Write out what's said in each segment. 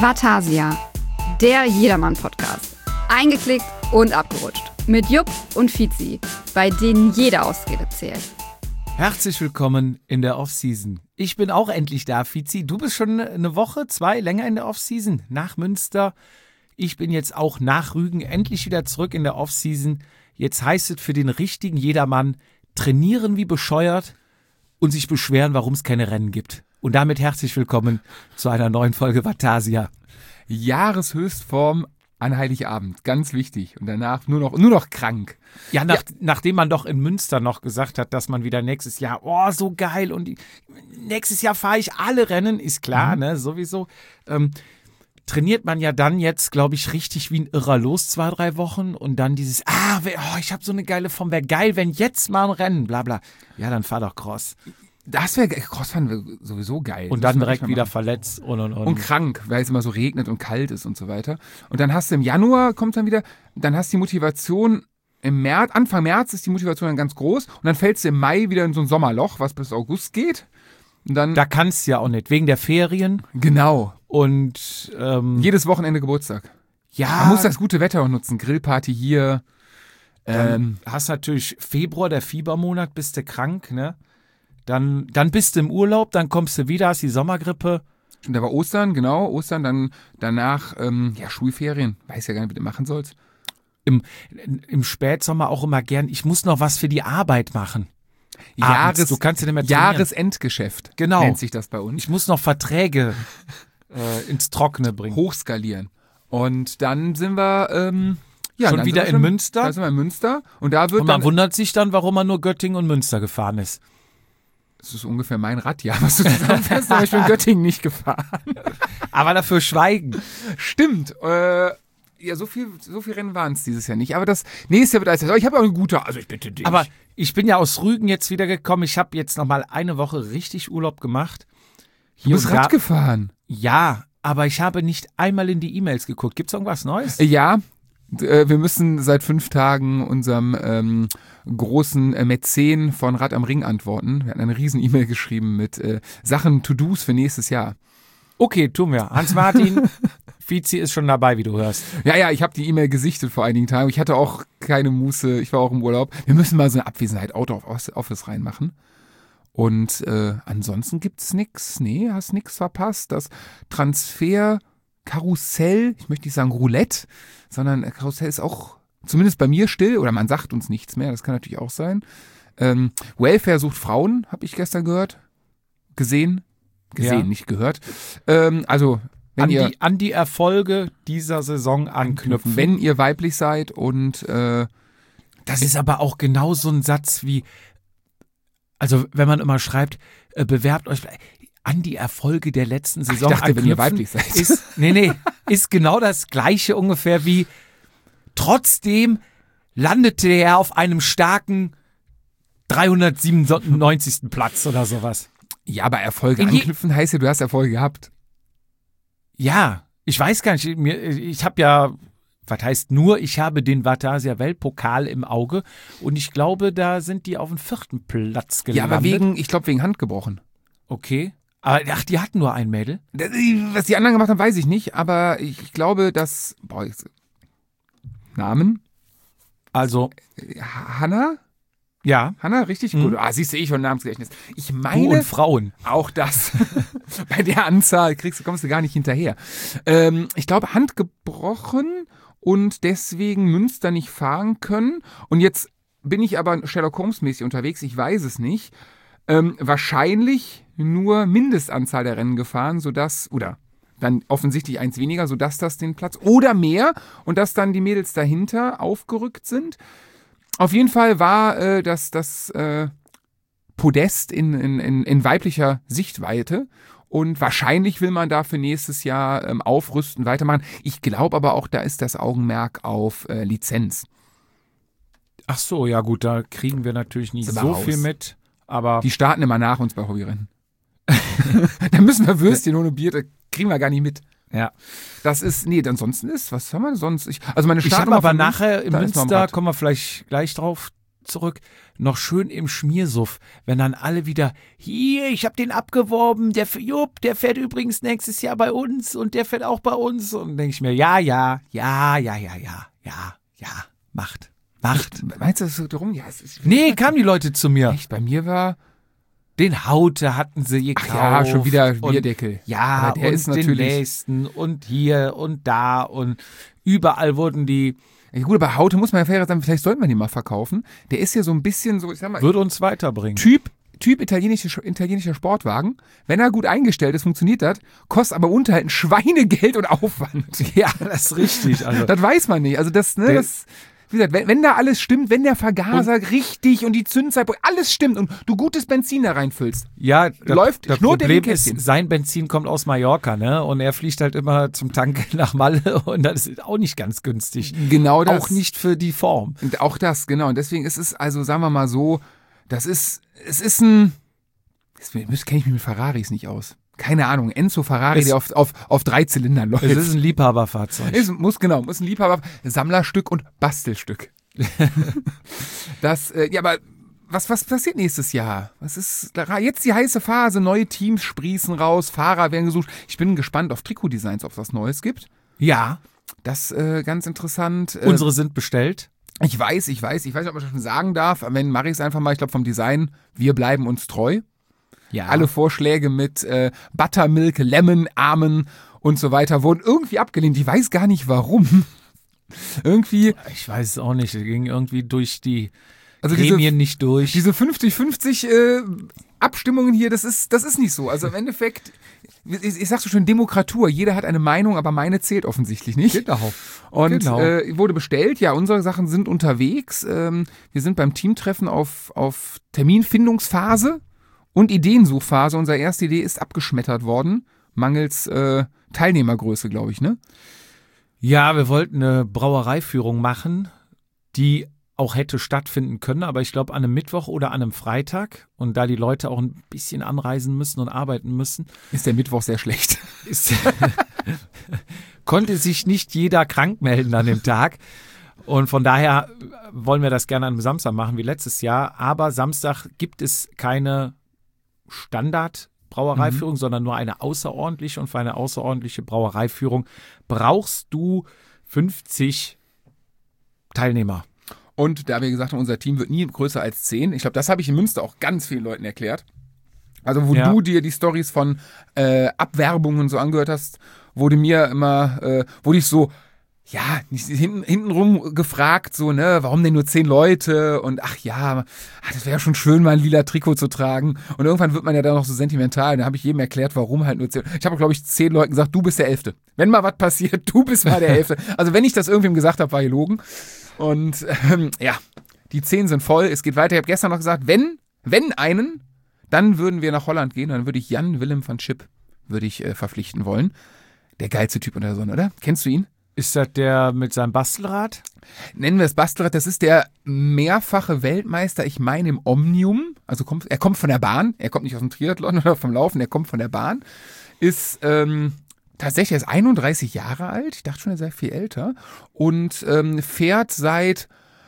Vatasia, der Jedermann-Podcast. Eingeklickt und abgerutscht. Mit Jupp und Fizi, bei denen jede Ausrede zählt. Herzlich willkommen in der Off-Season. Ich bin auch endlich da, Fizi. Du bist schon eine Woche, zwei länger in der Off-Season, nach Münster. Ich bin jetzt auch nach Rügen endlich wieder zurück in der Off-Season. Jetzt heißt es für den richtigen Jedermann, trainieren wie bescheuert und sich beschweren, warum es keine Rennen gibt. Und damit herzlich willkommen zu einer neuen Folge Vatasia. Jahreshöchstform an Heiligabend, ganz wichtig. Und danach nur noch krank. Ja, nachdem man doch in Münster noch gesagt hat, dass man wieder nächstes Jahr, oh, so geil, und nächstes Jahr fahre ich alle Rennen, ist klar, ne, sowieso. Trainiert man ja dann jetzt, glaube ich, richtig wie ein Irrer los, 2-3 Wochen und dann dieses, ich habe so eine geile Form, wäre geil, wenn jetzt mal ein Rennen, bla bla. Ja, dann fahr doch Cross. Das wäre, Crossfahren wäre sowieso geil. Und dann direkt wieder verletzt und krank, weil es immer so regnet und kalt ist und so weiter. Und dann hast du im Januar, dann hast du die Motivation im März, Anfang März ist die Motivation dann ganz groß und dann fällst du im Mai wieder in so ein Sommerloch, was bis August geht. Und dann, da kannst du ja auch nicht, wegen der Ferien. Genau. Und jedes Wochenende Geburtstag. Ja. Man muss das gute Wetter auch nutzen. Grillparty hier. Hast natürlich Februar, der Fiebermonat, bist du krank, ne? Dann bist du im Urlaub, dann kommst du wieder, hast die Sommergrippe. Und da war Ostern, genau. Ostern, dann danach, Schulferien. Weiß ja gar nicht, was du machen sollst. Im Spätsommer auch immer gern, ich muss noch was für die Arbeit machen. Du kannst ja nicht mehr trainieren. Jahresendgeschäft, genau, nennt sich das bei uns. Ich muss noch Verträge ins Trockene bringen. Hochskalieren. Und dann sind wir schon wieder in Münster. Da sind wir in Münster. Und man wundert sich dann, warum man nur Göttingen und Münster gefahren ist. Das ist ungefähr mein Radjahr, was du zusammenfährst, aber ich bin Göttingen nicht gefahren. Aber dafür Schweigen. Stimmt. So viel Rennen waren es dieses Jahr nicht. Aber das nächste Jahr wird alles. Aber ich habe auch eine gute, also ich bitte dich. Aber ich bin ja aus Rügen jetzt wieder gekommen. Ich habe jetzt nochmal eine Woche richtig Urlaub gemacht. Du bist Rad gefahren? Ja, aber ich habe nicht einmal in die E-Mails geguckt. Gibt's irgendwas Neues? Ja. Wir müssen seit 5 Tagen unserem großen Mäzen von Rad am Ring antworten. Wir hatten eine riesen E-Mail geschrieben mit Sachen, To-Dos für nächstes Jahr. Okay, tun wir. Hans-Martin, Fizi ist schon dabei, wie du hörst. Ja, ich habe die E-Mail gesichtet vor einigen Tagen. Ich hatte auch keine Muße, ich war auch im Urlaub. Wir müssen mal so eine Abwesenheit out of office reinmachen. Und ansonsten gibt's nix. Nee, hast nix verpasst. Das Transfer-Karussell, ich möchte nicht sagen Roulette, sondern Karussell ist auch zumindest bei mir still, oder man sagt uns nichts mehr, das kann natürlich auch sein. Welfare sucht Frauen, habe ich gestern gehört. Gesehen, ja. Nicht gehört. Also wenn an die Erfolge dieser Saison anknüpfen. Wenn ihr weiblich seid und das ist aber auch genau so ein Satz wie, also wenn man immer schreibt, bewerbt euch an die Erfolge der letzten Saison. Ich dachte, wenn ihr weiblich seid. Ist genau das Gleiche ungefähr wie, trotzdem landete er auf einem starken 397. Platz oder sowas. Ja, aber Erfolge anknüpfen heißt ja, du hast Erfolge gehabt. Ja, ich weiß gar nicht, ich habe ja, was heißt nur, ich habe den Vatasia Weltpokal im Auge und ich glaube, da sind die auf dem 4. Platz gelandet. Ja, aber wegen Hand gebrochen. Okay. Aber die hatten nur ein Mädel? Was die anderen gemacht haben, weiß ich nicht, aber ich glaube, dass, Namen? Also Hanna? Ja. Hanna, richtig gut. Siehst du, ich und Namensgedächtnis. Ich meine. Du und Frauen. Auch das. Bei der Anzahl kommst du gar nicht hinterher. Ich glaube, Hand gebrochen und deswegen Münster nicht fahren können. Und jetzt bin ich aber Sherlock Holmes-mäßig unterwegs. Ich weiß es nicht. Wahrscheinlich nur Mindestanzahl der Rennen gefahren, oder dann offensichtlich eins weniger, sodass das den Platz oder mehr und dass dann die Mädels dahinter aufgerückt sind. Auf jeden Fall war das Podest in weiblicher Sichtweite und wahrscheinlich will man da für nächstes Jahr aufrüsten, weitermachen. Ich glaube aber auch, da ist das Augenmerk auf Lizenz. Ach so, ja gut, da kriegen wir natürlich nicht so viel mit, aber die starten immer nach uns bei Hobbyrennen. Da müssen wir Würstchen ohne Bier, da kriegen wir gar nicht mit. Ja. Das ist, ansonsten ist, was haben wir sonst? Meine ich habe aber nachher in Münster, kommen wir vielleicht gleich drauf, zurück, noch schön im Schmiersuff, wenn dann alle wieder, hier, ich hab den abgeworben, der fährt übrigens nächstes Jahr bei uns und der fährt auch bei uns. Und dann denke ich mir, ja, macht. Meinst du das so drum? Ja, Nee, kamen die Leute zu mir. echt, bei mir war, Den Haute hatten sie gekauft. ja, schon wieder und- Bierdeckel. Ja, Aber der und ist den natürlich, nächsten und hier und da und überall wurden die, ja, gut, aber Haute muss man ja fair sagen, vielleicht sollten wir die mal verkaufen. Der ist ja so ein bisschen so, ich sag mal, würde uns weiterbringen. Typ italienischer Sportwagen. Wenn er gut eingestellt ist, funktioniert das, kostet aber Unterhalt ein Schweinegeld und Aufwand. Ja, das ist richtig. Also, Das weiß man nicht. Also wie gesagt, wenn da alles stimmt, wenn der Vergaser richtig und die Zündzeit, alles stimmt und du gutes Benzin da reinfüllst. ja, Läuft, das schnurrt in Problem den ist, Kästchen. sein Benzin kommt aus Mallorca, ne? Und er fliegt halt immer zum Tank nach Malle und das ist auch nicht ganz günstig. Genau das. Auch nicht für die Form. Und auch das, genau. Und deswegen ist es, also sagen wir mal so, es ist ein, kenne ich mich mit Ferraris nicht aus. Keine Ahnung, Enzo Ferrari, Es- der auf 3 Zylindern läuft. Es ist ein Liebhaberfahrzeug. Muss ein Liebhaber, Sammlerstück und Bastelstück. Aber was passiert nächstes Jahr? Was ist jetzt die heiße Phase? Neue Teams sprießen raus, Fahrer werden gesucht. Ich bin gespannt auf Trikotdesigns, ob es was Neues gibt. Ja, Das ganz interessant. unsere sind bestellt. Ich weiß nicht, ob man das schon sagen darf. Wenn mache ich es einfach mal. Ich glaube vom Design, wir bleiben uns treu. Ja. Alle Vorschläge mit Buttermilk, Lemon, Armen und so weiter wurden irgendwie abgelehnt. Ich weiß gar nicht warum. Irgendwie, Ich weiß es auch nicht. Es ging irgendwie durch die also Gremien nicht durch. diese 50-50 Abstimmungen hier, das ist nicht so. Also im Endeffekt, ich sag so schön Demokratur. Jeder hat eine Meinung, aber meine zählt offensichtlich nicht. Genau. Und Genau. wurde bestellt. Ja, unsere Sachen sind unterwegs. Wir sind beim Teamtreffen auf Terminfindungsphase und Ideensuchphase. Unsere erste Idee ist abgeschmettert worden, mangels Teilnehmergröße, glaube ich, ne? Ja, wir wollten eine Brauereiführung machen, die auch hätte stattfinden können, aber ich glaube an einem Mittwoch oder an einem Freitag. Und da die Leute auch ein bisschen anreisen müssen und arbeiten müssen, Ist der Mittwoch sehr schlecht. konnte sich nicht jeder krank melden an dem Tag. Und von daher wollen wir das gerne an einem Samstag machen wie letztes Jahr. Aber Samstag gibt es keine Standard-Brauereiführung, sondern nur eine außerordentliche. Und für eine außerordentliche Brauereiführung brauchst du 50 Teilnehmer. Und da wir gesagt haben, unser Team wird nie größer als 10. Ich glaube, das habe ich in Münster auch ganz vielen Leuten erklärt. Also wo Ja. du dir die Storys von Abwerbungen so angehört hast, wurde mir immer, wurde ich so, ja, nicht hintenrum gefragt, so, ne, warum denn nur 10 Leute? Und ach ja, das wäre schon schön, mal ein lila Trikot zu tragen. Und irgendwann wird man ja dann noch so sentimental. Da habe ich jedem erklärt, warum halt nur 10. Ich habe, glaube ich, 10 Leuten gesagt, du bist der 11. Wenn mal was passiert, du bist mal der 11. Also wenn ich das irgendwem gesagt habe, war gelogen. Und ja, die 10 sind voll. Es geht weiter. Ich habe gestern noch gesagt, wenn einen, dann würden wir nach Holland gehen. Dann würde ich Jan Willem van Schip verpflichten wollen. Der geilste Typ unter der Sonne, oder? Kennst du ihn? Ist das der mit seinem Bastelrad? Nennen wir es Bastelrad. Das ist der mehrfache Weltmeister, ich meine im Omnium. Also er kommt von der Bahn. Er kommt nicht aus dem Triathlon oder vom Laufen. Er kommt von der Bahn. Ist tatsächlich erst 31 Jahre alt. Ich dachte schon, er sei viel älter. Und fährt seit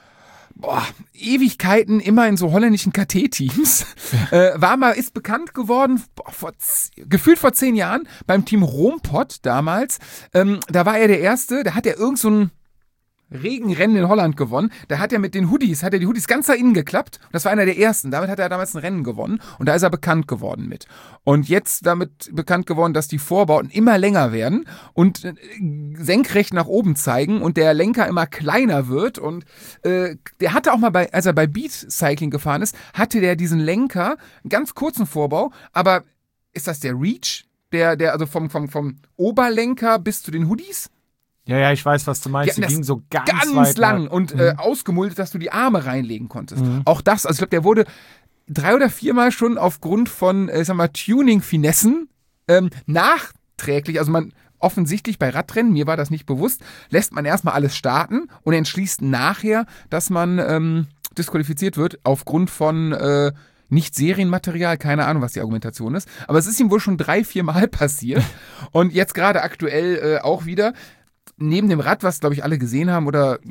Ewigkeiten immer in so holländischen KT-Teams. Ist bekannt geworden, gefühlt vor 10 Jahren, beim Team Roompot damals. Da war er der Erste, da hat er irgend so ein Regenrennen in Holland gewonnen. Da hat er mit den Hoodies, die Hoodies ganz nach innen geklappt. Und das war einer der ersten. Damit hat er damals ein Rennen gewonnen. Und da ist er bekannt geworden mit. Und jetzt damit bekannt geworden, dass die Vorbauten immer länger werden und senkrecht nach oben zeigen und der Lenker immer kleiner wird. Und der hatte auch mal als er bei Beat Cycling gefahren ist, hatte der diesen Lenker, einen ganz kurzen Vorbau. Aber ist das der Reach? Also vom Oberlenker bis zu den Hoodies? Ja, ich weiß, was du meinst. Die das ging so ganz ganz weit lang nach- und ausgemuldet, dass du die Arme reinlegen konntest. Auch das, also ich glaube, der wurde 3 oder 4 Mal schon aufgrund von, Tuning-Finessen nachträglich, also man offensichtlich bei Radrennen, mir war das nicht bewusst, lässt man erstmal alles starten und entschließt nachher, dass man disqualifiziert wird aufgrund von nicht Serienmaterial, keine Ahnung, was die Argumentation ist, aber es ist ihm wohl schon 3, 4 Mal passiert und jetzt gerade aktuell auch wieder. Neben dem Rad, was, glaube ich, alle gesehen haben oder ja,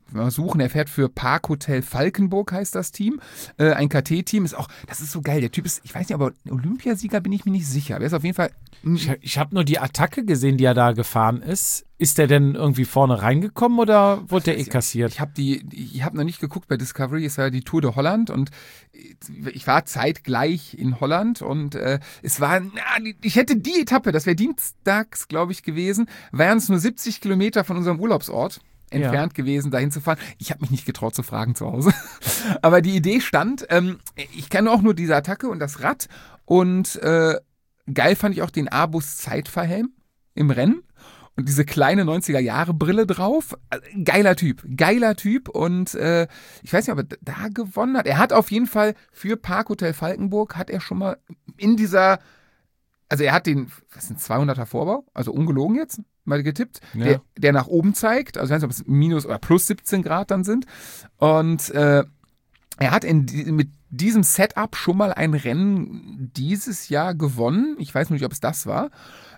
mal suchen. Er fährt für Parkhotel Falkenburg, heißt das Team. Ein KT-Team ist auch, das ist so geil. Der Typ ist, ich weiß nicht, aber Olympiasieger bin ich mir nicht sicher. Aber er ist auf jeden Fall. Ich habe nur die Attacke gesehen, die er da gefahren ist. Ist der denn irgendwie vorne reingekommen oder wurde der kassiert? Ich habe noch nicht geguckt bei Discovery, es war ja die Tour de Holland und ich war zeitgleich in Holland und es war, ich hätte die Etappe, das wäre dienstags, glaube ich, gewesen, wären es nur 70 Kilometer von unserem Urlaubsort entfernt gewesen, dahin zu fahren. Ich habe mich nicht getraut zu fragen zu Hause. Aber die Idee stand, ich kenne auch nur diese Attacke und das Rad und geil fand ich auch den Abus Zeitfahrhelm im Rennen. Und diese kleine 90er-Jahre-Brille drauf. Geiler Typ und ich weiß nicht, ob er da gewonnen hat. Er hat auf jeden Fall für Parkhotel Falkenburg hat er schon mal in dieser, also er hat den, was ist ein 200er Vorbau, also ungelogen jetzt, mal getippt, der nach oben zeigt, also ich weiß nicht, ob es minus oder plus 17 Grad dann sind. Und er hat mit diesem Setup schon mal ein Rennen dieses Jahr gewonnen. Ich weiß nur nicht, ob es das war.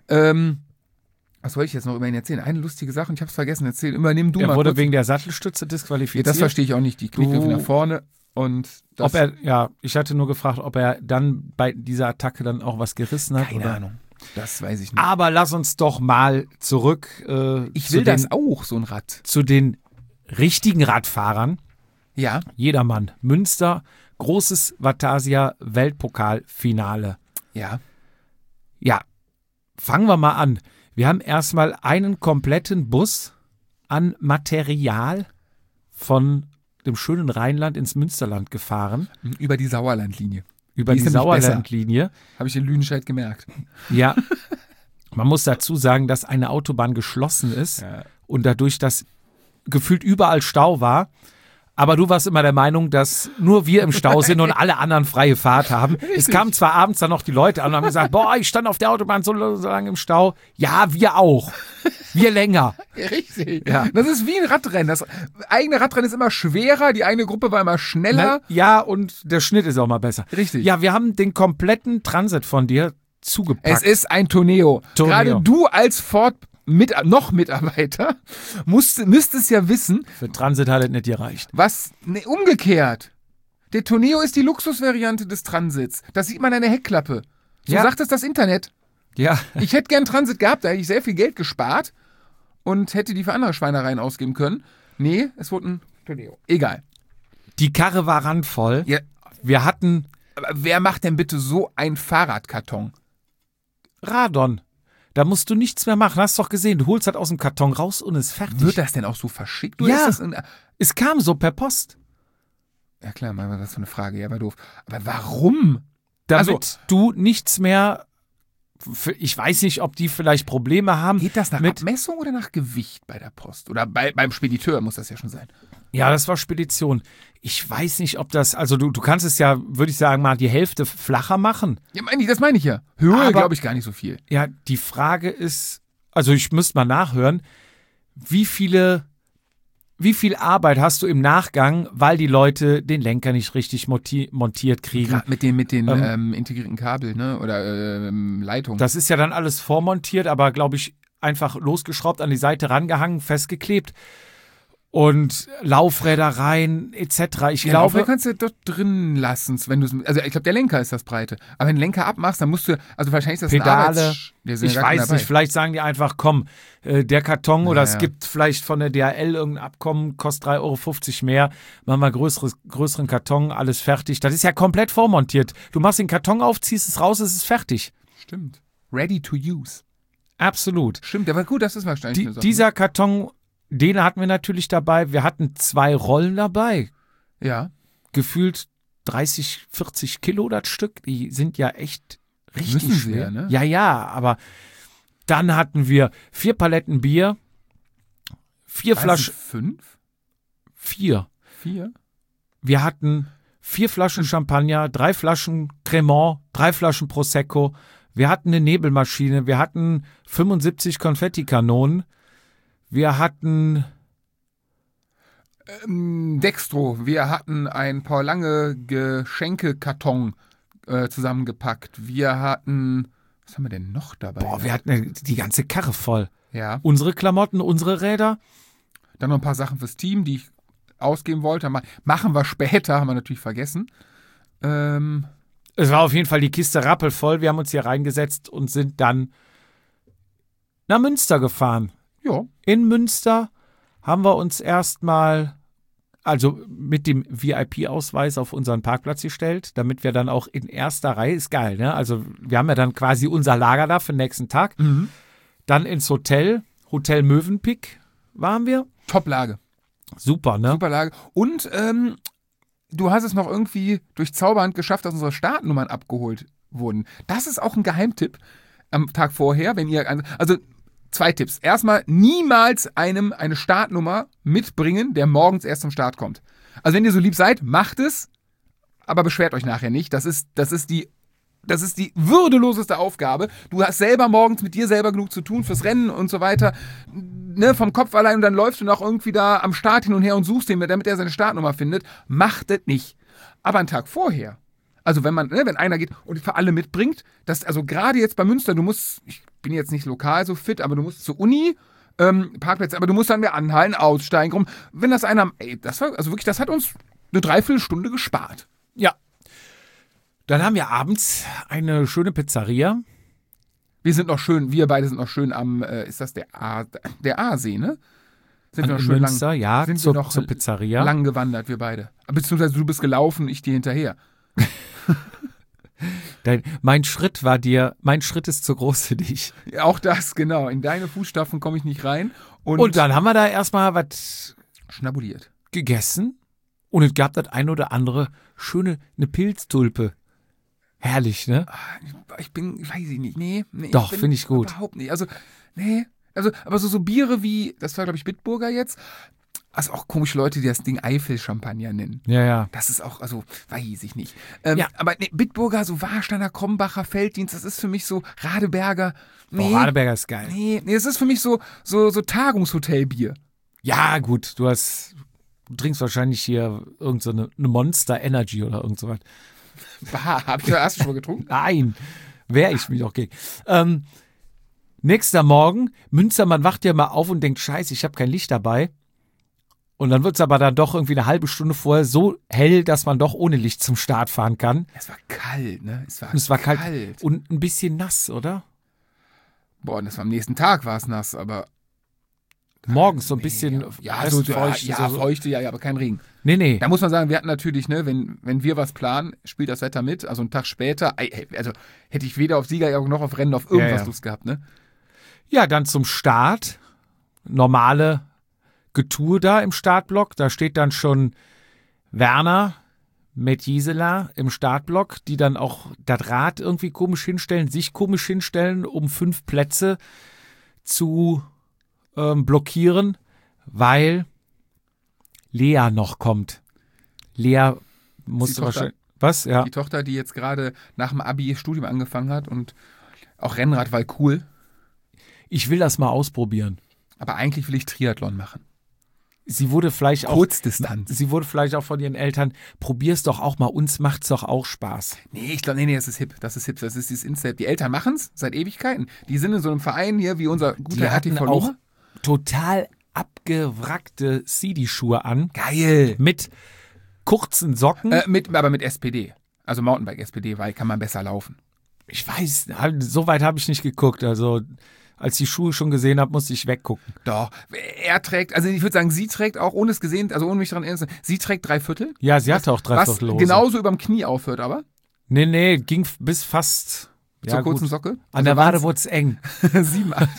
Was wollte ich jetzt noch über ihn erzählen? Eine lustige Sache und ich habe es vergessen. Erzähl, übernimm du mal. Er wurde kurz. Wegen der Sattelstütze disqualifiziert. Ja, das verstehe ich auch nicht. Die Knickgriffe nach vorne und das. Ich hatte nur gefragt, ob er dann bei dieser Attacke dann auch was gerissen hat. Keine Ahnung. Das weiß ich nicht. Aber lass uns doch mal zurück. Ich will das auch, so ein Rad. Zu den richtigen Radfahrern. Ja. Jedermann. Münster, großes Vatasia Weltpokalfinale. Ja. Ja, fangen wir mal an. Wir haben erstmal einen kompletten Bus an Material von dem schönen Rheinland ins Münsterland gefahren. Über die Sauerlandlinie. Über die Sauerlandlinie. Habe ich in Lüdenscheid gemerkt. Ja. Man muss dazu sagen, dass eine Autobahn geschlossen ist und dadurch, dass gefühlt überall Stau war. Aber du warst immer der Meinung, dass nur wir im Stau sind und alle anderen freie Fahrt haben. Richtig. Es kamen zwar abends dann noch die Leute an und haben gesagt, boah, ich stand auf der Autobahn so lange im Stau. Ja, wir auch. Wir länger. Richtig. Ja. Das ist wie ein Radrennen. Das eigene Radrennen ist immer schwerer, die eine Gruppe war immer schneller. Ja, und der Schnitt ist auch mal besser. Richtig. Ja, wir haben den kompletten Transit von dir zugepackt. Es ist ein Tourneo. Gerade du als Mitarbeiter müsstest ja wissen. Für Transit hat es nicht gereicht. Umgekehrt. Der Tourneo ist die Luxusvariante des Transits. Das sieht man an der Heckklappe. So sagt es das Internet. Ja. Ich hätte gern Transit gehabt, da hätte ich sehr viel Geld gespart und hätte die für andere Schweinereien ausgeben können. Nee, es wurde ein Tourneo. Egal. Die Karre war randvoll. Ja. Wir hatten. Aber wer macht denn bitte so einen Fahrradkarton? Radon. Da musst du nichts mehr machen. Hast doch gesehen, du holst das aus dem Karton raus und ist fertig. Wird das denn auch so verschickt? Oder ist das es kam so per Post. Ja klar, mal das ist so eine Frage. Ja, war doof. Aber warum? Damit du nichts mehr. Ich weiß nicht, ob die vielleicht Probleme haben. Geht das nach Abmessung oder nach Gewicht bei der Post? Oder beim Spediteur muss das ja schon sein. Ja, das war Spedition. Ich weiß nicht, ob das, also du kannst es ja, würde ich sagen, mal die Hälfte flacher machen. Ja, das meine ich ja. Höhe glaube ich gar nicht so viel. Ja, die Frage ist, also ich müsste mal nachhören, wie viel Arbeit hast du im Nachgang, weil die Leute den Lenker nicht richtig montiert kriegen. Gerade mit den integrierten Kabel, ne? Oder Leitungen. Das ist ja dann alles vormontiert, aber glaube ich einfach losgeschraubt, an die Seite rangehangen, festgeklebt. Und Laufräder rein, etc. Ich glaube, Laufräder kannst du dort drin lassen, wenn du also ich glaube, der Lenker ist das Breite. Aber wenn du den Lenker abmachst, dann musst du, also wahrscheinlich ist das Pedale, ich weiß nicht, vielleicht sagen die einfach, komm, der Karton oder es gibt vielleicht von der DHL irgendein Abkommen, kostet 3,50 € mehr, machen wir größeren Karton, alles fertig. Das ist ja komplett vormontiert. Du machst den Karton auf, ziehst es raus, es ist fertig. Stimmt. Ready to use. Absolut. Stimmt, aber gut, das ist wahrscheinlich eine Sache. Dieser Karton, den hatten wir natürlich dabei. Wir hatten 2 Rollen dabei. Ja. Gefühlt 30, 40 Kilo das Stück. Die sind ja echt richtig schwer. Ja, ne? Ja, aber dann hatten wir 4 Paletten Bier, 4 Flaschen. 5? 4. 4? Wir hatten 4 Flaschen Champagner, 3 Flaschen Cremant, 3 Flaschen Prosecco. Wir hatten eine Nebelmaschine. Wir hatten 75 Konfettikanonen. Wir hatten Dextro, wir hatten ein paar lange Geschenkekarton zusammengepackt. Wir hatten, was haben wir denn noch dabei? Wir hatten die ganze Karre voll. Ja. Unsere Klamotten, unsere Räder. Dann noch ein paar Sachen fürs Team, die ich ausgeben wollte. Machen wir später, haben wir natürlich vergessen. Es war auf jeden Fall die Kiste rappelvoll. Wir haben uns hier reingesetzt und sind dann nach Münster gefahren. Ja. In Münster haben wir uns erstmal, also mit dem VIP-Ausweis auf unseren Parkplatz gestellt, damit wir dann auch in erster Reihe, ist geil, ne? Also wir haben ja dann quasi unser Lager da für den nächsten Tag. Dann ins Hotel Mövenpick waren wir. Top-Lage. Super, ne? Super Lage. Und du hast es noch irgendwie durch Zauberhand geschafft, dass unsere Startnummern abgeholt wurden. Das ist auch ein Geheimtipp am Tag vorher, wenn ihr, also 2 Tipps. Erstmal, niemals einem eine Startnummer mitbringen, der morgens erst zum Start kommt. Also wenn ihr so lieb seid, macht es, aber beschwert euch nachher nicht. Das ist die würdeloseste Aufgabe. Du hast selber morgens mit dir selber genug zu tun fürs Rennen und so weiter. Ne, vom Kopf allein, und dann läufst du noch irgendwie da am Start hin und her und suchst ihn, damit er seine Startnummer findet. Macht das nicht. Aber einen Tag vorher, also wenn einer geht und für alle mitbringt, also gerade jetzt bei Münster, ich bin jetzt nicht lokal so fit, aber du musst zur Uni, Parkplätze, aber du musst dann mehr anhalten, aussteigen, rum. Wenn das einer, das hat uns eine Dreiviertelstunde gespart. Ja. Dann haben wir abends eine schöne Pizzeria. Wir beide sind noch schön am, ist das der Aasee, ne? Sind wir noch schön Münster, lang, ja, sind wir noch zur Pizzeria. Lang gewandert, wir beide. Beziehungsweise du bist gelaufen, ich dir hinterher. Mein Schritt ist zu groß für dich. Auch das, genau. In deine Fußstapfen komme ich nicht rein. Und dann haben wir da erstmal was schnabuliert gegessen und es gab das ein oder andere eine Pilztulpe. Herrlich, ne? Weiß ich nicht. Nee. Doch, finde ich gut. Überhaupt nicht. Also, nee. Also, aber so Biere wie, das war, glaube ich, Bitburger jetzt. Also auch komische Leute, die das Ding Eifel-Champagner nennen. Ja. Das ist auch, also, weiß ich nicht. Ja. Aber nee, Bitburger, so Warsteiner, Krombacher, Felddienst, das ist für mich so Radeberger. Nee. Radeberger ist geil. Nee, das ist für mich so Tagungshotelbier. Ja, gut, du trinkst wahrscheinlich hier irgend so eine Monster Energy oder irgend sowas. Hast du schon mal getrunken? Nein, wehre ich mich auch gegen. Nächster Morgen, Münster, man wacht ja mal auf und denkt, scheiße, ich habe kein Licht dabei. Und dann wird es aber dann doch irgendwie eine halbe Stunde vorher so hell, dass man doch ohne Licht zum Start fahren kann. Es war kalt, ne? Es war kalt. Und ein bisschen nass, oder? Boah, und das war am nächsten Tag war es nass, aber morgens so ein bisschen feuchte, aber kein Regen. Nee. Da muss man sagen, wir hatten natürlich, ne, wenn wir was planen, spielt das Wetter mit. Also einen Tag später, also hätte ich weder auf Siegerjagd noch auf Rennen auf irgendwas Lust gehabt, ne? Ja, dann zum Start. Normale Getue da im Startblock. Da steht dann schon Werner mit Gisela im Startblock, die dann auch das Rad irgendwie komisch hinstellen, um 5 Plätze zu blockieren, weil Lea noch kommt. Lea muss wahrscheinlich. Was? Ja. Die Tochter, die jetzt gerade nach dem Abi ihr Studium angefangen hat und auch Rennrad, weil cool. Ich will das mal ausprobieren. Aber eigentlich will ich Triathlon machen. Sie wurde vielleicht auch. Kurzdistanz. Sie wurde vielleicht auch von ihren Eltern, probier's doch auch mal, uns macht's doch auch Spaß. Nee, ich glaube, das ist hip. Das ist dieses Insta. Die Eltern machen's seit Ewigkeiten. Die sind in so einem Verein hier wie unser guter RTV auch total abgewrackte CD-Schuhe an. Geil. Mit kurzen Socken. Aber mit SPD. Also Mountainbike SPD, weil kann man besser laufen. Ich weiß, so weit habe ich nicht geguckt. Also als ich die Schuhe schon gesehen habe, musste ich weggucken. Doch, er trägt, also ich würde sagen, sie trägt auch, ohne es gesehen, also ohne mich daran erinnern, sie trägt 3/4. Ja, sie hatte auch 3/4 Hose. Was genauso überm Knie aufhört, aber? Nee, ging bis fast zur kurzen Socke. An der Wade wurde es eng. 7, 8.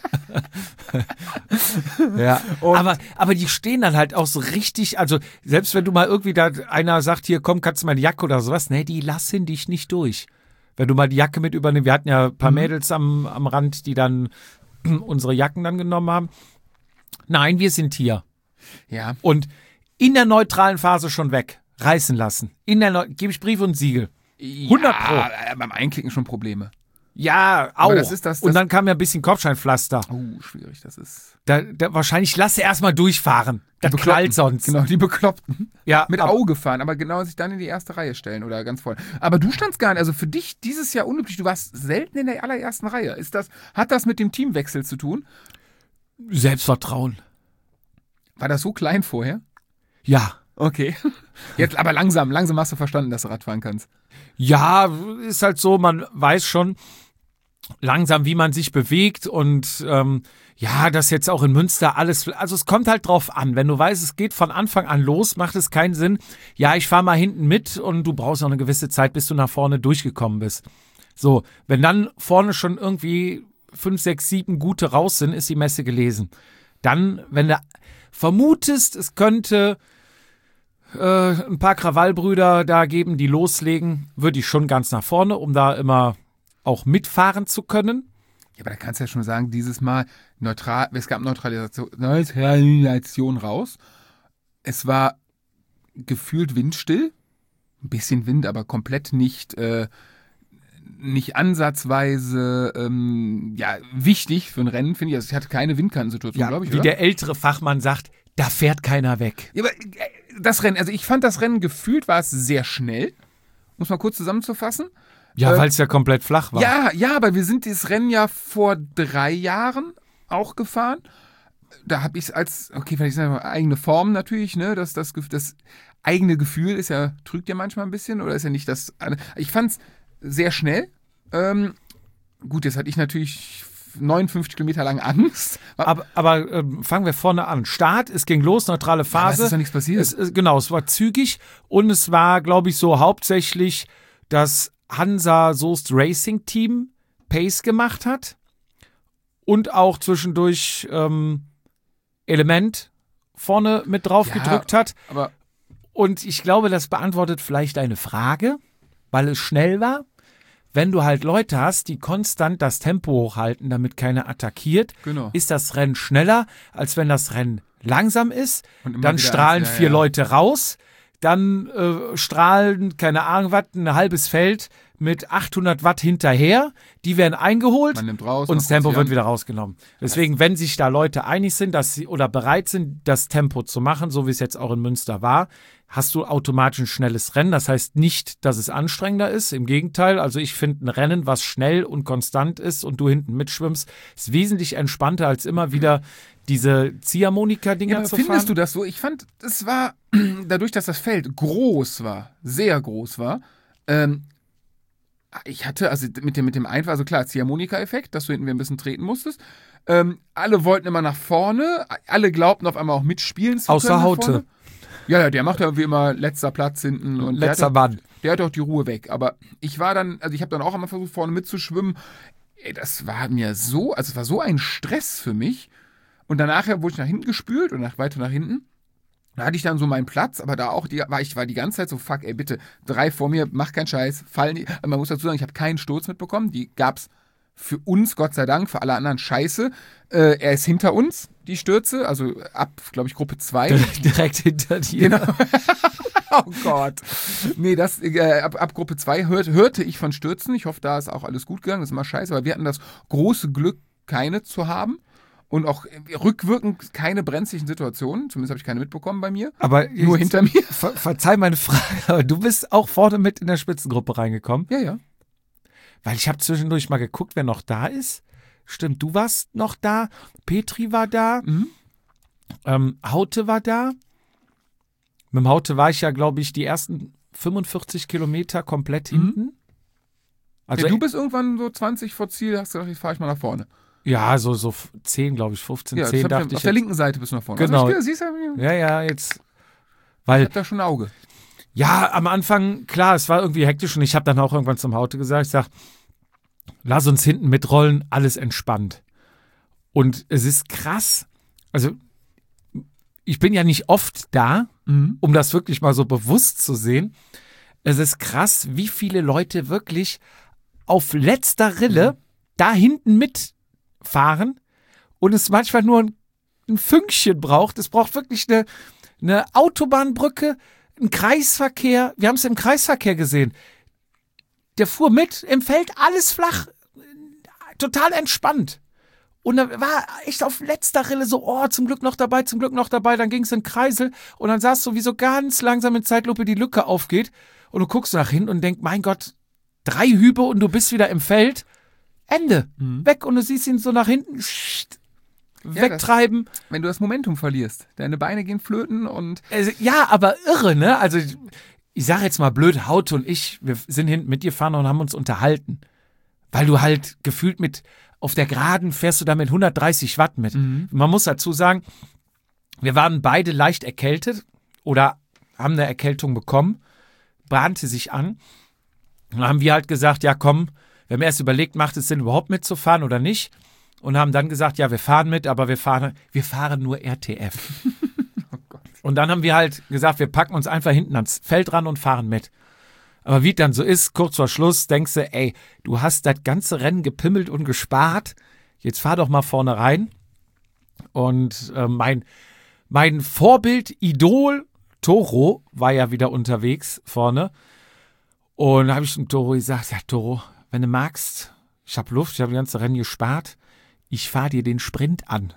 Ja, aber die stehen dann halt auch so richtig, also selbst wenn du mal irgendwie da einer sagt, hier komm, kannst du meine Jacke oder sowas, nee, die lassen dich nicht durch. Wenn du mal die Jacke mit übernimmst, wir hatten ja ein paar Mädels am Rand, die dann unsere Jacken dann genommen haben. Nein, wir sind hier. Ja. Und in der neutralen Phase schon weg, reißen lassen. Gebe ich Brief und Siegel. 100 Pro. Ja, beim Einklicken schon Probleme. Ja, auch. Aber das und dann kam ja ein bisschen Kopfsteinpflaster. Schwierig, das ist. Wahrscheinlich lasse erstmal durchfahren. Das knallt sonst. Genau, die Bekloppten. Ja, mit Auge fahren, aber genau sich dann in die erste Reihe stellen oder ganz voll. Aber du standst gar nicht, also für dich dieses Jahr unüblich, du warst selten in der allerersten Reihe. Hat das mit dem Teamwechsel zu tun? Selbstvertrauen. War das so klein vorher? Ja. Okay. Jetzt aber langsam hast du verstanden, dass du Radfahren kannst. Ja, ist halt so, man weiß schon langsam, wie man sich bewegt und ja, das jetzt auch in Münster alles, also es kommt halt drauf an, wenn du weißt, es geht von Anfang an los, macht es keinen Sinn, ja, ich fahre mal hinten mit und du brauchst noch eine gewisse Zeit, bis du nach vorne durchgekommen bist. So, wenn dann vorne schon irgendwie 5, 6, 7 gute raus sind, ist die Messe gelesen. Dann, wenn du vermutest, es könnte ein paar Krawallbrüder da geben, die loslegen, würde ich schon ganz nach vorne, um da immer auch mitfahren zu können. Ja, aber da kannst du ja schon sagen, dieses Mal es gab Neutralisation raus. Es war gefühlt windstill. Ein bisschen Wind, aber komplett nicht ansatzweise wichtig für ein Rennen, finde ich. Also ich hatte keine Windkantensituation, glaube ich, wie oder? der ältere Fachmann sagt, da fährt keiner weg. Ja, aber das Rennen, also ich fand das Rennen gefühlt war es sehr schnell. Muss mal kurz zusammenzufassen. Ja, weil es ja komplett flach war. Ja, aber wir sind dieses Rennen ja vor 3 Jahren auch gefahren. Da habe ich es als, okay, vielleicht ist ja eigene Form natürlich, ne? Das eigene Gefühl trügt ja manchmal ein bisschen oder ist ja nicht das. Ich fand es sehr schnell. Gut, jetzt hatte ich natürlich 59 Kilometer lang Angst. Aber fangen wir vorne an. Start, es ging los, neutrale Phase. Es ist ja nichts passiert. Es war zügig und es war, glaube ich, so hauptsächlich das Hansa Soest Racing Team Pace gemacht hat und auch zwischendurch Element vorne mit drauf gedrückt hat. Und ich glaube, das beantwortet vielleicht eine Frage, weil es schnell war. Wenn du halt Leute hast, die konstant das Tempo hochhalten, damit keiner attackiert, ist das Rennen schneller, als wenn das Rennen langsam ist. Dann strahlen 4 Leute raus, dann strahlen, keine Ahnung was, ein halbes Feld mit 800 Watt hinterher. Die werden eingeholt Man nimmt raus, und das Tempo wird wieder rausgenommen. Deswegen, wenn sich da Leute einig sind, dass sie oder bereit sind, das Tempo zu machen, so wie es jetzt auch in Münster war, hast du automatisch ein schnelles Rennen. Das heißt nicht, dass es anstrengender ist. Im Gegenteil, also ich finde ein Rennen, was schnell und konstant ist und du hinten mitschwimmst, ist wesentlich entspannter als immer wieder diese Ziehharmonika-Dinger zu fahren. Findest du das so? Ich fand, es war, dadurch, dass das Feld groß war, sehr groß war, ich hatte, also mit dem Einfall, also klar, Ziehharmonika-Effekt, dass du hinten wieder ein bisschen treten musstest. Alle wollten immer nach vorne, alle glaubten auf einmal auch mitspielen zu können. Außer Haute. Ja, der macht ja wie immer letzter Platz hinten. Und letzter Mann. Der hat auch die Ruhe weg. Aber ich war dann, also ich habe dann auch einmal versucht, vorne mitzuschwimmen. Ey, das war mir so, also es war so ein Stress für mich. Und danach wurde ich nach hinten gespült und weiter nach hinten. Da hatte ich dann so meinen Platz, aber da auch, war die ganze Zeit so, fuck, ey, bitte, 3 vor mir, mach keinen Scheiß, fallen die. Man muss dazu sagen, ich habe keinen Sturz mitbekommen. Die gab's für uns, Gott sei Dank, für alle anderen scheiße. Er ist hinter uns, die Stürze, also ab, glaube ich, Gruppe 2. Direkt hinter dir. Genau. Oh Gott. Nee, ab Gruppe 2 hörte ich von Stürzen. Ich hoffe, da ist auch alles gut gegangen. Das ist immer scheiße, aber wir hatten das große Glück, keine zu haben. Und auch rückwirkend keine brenzlichen Situationen. Zumindest habe ich keine mitbekommen bei mir. Aber nur hinter mir. Verzeih meine Frage, aber du bist auch vorne mit in der Spitzengruppe reingekommen? Ja. Weil ich habe zwischendurch mal geguckt, wer noch da ist. Stimmt, du warst noch da. Petri war da. Haute war da. Mit dem Haute war ich ja, glaube ich, die ersten 45 Kilometer komplett hinten. Also ja, du bist irgendwann so 20 vor Ziel, hast gedacht, jetzt fahre ich mal nach vorne. Ja, so 10, glaube ich, 15, ja, 10 dachte ich. Auf der linken Seite bist du nach vorne. Genau. Also siehst du, ja, jetzt. Weil, ich hab da schon ein Auge. Ja, am Anfang, klar, es war irgendwie hektisch und ich habe dann auch irgendwann zum Haute gesagt, ich sag, lass uns hinten mitrollen, alles entspannt. Und es ist krass, also ich bin ja nicht oft da, um das wirklich mal so bewusst zu sehen. Es ist krass, wie viele Leute wirklich auf letzter Rille da hinten mitfahren und es manchmal nur ein Fünkchen braucht. Es braucht wirklich eine Autobahnbrücke, ein Kreisverkehr. Wir haben es im Kreisverkehr gesehen. Der fuhr mit im Feld, alles flach, total entspannt. Und er war echt auf letzter Rille so, zum Glück noch dabei. Dann ging es in den Kreisel und dann sahst du, wie so ganz langsam in Zeitlupe die Lücke aufgeht. Und du guckst nach hinten und denkst, mein Gott, 3 Hübe und du bist wieder im Feld. Ende. Weg und du siehst ihn so nach hinten. wegtreiben. Wenn du das Momentum verlierst. Deine Beine gehen flöten und... Also, ja, aber irre, ne? Also ich sage jetzt mal blöd, Haute und ich, wir sind hinten mit dir gefahren und haben uns unterhalten. Weil du halt gefühlt auf der Geraden fährst du da mit 130 Watt mit. Man muss dazu sagen, wir waren beide leicht erkältet oder haben eine Erkältung bekommen, bahnte sich an. Und dann haben wir halt gesagt, ja komm, wir haben erst überlegt, macht es Sinn überhaupt mitzufahren oder nicht? Und haben dann gesagt, ja wir fahren mit, aber wir fahren nur RTF. Oh Gott. Und dann haben wir halt gesagt, wir packen uns einfach hinten ans Feld ran und fahren mit. Aber wie es dann so ist, kurz vor Schluss denkst du, ey, du hast das ganze Rennen gepimmelt und gespart, jetzt fahr doch mal vorne rein. Und mein Vorbild, Idol, Toro, war ja wieder unterwegs vorne. Und da habe ich zum Toro gesagt, ja Toro, wenn du magst, ich habe Luft, ich habe das ganze Rennen gespart, ich fahre dir den Sprint an.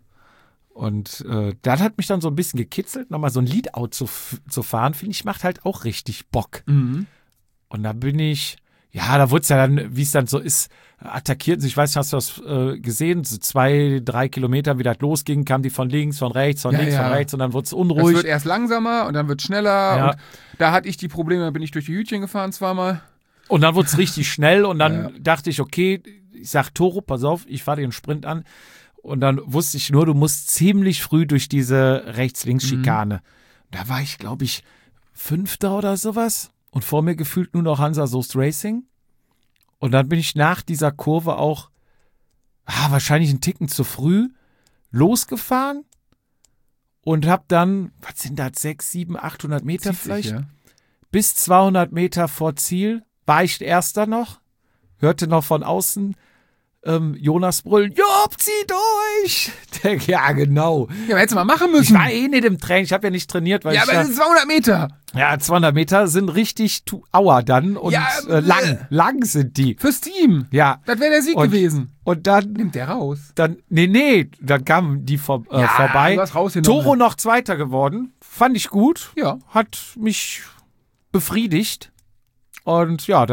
Und das hat mich dann so ein bisschen gekitzelt, nochmal so ein Leadout zu fahren, finde ich, macht halt auch richtig Bock. Und da bin ich, ja, da wurde es ja dann, wie es dann so ist, attackiert. Ich weiß nicht, hast du das gesehen? So 2-3 Kilometer, wie das losging, kamen die von links, von rechts, von links, von rechts und dann wurde es unruhig. Es wird erst langsamer und dann wird es schneller. Ja. Und da hatte ich die Probleme, da bin ich durch die Hütchen gefahren zweimal. Und dann wurde es richtig schnell und dann dachte ich, okay, ich sag Toro, pass auf, ich fahre dir einen Sprint an. Und dann wusste ich nur, du musst ziemlich früh durch diese Rechts-Links-Schikane. Da war ich, glaube ich, 5. oder sowas. Und vor mir gefühlt nur noch Hansa Soest Racing. Und dann bin ich nach dieser Kurve auch wahrscheinlich einen Ticken zu früh losgefahren und habe dann, was sind das, 600, 700, 800 Meter Zieht vielleicht? sich, ja. Bis 200 Meter vor Ziel war ich Erster noch, hörte noch von außen Jonas brüllen, Job, zieh durch! Ja, genau. Ja, aber hättest du mal machen Ich müssen. war eh nicht im Training, ich habe ja nicht trainiert, weil Ja, ich aber das sind 200 Meter. ja, 200 Meter sind richtig Aua dann und Ja, lang sind die. Fürs Team. Ja. Das wäre der Sieg gewesen. Und dann, Nimmt der raus. dann kamen die vorbei. du hast rausgenommen. Toro noch Zweiter geworden. Fand ich gut. Ja. Hat mich befriedigt. Und ja,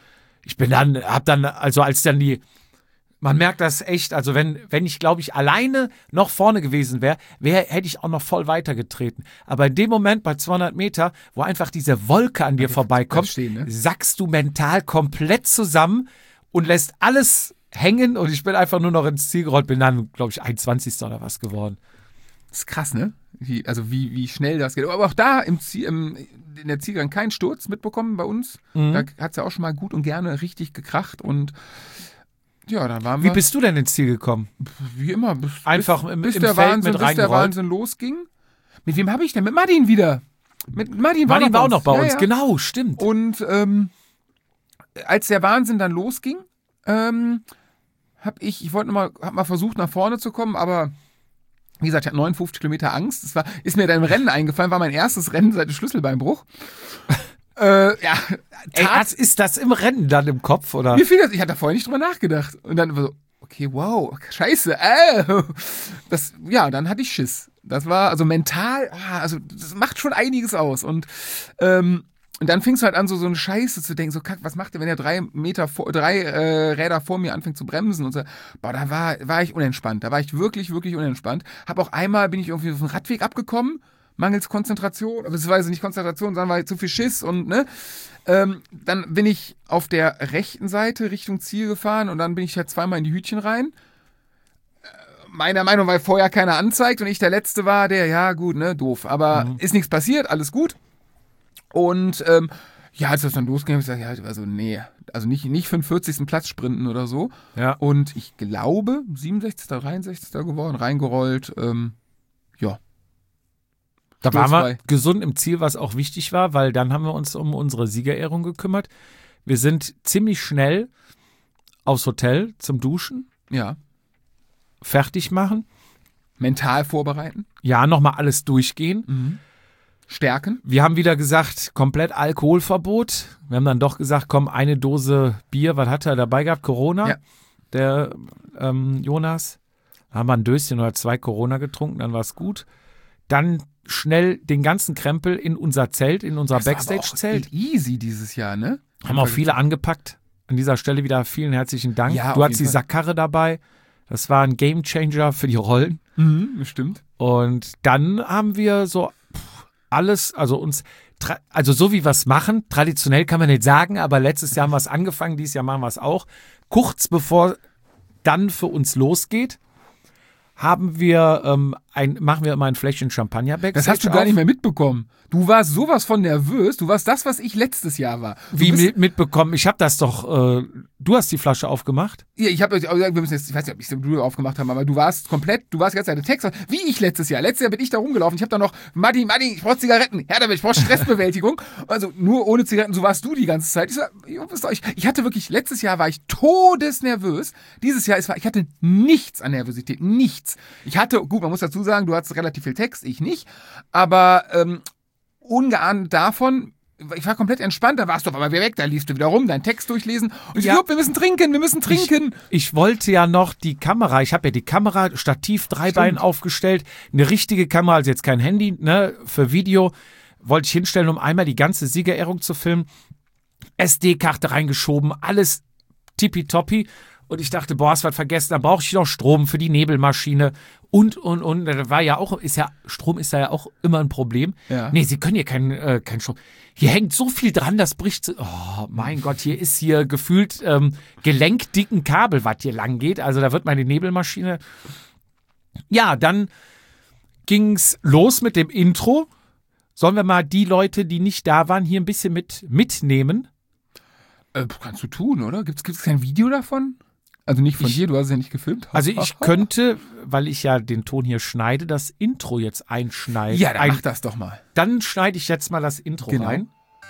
man merkt das echt, also wenn ich, glaube ich, alleine noch vorne gewesen wäre, hätte ich auch noch voll weitergetreten. Aber in dem Moment bei 200 Meter, wo einfach diese Wolke an dir vorbeikommt, stehen, ne? sackst du mental komplett zusammen und lässt alles hängen und ich bin einfach nur noch ins Ziel gerollt, bin dann, glaube ich, 21. oder was geworden. Das ist krass, ne? Wie schnell das geht. Aber auch da in der Zielgang keinen Sturz mitbekommen bei uns. Da hat es ja auch schon mal gut und gerne richtig gekracht und ja, dann waren wir. Wie bist du denn ins Ziel gekommen? Wie immer. Einfach im der Feld Wahnsinn, mit bis der reingerollt? Wahnsinn losging. Mit wem habe ich denn? Mit Martin wieder. Mit Martin Martin war auch noch bei Ja, uns, ja. genau, stimmt. Und als der Wahnsinn dann losging, hab mal versucht, nach vorne zu kommen, aber wie gesagt, ich hatte 59 Kilometer Angst. Ist mir dann im Rennen eingefallen, war mein erstes Rennen seit dem Schlüsselbeinbruch. Ist das im Rennen dann im Kopf, oder? Mir fiel das, ich hatte da vorher nicht drüber nachgedacht. Und dann so, okay, wow, scheiße, dann hatte ich Schiss. Das war also mental, das macht schon einiges aus. Und dann fingst du halt an, so eine Scheiße zu denken, so kack, was macht der, wenn er 3 Räder vor mir anfängt zu bremsen und so. Boah, da war ich unentspannt. Da war ich wirklich, wirklich unentspannt. Bin ich irgendwie auf den Radweg abgekommen, mangels Konzentration, beziehungsweise nicht Konzentration, sondern war ich zu viel Schiss und dann bin ich auf der rechten Seite Richtung Ziel gefahren und dann bin ich halt zweimal in die Hütchen rein. Meiner Meinung, weil vorher keiner anzeigt und ich der Letzte war, doof. Aber ist nichts passiert, alles gut. Und als das dann losging, habe ich gesagt, nicht für den 40. Platz sprinten oder so. Ja. Und ich glaube, 67., 63. geworden, reingerollt, Da waren wir Sturzfrei. gesund im Ziel, was auch wichtig war, weil dann haben wir uns um unsere Siegerehrung gekümmert. Wir sind ziemlich schnell aufs Hotel zum Duschen, Ja. fertig machen. Mental vorbereiten. Ja, nochmal alles durchgehen. Stärken. Wir haben wieder gesagt, komplett Alkoholverbot. Wir haben dann doch gesagt, komm, eine Dose Bier, was hat er dabei gehabt? Corona, Ja. der Jonas. Da haben wir ein Döschen oder 2 Corona getrunken, dann war es gut. Dann schnell den ganzen Krempel in unser Zelt, in unser Das war aber Backstage-Zelt. auch easy dieses Jahr, ne? Haben auch viele angepackt. An dieser Stelle wieder vielen herzlichen Dank. Ja, du auf hattest die jeden Fall. Sackkarre dabei. Das war ein Gamechanger für die Rollen. Bestimmt. Und dann haben wir so alles, also so wie wir es machen, traditionell kann man nicht sagen, aber letztes Jahr haben wir es angefangen, dieses Jahr machen wir es auch. Kurz bevor dann für uns losgeht, machen wir immer ein Fläschchen Champagner Backstage. Das hast du gar nicht mehr mitbekommen. Du warst sowas von nervös. Du warst das, was ich letztes Jahr war. Mitbekommen? Ich habe das doch, du hast die Flasche aufgemacht? Ja, ich weiß nicht, ob ich du aufgemacht habe, aber du warst die ganze Zeit der Text, wie ich letztes Jahr. Letztes Jahr bin ich da rumgelaufen. Ich habe da noch, Matti, ich brauche Zigaretten. Ja, damit, ich brauche Stressbewältigung. Also nur ohne Zigaretten, so warst du die ganze Zeit. Ich hatte wirklich, letztes Jahr war ich todesnervös. Dieses Jahr, ich hatte nichts an Nervosität, nichts. Ich hatte, gut, man muss dazu sagen, du hattest relativ viel Text, ich nicht, aber ungeahnt davon, ich war komplett entspannt, da warst du auf einmal weg, da liefst du wieder rum, deinen Text durchlesen und Ja. wir müssen trinken. Ich wollte ja noch die Kamera, ich habe ja die Kamera, Stativ, Dreibein aufgestellt, eine richtige Kamera, also jetzt kein Handy, ne, für Video, wollte ich hinstellen, um einmal die ganze Siegerehrung zu filmen, SD-Karte reingeschoben, alles tippitoppi. Und ich dachte, boah, hast was vergessen, da brauche ich noch Strom für die Nebelmaschine und. Da war ja auch, Strom ist da ja auch immer ein Problem. Ja. Nee, sie können hier kein Strom. Hier hängt so viel dran, das bricht. Oh mein Gott, hier ist gefühlt gelenkdicken Kabel, was hier lang geht. Also da wird meine Nebelmaschine. Ja, dann ging's los mit dem Intro. Sollen wir mal die Leute, die nicht da waren, hier ein bisschen mitnehmen? Kannst du tun, oder? Gibt's kein Video davon? Also nicht von dir, du hast es ja nicht gefilmt. Also ich könnte, weil ich ja den Ton hier schneide, das Intro jetzt einschneiden. Ja, dann mach das doch mal. Dann schneide ich jetzt mal das Intro rein.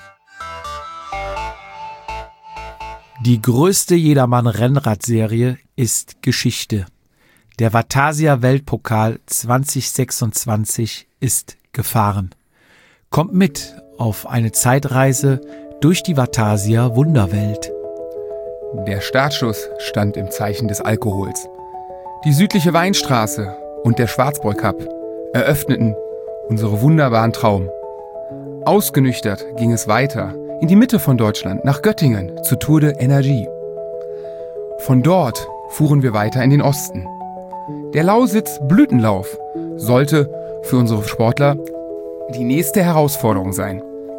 Die größte Jedermann-Rennradserie ist Geschichte. Der Vatasia Weltpokal 2026 ist gefahren. Kommt mit auf eine Zeitreise durch die Vatasia Wunderwelt. Der Startschuss stand im Zeichen des Alkohols. Die südliche Weinstraße und der Schwarzbräu Cup eröffneten unsere wunderbaren Traum. Ausgenüchtert ging es weiter in die Mitte von Deutschland, nach Göttingen, zur Tour de Energie. Von dort fuhren wir weiter in den Osten. Der Lausitz-Blütenlauf sollte für unsere Sportler die nächste Herausforderung sein.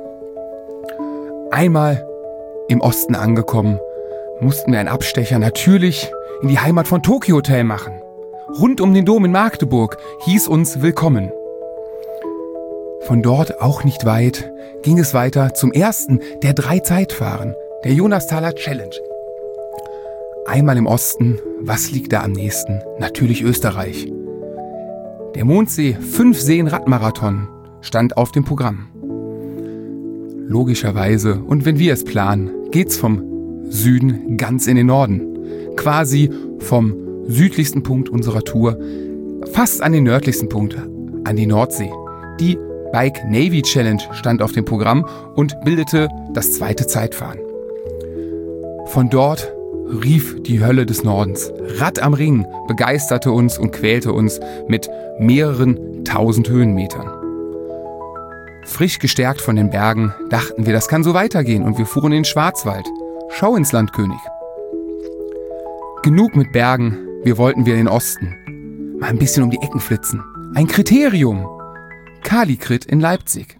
Einmal im Osten angekommen, mussten wir einen Abstecher natürlich in die Heimat von Tokyo Hotel machen. Rund um den Dom in Magdeburg hieß uns willkommen. Von dort, auch nicht weit, ging es weiter zum ersten der 3 Zeitfahren, der Jonasthaler Challenge. Einmal im Osten, was liegt da am nächsten? Natürlich Österreich. Der Mondsee 5-Seen-Radmarathon stand auf dem Programm. Logischerweise, und wenn wir es planen, geht's vom Süden ganz in den Norden. Quasi vom südlichsten Punkt unserer Tour, fast an den nördlichsten Punkt, an die Nordsee. Die Bike Navy Challenge stand auf dem Programm und bildete das 2. Zeitfahren. Von dort rief die Hölle des Nordens. Rad am Ring begeisterte uns und quälte uns mit mehreren 1000 Höhenmetern. Frisch gestärkt von den Bergen dachten wir, das kann so weitergehen, und wir fuhren in den Schwarzwald. Schau ins Land, König. Genug mit Bergen, wir wollten wieder in den Osten. Mal ein bisschen um die Ecken flitzen. Ein Kriterium. Kalikrit in Leipzig.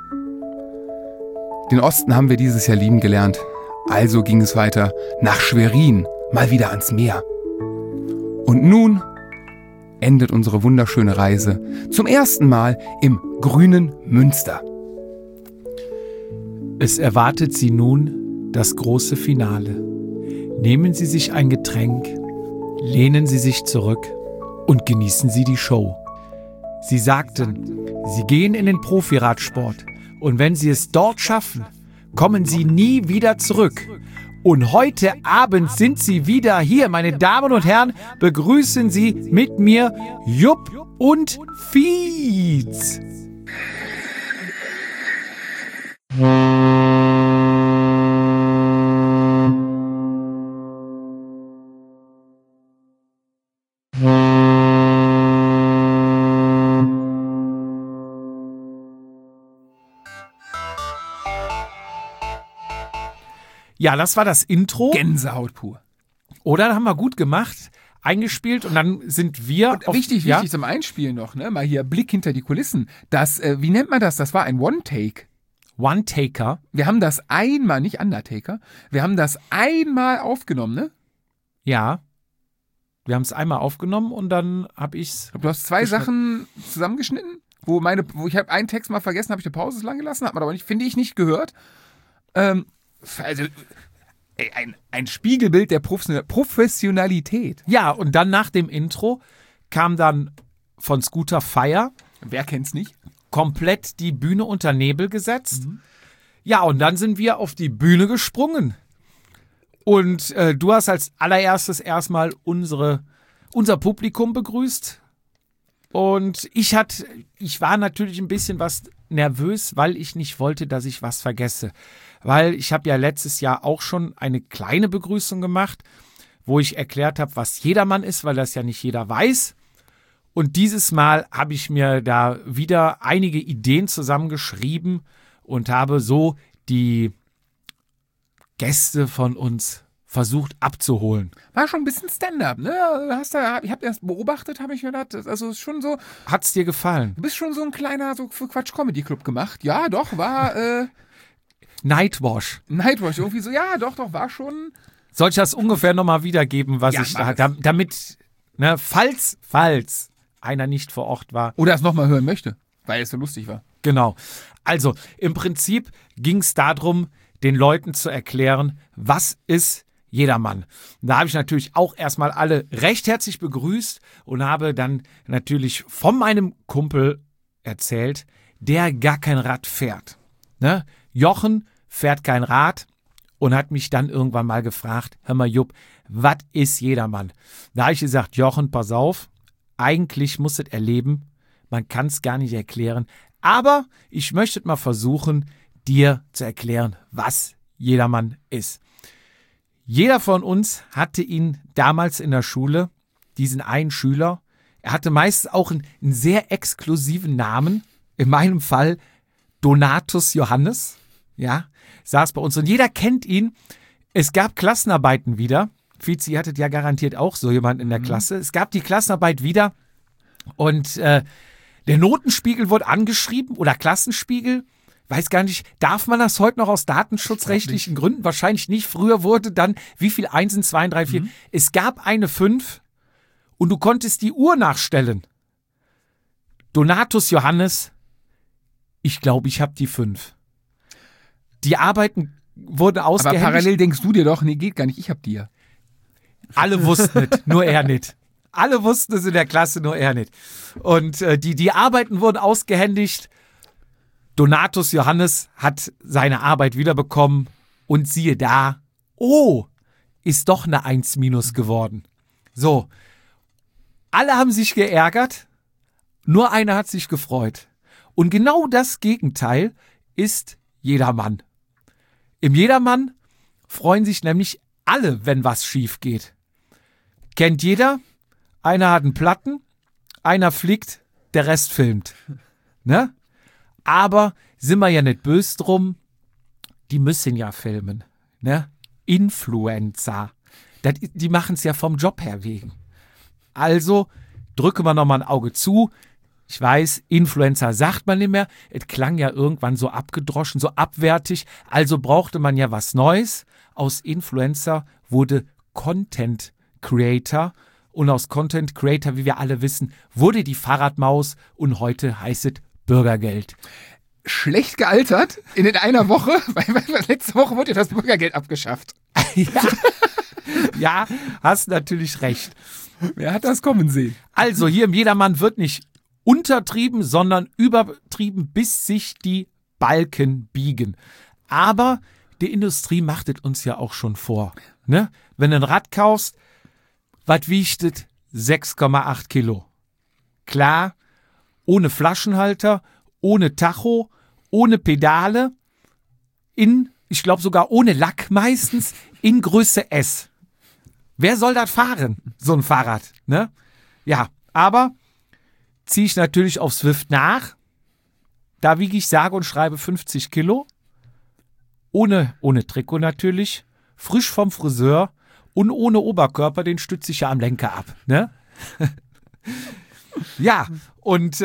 Den Osten haben wir dieses Jahr lieben gelernt. Also ging es weiter nach Schwerin, mal wieder ans Meer. Und nun endet unsere wunderschöne Reise zum ersten Mal im grünen Münster. Es erwartet Sie nun das große Finale. Nehmen Sie sich ein Getränk, lehnen Sie sich zurück und genießen Sie die Show. Sie sagten, Sie gehen in den Profiradsport, und wenn Sie es dort schaffen, kommen Sie nie wieder zurück. Und heute Abend sind Sie wieder hier, meine Damen und Herren. Begrüßen Sie mit mir Jupp und Fietz. Ja, das war das Intro. Gänsehaut pur. Oder haben wir gut gemacht. eingespielt und dann sind wir Und wichtig zum Einspielen noch, ne? Mal hier Blick hinter die Kulissen. Das, wie nennt man das? Das war ein One-Take. One-Taker. Wir haben das einmal, nicht Undertaker, wir haben das einmal aufgenommen, ne? Ja. Wir haben es einmal aufgenommen und dann habe ich's. Du hast zwei Sachen zusammengeschnitten, wo ich habe einen Text mal vergessen, habe ich eine Pause lang gelassen, hat man aber nicht, finde ich, nicht gehört. Also ein Spiegelbild der Professionalität. Ja, und dann nach dem Intro kam dann von Scooter Fire. Wer kennt's nicht? Komplett die Bühne unter Nebel gesetzt. Ja, und dann sind wir auf die Bühne gesprungen. Und du hast als allererstes erstmal unser Publikum begrüßt. Und ich war natürlich ein bisschen was nervös, weil ich nicht wollte, dass ich was vergesse. Weil ich habe ja letztes Jahr auch schon eine kleine Begrüßung gemacht, wo ich erklärt habe, was Jedermann ist, weil das ja nicht jeder weiß. Und dieses Mal habe ich mir da wieder einige Ideen zusammengeschrieben und habe so die Gäste von uns versucht abzuholen. War schon ein bisschen Stand-up, ne? Ich habe das beobachtet, habe ich gedacht, also ist schon so. Hat's dir gefallen? Du bist schon so ein kleiner, so für Quatsch-Comedy-Club gemacht. Ja, doch, war Nightwash. Nightwash, irgendwie so, ja, doch, war schon. Soll ich das ungefähr nochmal wiedergeben, was ich da, damit, ne, falls einer nicht vor Ort war. Oder es nochmal hören möchte, weil es so lustig war. Genau. Also, im Prinzip ging es darum, den Leuten zu erklären, was ist Jedermann. Da habe ich natürlich auch erstmal alle recht herzlich begrüßt und habe dann natürlich von meinem Kumpel erzählt, der gar kein Rad fährt. Ne? Jochen fährt kein Rad und hat mich dann irgendwann mal gefragt, hör mal Jupp, was ist Jedermann? Da habe ich gesagt, Jochen, pass auf, eigentlich muss es erleben, man kann es gar nicht erklären, aber ich möchte mal versuchen, dir zu erklären, was Jedermann ist. Jeder von uns hatte ihn damals in der Schule, diesen einen Schüler. Er hatte meistens auch einen sehr exklusiven Namen. In meinem Fall Donatus Johannes. Ja, saß bei uns und jeder kennt ihn. Es gab Klassenarbeiten wieder. Fizi, ihr hattet ja garantiert auch so jemanden in der Klasse. Es gab die Klassenarbeit wieder und der Notenspiegel wurde angeschrieben oder Klassenspiegel. Weiß gar nicht, darf man das heute noch aus datenschutzrechtlichen Gründen? Wahrscheinlich nicht. Früher wurde dann, wie viel? 1, 2, 3, 4. Es gab eine 5 und du konntest die Uhr nachstellen. Donatus Johannes, ich glaube, ich habe die 5. Die Arbeiten wurden ausgehändigt. Aber parallel denkst du dir doch, nee, geht gar nicht, ich habe die ja. Alle wussten es, nur er nicht. Alle wussten es in der Klasse, nur er nicht. Und die Arbeiten wurden ausgehändigt. Donatus Johannes hat seine Arbeit wiederbekommen und siehe da, ist doch eine 1- geworden. So, alle haben sich geärgert, nur einer hat sich gefreut. Und genau das Gegenteil ist Jedermann. Im Jedermann freuen sich nämlich alle, wenn was schief geht. Kennt jeder? Einer hat einen Platten, einer fliegt, der Rest filmt. Ne? Aber sind wir ja nicht böse drum, die müssen ja filmen. Ne? Influencer. Die machen es ja vom Job her wegen. Also drücken wir nochmal ein Auge zu. Ich weiß, Influencer sagt man nicht mehr. Es klang ja irgendwann so abgedroschen, so abwertig. Also brauchte man ja was Neues. Aus Influencer wurde Content Creator. Und aus Content Creator, wie wir alle wissen, wurde die Fahrradmaus und heute heißt es Bürgergeld. Schlecht gealtert in einer Woche, weil letzte Woche wurde das Bürgergeld abgeschafft. Ja, hast natürlich recht. Wer hat das kommen sehen? Also hier im Jedermann wird nicht untertrieben, sondern übertrieben, bis sich die Balken biegen. Aber die Industrie macht es uns ja auch schon vor. Ne? Wenn du ein Rad kaufst, was wiegt es? 6,8 Kilo. Klar, ohne Flaschenhalter, ohne Tacho, ohne Pedale, ich glaube sogar ohne Lack meistens, in Größe S. Wer soll das fahren, so ein Fahrrad? Ne? Ja, aber ziehe ich natürlich auf Swift nach. Da wiege ich sage und schreibe 50 Kilo. Ohne Trikot natürlich. Frisch vom Friseur. und ohne Oberkörper, den stütze ich ja am Lenker ab. Ne? Ja, und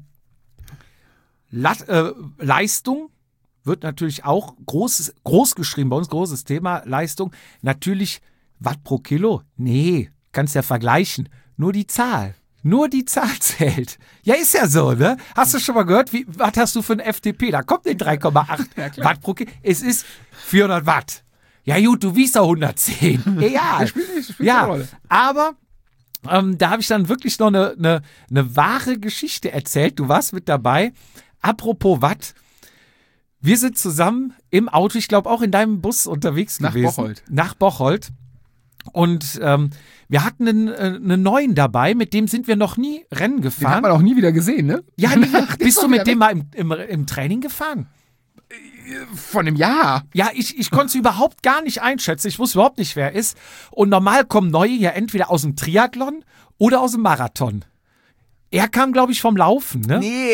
Leistung wird natürlich auch groß geschrieben, bei uns großes Thema, Leistung. Natürlich Watt pro Kilo, nee, kannst ja vergleichen. Nur die Zahl zählt. Ja, ist ja so, ne? Hast du schon mal gehört, was hast du für ein FTP? Da kommt den 3,8 Watt pro Kilo. Es ist 400 Watt. Ja gut, du wiegst auch 110. Egal. Das spielt Ja, keine Rolle. aber da habe ich dann wirklich noch eine wahre Geschichte erzählt. Du warst mit dabei. Apropos Watt. Wir sind zusammen im Auto, ich glaube auch in deinem Bus unterwegs Nach gewesen. Bocholt. Nach Bocholt. Und wir hatten einen neuen dabei, mit dem sind wir noch nie Rennen Den gefahren. hat man auch nie wieder gesehen, ne? Ja, bist du war mit wieder dem mal im Training gefahren? Von einem Jahr. Ja, ich konnte es überhaupt gar nicht einschätzen. Ich wusste überhaupt nicht, wer er ist. Und normal kommen neue ja entweder aus dem Triathlon oder aus dem Marathon. Er kam, glaube ich, vom Laufen, ne? Nee,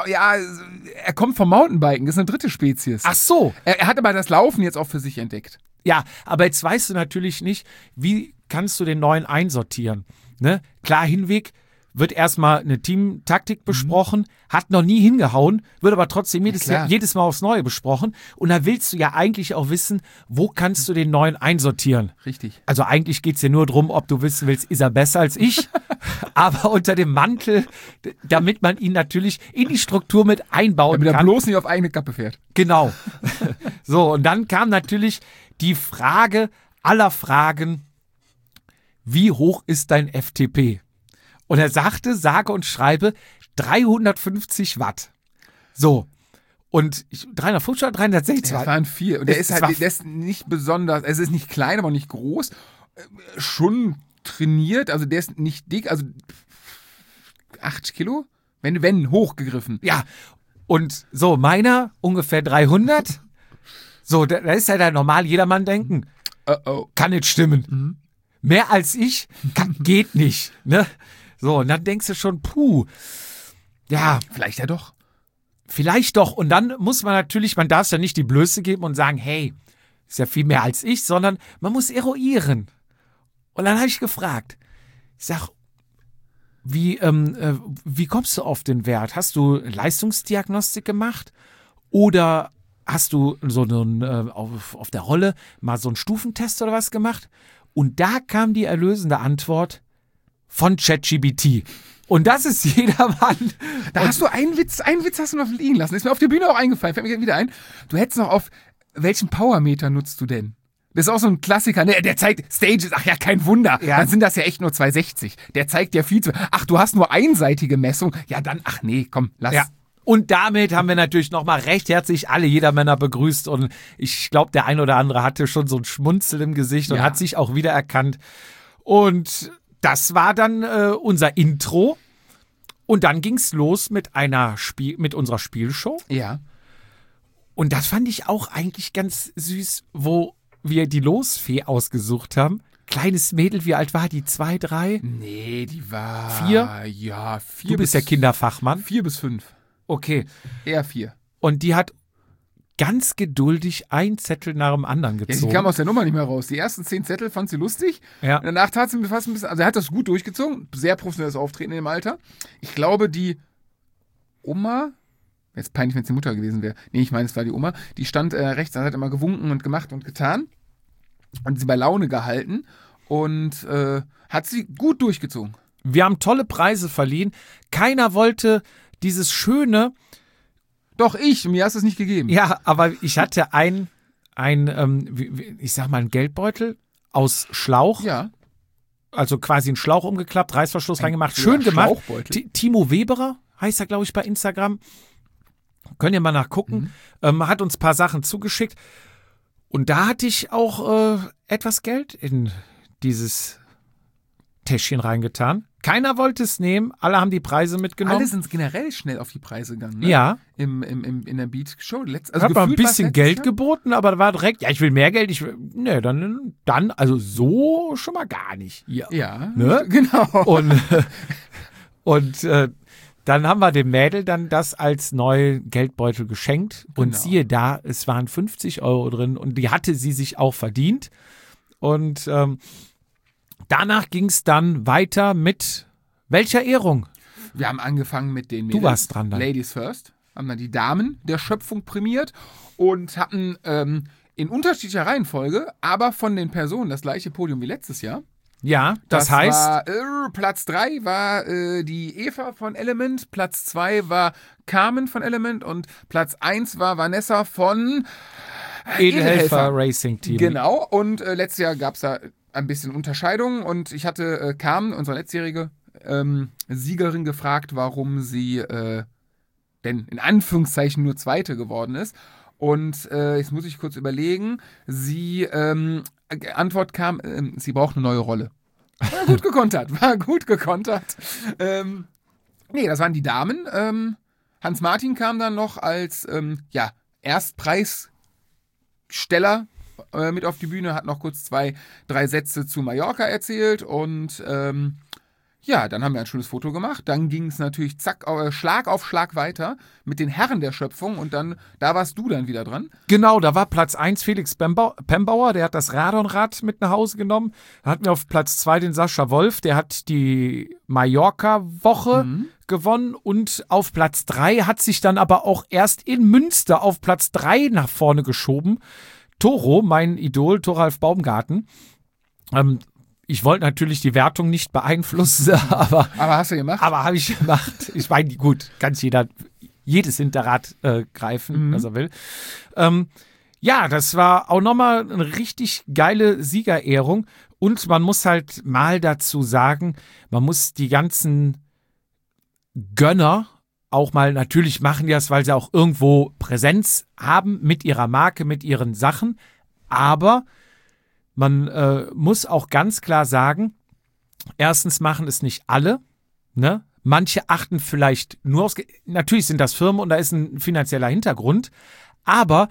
er kommt vom Mountainbiken, das ist eine dritte Spezies. Ach so. Er hat aber das Laufen jetzt auch für sich entdeckt. Ja, aber jetzt weißt du natürlich nicht, wie kannst du den neuen einsortieren. Ne? Klar, Hinweg wird erstmal eine Teamtaktik besprochen, hat noch nie hingehauen, wird aber trotzdem jedes Mal aufs Neue besprochen. Und da willst du ja eigentlich auch wissen, wo kannst du den neuen einsortieren. Richtig. Also eigentlich geht es dir nur darum, ob du wissen willst, ist er besser als ich? Aber unter dem Mantel, damit man ihn natürlich in die Struktur mit einbauen Damit kann. er bloß nicht auf eigene Kappe fährt. Genau. So, und dann kam natürlich die Frage aller Fragen, wie hoch ist dein FTP? Und er sagte, sage und schreibe, 350 Watt. So, und 350 oder 360 Das Watt? waren 4. Und der ist nicht besonders, es ist nicht klein, aber auch nicht groß. Schon trainiert, also der ist nicht dick, also 8 Kilo, wenn hochgegriffen. Ja, und so, meiner ungefähr 300. So, da ist ja der normal jedermann denken, kann nicht stimmen. Mehr als ich geht nicht. Ne? So, und dann denkst du schon, ja, Vielleicht ja doch. vielleicht doch. Und dann muss man natürlich, man darf es ja nicht die Blöße geben und sagen, hey, ist ja viel mehr als ich, sondern man muss eruieren. Und dann habe ich gefragt, ich sag, wie kommst du auf den Wert? Hast du Leistungsdiagnostik gemacht oder hast du so auf der Rolle mal so einen Stufentest oder was gemacht? Und da kam die erlösende Antwort von ChatGPT. Und das ist jedermann. Da hast du einen Witz hast du noch liegen lassen. Ist mir auf der Bühne auch eingefallen, fällt mir wieder ein. Du hättest noch auf, welchen Powermeter nutzt du denn? Das ist auch so ein Klassiker, ne? Der zeigt Stages, ach ja, kein Wunder. Ja. Dann sind das ja echt nur 260. Der zeigt ja viel zu. Ach, du hast nur einseitige Messung. Ja, dann, ach nee, komm, lass. Ja. Und damit haben wir natürlich nochmal recht herzlich alle Jedermänner begrüßt. Und ich glaube, der ein oder andere hatte schon so ein Schmunzel im Gesicht und Ja. hat sich auch wiedererkannt. Und das war dann unser Intro. Und dann ging es los mit unserer Spielshow. Ja. Und das fand ich auch eigentlich ganz süß, wo wir die Losfee ausgesucht haben. Kleines Mädel, wie alt war die? 2, 3? Nee, die war... 4? Ja, 4 Du bist ja Kinderfachmann. 4 bis 5. Okay. Eher 4. Und die hat ganz geduldig einen Zettel nach dem anderen Ja, gezogen. sie kam aus der Nummer nicht mehr raus. Die ersten 10 Zettel fand sie lustig. Ja. Und danach tat sie mir fast ein bisschen... Also er hat das gut durchgezogen. Sehr professionelles Auftreten im Alter. Ich glaube, die Oma... Jetzt peinlich, wenn es die Mutter gewesen wäre. Nee, ich meine, es war die Oma. Die stand rechts, hat immer gewunken und gemacht und getan. Und sie bei Laune gehalten. Und hat sie gut durchgezogen. Wir haben tolle Preise verliehen. Keiner wollte dieses schöne, Doch, mir hast du es nicht gegeben. ja, aber ich hatte ich sag mal, einen Geldbeutel aus Schlauch, Ja. also quasi einen Schlauch umgeklappt, Reißverschluss reingemacht, Ja, schön gemacht. Schlauchbeutel. Timo Weberer heißt er, glaube ich, bei Instagram. Könnt ihr mal nachgucken. Hat uns ein paar Sachen zugeschickt. Und da hatte ich auch etwas Geld in dieses Täschchen reingetan. Keiner wollte es nehmen, alle haben die Preise mitgenommen. Alle sind generell schnell auf die Preise gegangen. Ne? Ja. In der Beat Show. Also hat mal ein gefühlt war's bisschen letztes Geld Jahr. geboten, aber da war direkt, ja, ich will mehr Geld, nee, dann, also so schon mal gar nicht. Ja, Ne? genau. Und dann haben wir dem Mädel dann das als neuen Geldbeutel geschenkt. Und Genau. siehe da, es waren 50 € drin und die hatte sie sich auch verdient. Und Danach ging es dann weiter mit welcher Ehrung? Wir haben angefangen mit den Du warst dran dann. Ladies First. Haben dann die Damen der Schöpfung prämiert und hatten in unterschiedlicher Reihenfolge, aber von den Personen das gleiche Podium wie letztes Jahr. Ja, das heißt... Platz 3 war die Eva von Element, Platz 2 war Carmen von Element und Platz 1 war Vanessa von Edelhelfer Racing Team. Genau, und letztes Jahr gab es da ein bisschen Unterscheidungen und ich hatte Carmen, unsere letztjährige Siegerin, gefragt, warum sie denn in Anführungszeichen nur Zweite geworden ist. Und jetzt muss ich kurz überlegen, Antwort kam, sie braucht eine neue Rolle. War gut gekontert. Nee, das waren die Damen. Hans-Martin kam dann noch als Erstpreissteller mit auf die Bühne, hat noch kurz 2-3 Sätze zu Mallorca erzählt und dann haben wir ein schönes Foto gemacht. Dann ging es natürlich Schlag auf Schlag weiter mit den Herren der Schöpfung und da warst du dann wieder dran. Genau, da war Platz 1 Felix Pembauer, der hat das Radonrad mit nach Hause genommen. Da hatten wir auf Platz 2 den Sascha Wolf, der hat die Mallorca-Woche gewonnen und auf Platz 3 hat sich dann aber auch erst in Münster auf Platz 3 nach vorne geschoben. Toro, mein Idol, Thoralf Baumgarten. Ich wollte natürlich die Wertung nicht beeinflussen, aber hast du gemacht? Aber habe ich gemacht. Ich meine, gut, kann jedes Hinterrad greifen, was er will. Das war auch nochmal eine richtig geile Siegerehrung. Und man muss halt mal dazu sagen, man muss die ganzen Gönner auch mal, natürlich machen die das, weil sie auch irgendwo Präsenz haben mit ihrer Marke, mit ihren Sachen. Aber man muss auch ganz klar sagen, erstens machen es nicht alle, ne? Manche achten vielleicht nur aufs natürlich sind das Firmen und da ist ein finanzieller Hintergrund, aber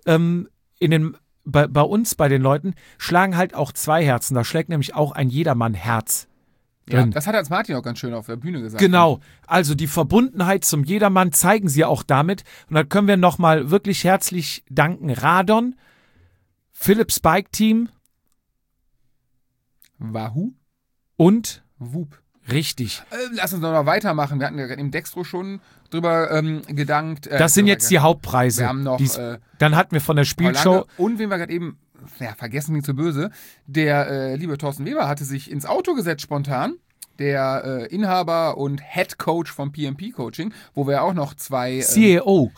bei uns, bei den Leuten, schlagen halt auch 2 Herzen. Da schlägt nämlich auch ein Jedermann-Herz drin. Ja, das hat Hans-Martin auch ganz schön auf der Bühne gesagt. Genau, also die Verbundenheit zum Jedermann zeigen sie auch damit. Und da können wir nochmal wirklich herzlich danken Radon, Philips Bike Team, Wahoo und Whoop. Richtig. Lass uns noch weitermachen. Wir hatten ja gerade im Dextro schon drüber gedankt. Das sind jetzt die Hauptpreise. Wir haben noch dann hatten wir von der Spielshow. Und wen wir gerade eben, vergessen klingt so böse, der liebe Thorsten Weber hatte sich ins Auto gesetzt spontan. Der Inhaber und Head Coach vom PMP Coaching, wo wir auch noch 2 CEO,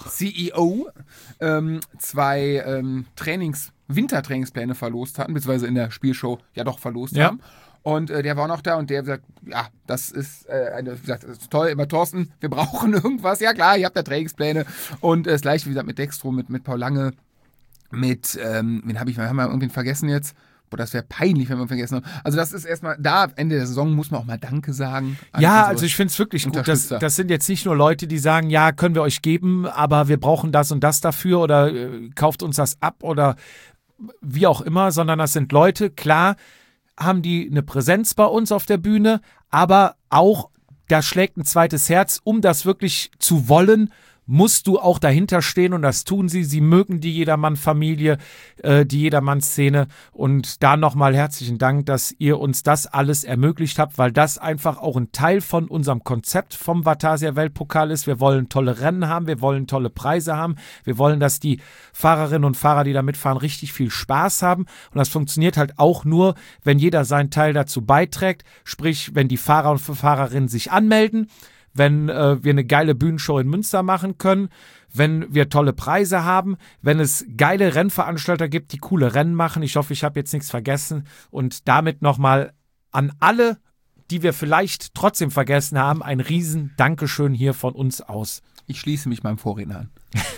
2 Wintertrainingspläne verlost hatten, beziehungsweise in der Spielshow verlost haben. Und der war auch noch da und der sagt, ja, das ist das ist toll, immer Thorsten, wir brauchen irgendwas. Ja klar, ihr habt da Trainingspläne. Und das gleiche, wie gesagt, mit Dextro, mit Paul Lange, mit, haben wir irgendwen vergessen jetzt? Boah, das wäre peinlich, wenn wir vergessen haben. Also das ist erstmal, Ende der Saison muss man auch mal Danke sagen. Ja, also ich finde es wirklich gut. Das sind jetzt nicht nur Leute, die sagen, ja, können wir euch geben, aber wir brauchen das und das dafür oder kauft uns das ab oder wie auch immer, sondern das sind Leute, klar, haben die eine Präsenz bei uns auf der Bühne, aber auch, da schlägt ein zweites Herz, um das wirklich zu wollen, musst du auch dahinter stehen und das tun sie. Sie mögen die Jedermann-Familie, die Jedermann-Szene und da nochmal herzlichen Dank, dass ihr uns das alles ermöglicht habt, weil das einfach auch ein Teil von unserem Konzept vom Vatasia Weltpokal ist. Wir wollen tolle Rennen haben, wir wollen tolle Preise haben, wir wollen, dass die Fahrerinnen und Fahrer, die da mitfahren, richtig viel Spaß haben und das funktioniert halt auch nur, wenn jeder seinen Teil dazu beiträgt, sprich, wenn die Fahrer und Fahrerinnen sich anmelden, wenn wir eine geile Bühnenshow in Münster machen können, wenn wir tolle Preise haben, wenn es geile Rennveranstalter gibt, die coole Rennen machen. Ich hoffe, ich habe jetzt nichts vergessen. Und damit nochmal an alle, die wir vielleicht trotzdem vergessen haben, ein riesen Dankeschön hier von uns aus. Ich schließe mich meinem Vorredner an.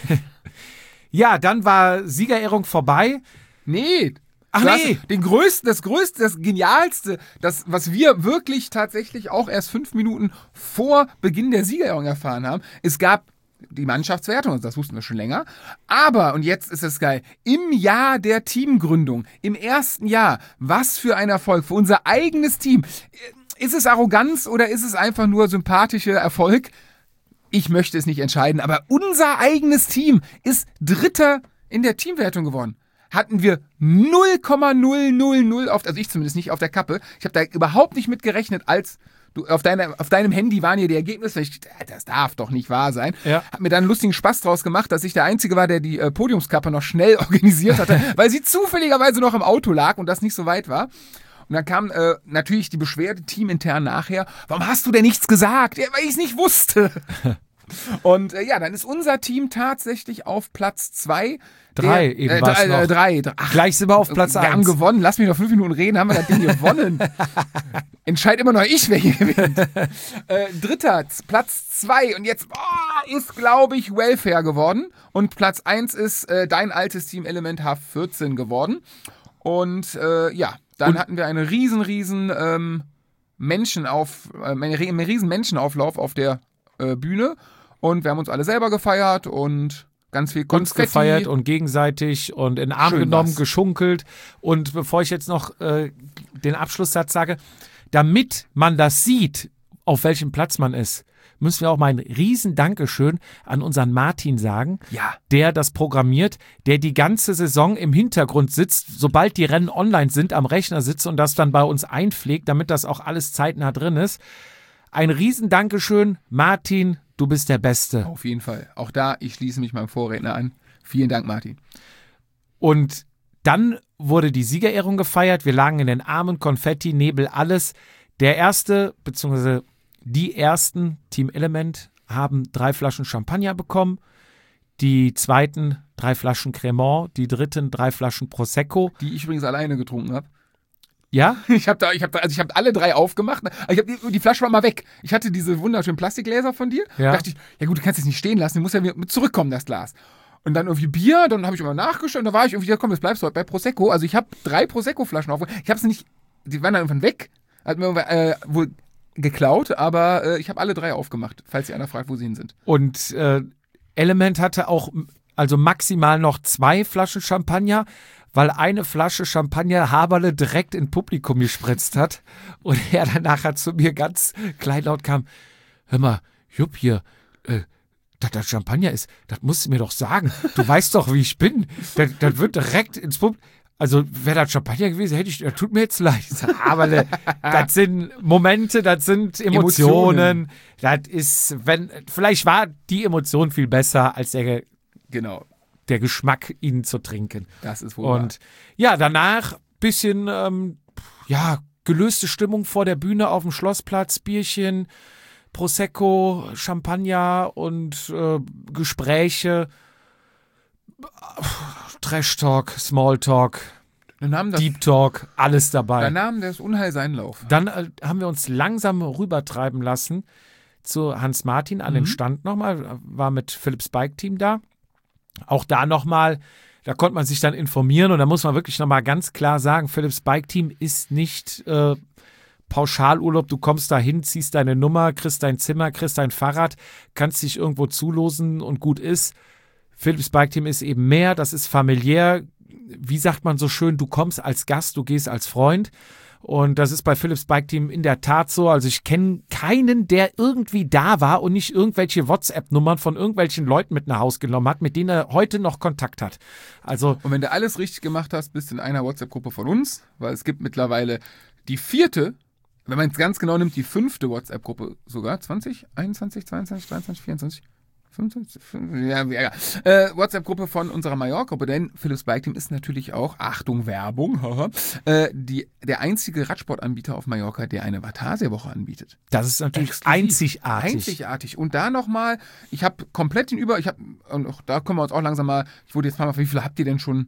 Ja, dann war Siegerehrung vorbei. Nee, ach nee. Das Größte, das Genialste, das, was wir wirklich tatsächlich auch erst 5 Minuten vor Beginn der Siegerehrung erfahren haben, es gab die Mannschaftswertung, das wussten wir schon länger, aber, und jetzt ist es geil, im Jahr der Teamgründung, im ersten Jahr, was für ein Erfolg für unser eigenes Team. Ist es Arroganz oder ist es einfach nur sympathischer Erfolg? Ich möchte es nicht entscheiden, aber unser eigenes Team ist Dritter in der Teamwertung geworden. hatten wir 0,000 also ich zumindest nicht auf der Kappe. Ich habe da überhaupt nicht mit gerechnet, als du auf deinem Handy waren ja die Ergebnisse. Ich dachte, das darf doch nicht wahr sein. Ja. Hab mir dann einen lustigen Spaß draus gemacht, dass ich der Einzige war, der die Podiumskappe noch schnell organisiert hatte, weil sie zufälligerweise noch im Auto lag und das nicht so weit war. Und dann kam natürlich die Beschwerde teamintern nachher. Warum hast du denn nichts gesagt? Ja, weil ich es nicht wusste. Und dann ist unser Team tatsächlich auf Platz 2. 3 eben war's noch. 3. Gleich sind wir auf Platz 1. Wir haben gewonnen. Lass mich noch 5 Minuten reden. Haben wir das Ding gewonnen. Entscheid immer noch ich, wer hier gewinnt. Dritter, Platz 2. Und jetzt ist, glaube ich, Welfare geworden. Und Platz 1 ist dein altes Team Element H14 geworden. Und dann hatten wir einen riesen Menschenauflauf auf der Bühne. Und wir haben uns alle selber gefeiert und ganz viel Konfetti. Uns gefeiert und gegenseitig und in den Arm genommen, geschunkelt. Und bevor ich jetzt noch den Abschlusssatz sage, damit man das sieht, auf welchem Platz man ist, müssen wir auch mal ein riesen Dankeschön an unseren Martin sagen, der das programmiert, der die ganze Saison im Hintergrund sitzt, sobald die Rennen online sind, am Rechner sitzt und das dann bei uns einpflegt, damit das auch alles zeitnah drin ist. Ein riesen Dankeschön, Martin, du bist der Beste. Auf jeden Fall. Auch da, ich schließe mich meinem Vorredner an. Vielen Dank, Martin. Und dann wurde die Siegerehrung gefeiert. Wir lagen in den Armen, Konfetti, Nebel, alles. Der erste, beziehungsweise die ersten Team Element haben 3 Flaschen Champagner bekommen. Die zweiten 3 Flaschen Cremant. Die dritten 3 Flaschen Prosecco. Die ich übrigens alleine getrunken habe. Ja? Ich hab alle 3 aufgemacht. Die Flasche war mal weg. Ich hatte diese wunderschönen Plastikgläser von dir. Ja. Da dachte ich, ja gut, du kannst es nicht stehen lassen, du musst ja wieder mit zurückkommen, das Glas. Und dann irgendwie Bier, dann habe ich immer nachgeschaut, da war ich irgendwie, ja komm, jetzt bleibst du heute bei Prosecco. Also ich habe 3 Prosecco-Flaschen aufgemacht. Ich habe sie nicht, die waren dann irgendwann weg. Hat mir wohl geklaut, aber ich habe alle 3 aufgemacht, falls sich einer fragt, wo sie hin sind. Und Element hatte auch also maximal noch 2 Flaschen Champagner, weil eine Flasche Champagner Haberle direkt in Publikum gespritzt hat und er dann nachher zu mir ganz kleinlaut kam, hör mal, Jupp hier, dass das Champagner ist, das musst du mir doch sagen. Du weißt doch, wie ich bin. Das wird direkt ins Publikum. Also wäre das Champagner gewesen, das tut mir jetzt leid. Aber das sind Momente, das sind Emotionen. Das ist, vielleicht war die Emotion viel besser als der Geschmack, ihn zu trinken. Das ist wohl wahr. Und ja, danach bisschen gelöste Stimmung vor der Bühne auf dem Schlossplatz, Bierchen, Prosecco, Champagner und Gespräche, Trash Talk, Small Talk, Deep Talk, alles dabei. Dann nahm das Unheil seinen Lauf. Dann haben wir uns langsam rübertreiben lassen zu Hans Martin an den Stand nochmal, war mit Philips Bike Team da. Auch da nochmal, da konnte man sich dann informieren und da muss man wirklich nochmal ganz klar sagen, Philips Bike Team ist nicht Pauschalurlaub, du kommst da hin, ziehst deine Nummer, kriegst dein Zimmer, kriegst dein Fahrrad, kannst dich irgendwo zulosen und gut ist. Philips Bike Team ist eben mehr, das ist familiär. Wie sagt man so schön, du kommst als Gast, du gehst als Freund. Und das ist bei Philips Bike Team in der Tat so. Also ich kenne keinen, der irgendwie da war und nicht irgendwelche WhatsApp-Nummern von irgendwelchen Leuten mit nach Hause genommen hat, mit denen er heute noch Kontakt hat. Also und wenn du alles richtig gemacht hast, bist du in einer WhatsApp-Gruppe von uns, weil es gibt mittlerweile die 4., wenn man es ganz genau nimmt, die 5. WhatsApp-Gruppe sogar, 20, 21, 22, 23, 24, 25, WhatsApp-Gruppe von unserer Mallorca-Gruppe, denn Philips Bike Team ist natürlich auch, Achtung, Werbung, der einzige Radsportanbieter auf Mallorca, der eine Vatasia-Woche anbietet. Das ist natürlich einzigartig. Einzigartig. Und da nochmal, ich habe komplett und da können wir uns auch langsam mal, ich wurde jetzt mal, wie viele habt ihr denn schon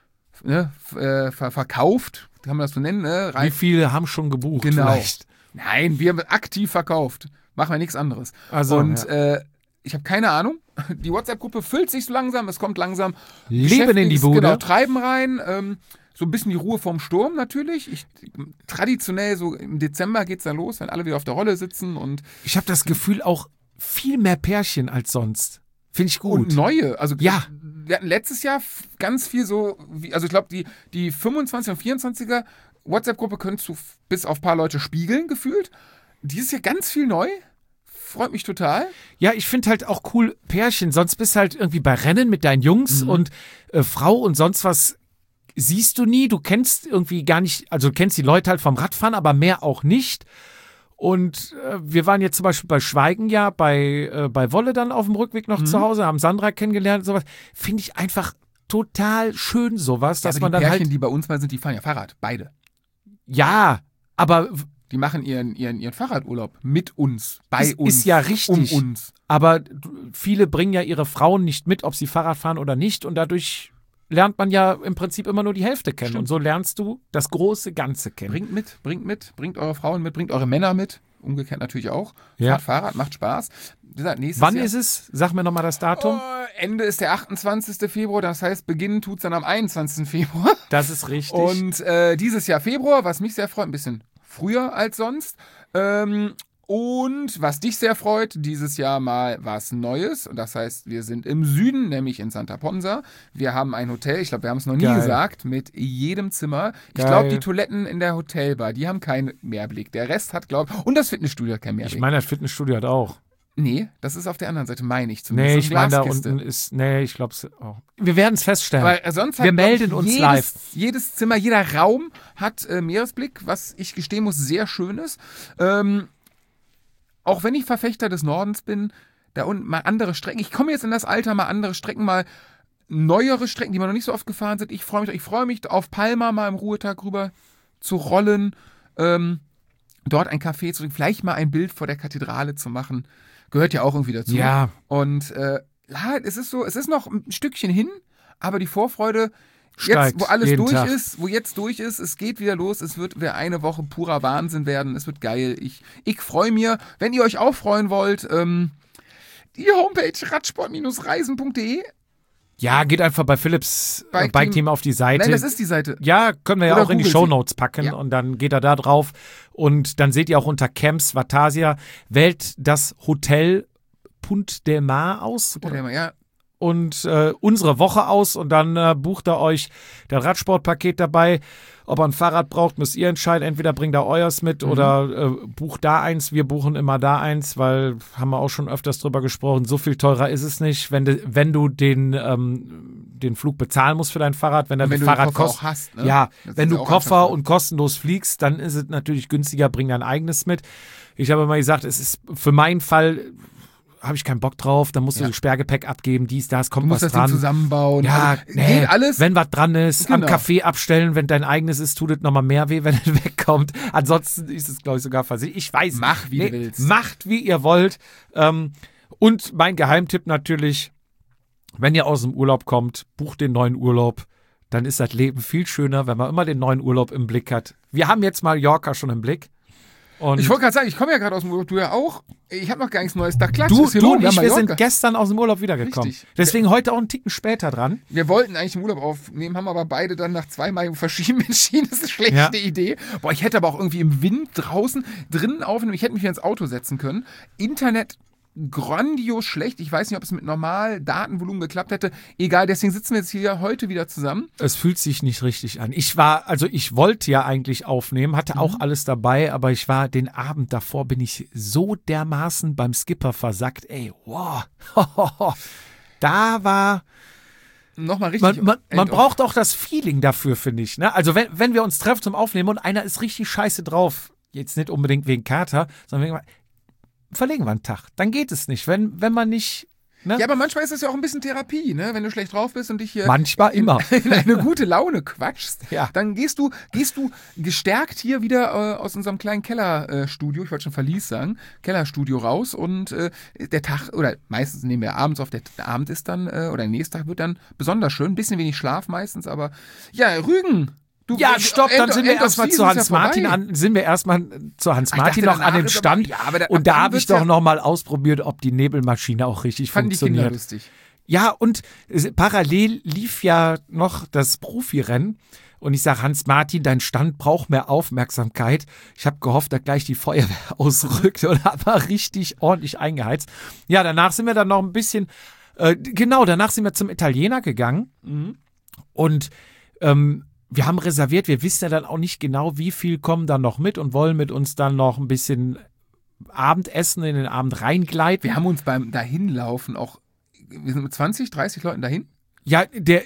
verkauft? Kann man das so nennen? Wie viele haben schon gebucht? Genau. Vielleicht? Nein, wir haben aktiv verkauft. Machen wir nichts anderes. Also, und ich habe keine Ahnung. Die WhatsApp-Gruppe füllt sich so langsam, es kommt langsam. Leben in die Bude. Genau, Treiben rein. So ein bisschen die Ruhe vorm Sturm natürlich. Traditionell, so im Dezember geht es dann los, wenn alle wieder auf der Rolle sitzen. Und ich habe das Gefühl, auch viel mehr Pärchen als sonst. Finde ich gut. Und neue. Also ja. Wir hatten letztes Jahr ganz viel so, also ich glaube, die 25 und 24er WhatsApp-Gruppe könntest du bis auf ein paar Leute spiegeln, gefühlt. Dieses Jahr ganz viel neu. Freut mich total. Ja, ich finde halt auch cool Pärchen. Sonst bist du halt irgendwie bei Rennen mit deinen Jungs und Frau und sonst was siehst du nie, du kennst irgendwie gar nicht, also du kennst die Leute halt vom Radfahren, aber mehr auch nicht. Und wir waren jetzt zum Beispiel bei Schweigen bei Wolle dann auf dem Rückweg noch zu Hause, haben Sandra kennengelernt und sowas. Finde ich einfach total schön sowas, dass man die dann Pärchen, halt... die bei uns mal sind, die fahren ja Fahrrad, beide. Ja, aber... Die machen ihren Fahrradurlaub mit uns, bei uns, ist ja richtig. um uns. Aber viele bringen ja ihre Frauen nicht mit, ob sie Fahrrad fahren oder nicht. Und dadurch lernt man ja im Prinzip immer nur die Hälfte kennen. Stimmt. Und so lernst du das große Ganze kennen. Bringt eure Frauen mit, bringt eure Männer mit. Umgekehrt natürlich auch. Ja. Fahrt Fahrrad, macht Spaß. Wann ist es? Sag mir nochmal das Datum. Ende ist der 28. Februar, das heißt, beginnen tut es dann am 21. Februar. Das ist richtig. Und dieses Jahr Februar, was mich sehr freut, ein bisschen früher als sonst. Und was dich sehr freut, dieses Jahr mal was Neues. Und das heißt, wir sind im Süden, nämlich in Santa Ponsa. Wir haben ein Hotel, ich glaube, wir haben es noch nie gesagt, mit jedem Zimmer. Ich glaube, die Toiletten in der Hotelbar, die haben keinen Mehrblick. Der Rest hat, glaube ich, und das Fitnessstudio hat keinen Mehrblick. Ich meine, das Fitnessstudio hat auch. Nee, das ist auf der anderen Seite, meine ich zumindest. Nee, ich meine, da unten ist, ich glaube es auch. Wir werden es feststellen. Weil sonst wir melden uns live. Jedes Zimmer, jeder Raum hat Meeresblick, was ich gestehen muss, sehr schön ist. Auch wenn ich Verfechter des Nordens bin, da unten mal andere Strecken. Ich komme jetzt in das Alter, mal andere Strecken, mal neuere Strecken, die wir noch nicht so oft gefahren sind. Ich freue mich auf Palma mal im Ruhetag rüber zu rollen, dort ein Café zu trinken, vielleicht mal ein Bild vor der Kathedrale zu machen. Gehört ja auch irgendwie dazu. Ja. Und es ist noch ein Stückchen hin, aber die Vorfreude steigt jetzt, wo alles jeden durch Tag. ist, es geht wieder los, es wird wieder eine Woche purer Wahnsinn werden, es wird geil. Ich freue mich, wenn ihr euch auch freuen wollt, die Homepage radsport-reisen.de. Ja, geht einfach bei Philips Bike Team auf die Seite. Nein, das ist die Seite. Ja, können wir ja Oder auch in die Google Shownotes packen Ja. und dann geht er da drauf und dann seht ihr auch unter Camps Vatasia, wählt das Hotel Punt del Mar aus Ja, und unsere Woche aus und dann bucht ihr euch das Radsportpaket dabei. Ob ihr ein Fahrrad braucht, müsst ihr entscheiden. Entweder bringt ihr euers mit oder bucht da eins. Wir buchen immer da eins, weil, haben wir auch schon öfters drüber gesprochen, so viel teurer ist es nicht, wenn du den Flug bezahlen musst für dein Fahrrad. Wenn wenn das du Fahrrad den Koffer kostet. auch hast, ne? Ja, Das wenn ist du ja auch Koffer einfach so. und kostenlos fliegst, dann ist es natürlich günstiger, bring dein eigenes mit. Ich habe immer gesagt, es ist für meinen Fall, habe ich keinen Bock drauf, dann musst du Sperrgepäck abgeben, kommt Du musst was das Ding dran. zusammenbauen. Ja, Also, geht alles. wenn was dran ist, Genau. am Café abstellen, wenn dein eigenes ist, tut es nochmal mehr weh, wenn es wegkommt. Ansonsten ist es, glaube ich, sogar versichert. Ich weiß nicht. Mach, wie du willst. Macht, wie ihr wollt. Und mein Geheimtipp natürlich, wenn ihr aus dem Urlaub kommt, bucht den neuen Urlaub. Dann ist das Leben viel schöner, wenn man immer den neuen Urlaub im Blick hat. Wir haben jetzt Mallorca schon im Blick. Und Ich wollte gerade sagen, ich komme ja gerade aus dem Urlaub, du ja auch. Ich habe noch gar nichts Neues. Da klatsch du ist hier und rum, ja, ich, wir Mallorca. sind gestern aus dem Urlaub wiedergekommen. Richtig. Deswegen heute auch einen Ticken später dran. Wir wollten eigentlich im Urlaub aufnehmen, haben aber beide dann nach 2 Mal verschieben entschieden. Das ist eine schlechte Ja. Idee. Boah, ich hätte aber auch irgendwie im Wind drinnen aufnehmen. Ich hätte mich hier ins Auto setzen können. Internet grandios schlecht. Ich weiß nicht, ob es mit normal Datenvolumen geklappt hätte. Egal, deswegen sitzen wir jetzt hier heute wieder zusammen. Es fühlt sich nicht richtig an. Ich wollte ja eigentlich aufnehmen, hatte auch alles dabei, aber den Abend davor bin ich so dermaßen beim Skipper versackt. Ey, wow. Da war... Nochmal richtig. Man braucht auch das Feeling dafür, finde ich. Ne? Also wenn wir uns treffen zum Aufnehmen und einer ist richtig scheiße drauf, jetzt nicht unbedingt wegen Kater, sondern wegen... Verlegen wir einen Tag. Dann geht es nicht. Wenn man nicht... Ne? Ja, aber manchmal ist das ja auch ein bisschen Therapie, ne? Wenn du schlecht drauf bist und dich hier Manchmal immer. in eine gute Laune quatschst, Ja. dann gehst du gestärkt hier wieder aus unserem kleinen Kellerstudio, ich wollte schon Verlies sagen, Kellerstudio raus und der Tag, oder meistens nehmen wir abends auf, der Abend ist dann, oder der nächste Tag wird dann besonders schön, ein bisschen wenig Schlaf meistens, aber ja, Rügen. Ja, stopp, dann sind wir erstmal zu Hans Martin an. zu Hans Martin noch an dem Stand. Ja, aber und da habe ich doch noch mal ausprobiert, ob die Nebelmaschine auch richtig Fanden die Kinder funktioniert. lustig. Ja, und parallel lief ja noch das Profirennen. Und ich sage, Hans Martin, dein Stand braucht mehr Aufmerksamkeit. Ich habe gehofft, dass gleich die Feuerwehr ausrückt und habe mal richtig ordentlich eingeheizt. Ja, danach sind wir dann noch ein bisschen, danach sind wir zum Italiener gegangen. Und wir haben reserviert, wir wissen ja dann auch nicht genau, wie viel kommen dann noch mit und wollen mit uns dann noch ein bisschen Abendessen in den Abend reingleiten. Wir haben uns beim Dahinlaufen auch, wir sind mit 20, 30 Leuten dahin. Ja,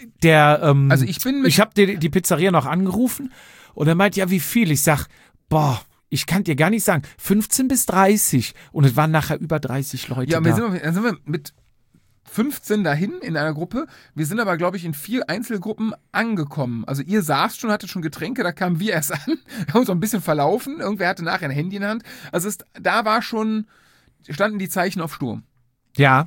Also ich bin mit- ich habe die Pizzeria noch angerufen und er meint, ja, wie viel? Ich sag, boah, ich kann dir gar nicht sagen, 15 bis 30. Und es waren nachher über 30 Leute Ja, da. dann sind wir mit 15 dahin in einer Gruppe. Wir sind aber, glaube ich, in 4 Einzelgruppen angekommen. Also ihr saßt schon, hattet schon Getränke, da kamen wir erst an. Wir haben uns so ein bisschen verlaufen. Irgendwer hatte nachher ein Handy in der Hand. Also standen die Zeichen auf Sturm. Ja.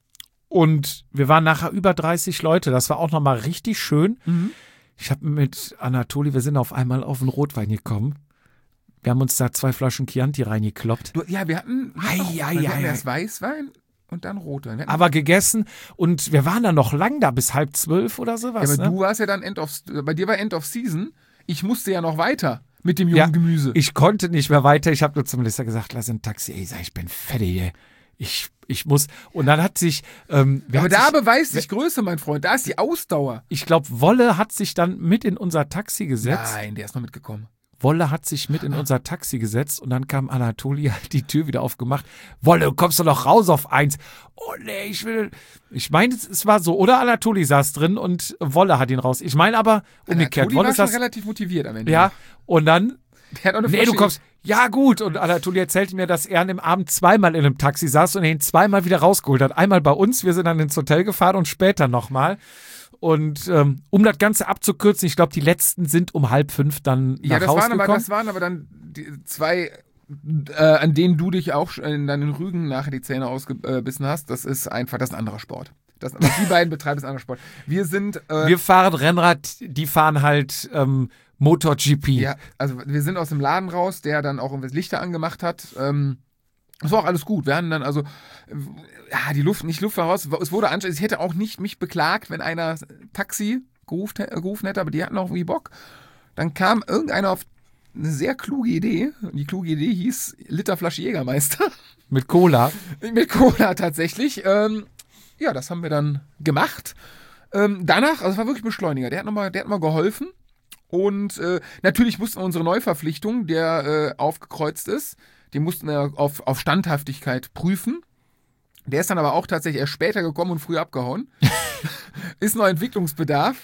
Und wir waren nachher über 30 Leute. Das war auch nochmal richtig schön. Ich habe mit Anatoli, wir sind auf einmal auf den Rotwein gekommen. Wir haben uns da 2 Flaschen Chianti reingekloppt. Wir hatten erst Weißwein und dann Rotwein. Aber gegessen und wir waren dann noch lang da, bis 11:30 oder sowas. Ja, aber ne? du warst ja dann bei dir war End of Season. Ich musste ja noch weiter mit dem jungen Gemüse. Ich konnte nicht mehr weiter. Ich habe nur zum Melissa gesagt, lass ein Taxi. Ey, ich bin fertig, ey. Ich muss. Und dann hat sich. Aber da beweist sich Größe, mein Freund. Da ist die Ausdauer. Ich glaube, Wolle hat sich dann mit in unser Taxi gesetzt. Nein, der ist noch mitgekommen. Wolle hat sich mit in unser Taxi gesetzt und dann kam Anatoli, hat die Tür wieder aufgemacht. Wolle, du kommst doch noch raus auf 1. Oh nee, ich meine, es war so. Oder Anatoli saß drin und Wolle hat ihn raus. Ich meine aber umgekehrt. Anatoli war schon relativ motiviert am Ende. Ja, und dann. Der hat auch eine Nee, du kommst. Ja, gut. Und Anatoli erzählte mir, dass er an dem Abend 2-mal in einem Taxi saß und ihn 2-mal wieder rausgeholt hat. Einmal bei uns, wir sind dann ins Hotel gefahren und später nochmal. Und um das Ganze abzukürzen, ich glaube, die letzten sind um 4:30 dann nach Hause gekommen. Das waren aber dann die 2, an denen du dich auch in deinen Rügen nachher die Zähne ausgebissen hast. Das ist ein anderer Sport. Was die beiden betreiben, ist ein anderer Sport. Wir fahren Rennrad, die fahren halt MotoGP. Ja, also wir sind aus dem Laden raus, der dann auch irgendwie Lichter angemacht hat. Das war auch alles gut. Wir hatten dann also, die Luft war raus. Es wurde anstrengend. Ich hätte auch nicht mich beklagt, wenn einer Taxi gerufen hätte, aber die hatten auch irgendwie Bock. Dann kam irgendeiner auf eine sehr kluge Idee. Die kluge Idee hieß Literflasche Jägermeister. Mit Cola. Mit Cola tatsächlich. Das haben wir dann gemacht. Danach, also es war wirklich Beschleuniger. Der hat noch mal geholfen. Und natürlich mussten wir unsere Neuverpflichtung, der aufgekreuzt ist, die mussten wir auf Standhaftigkeit prüfen. Der ist dann aber auch tatsächlich erst später gekommen und früh abgehauen. Ist noch Entwicklungsbedarf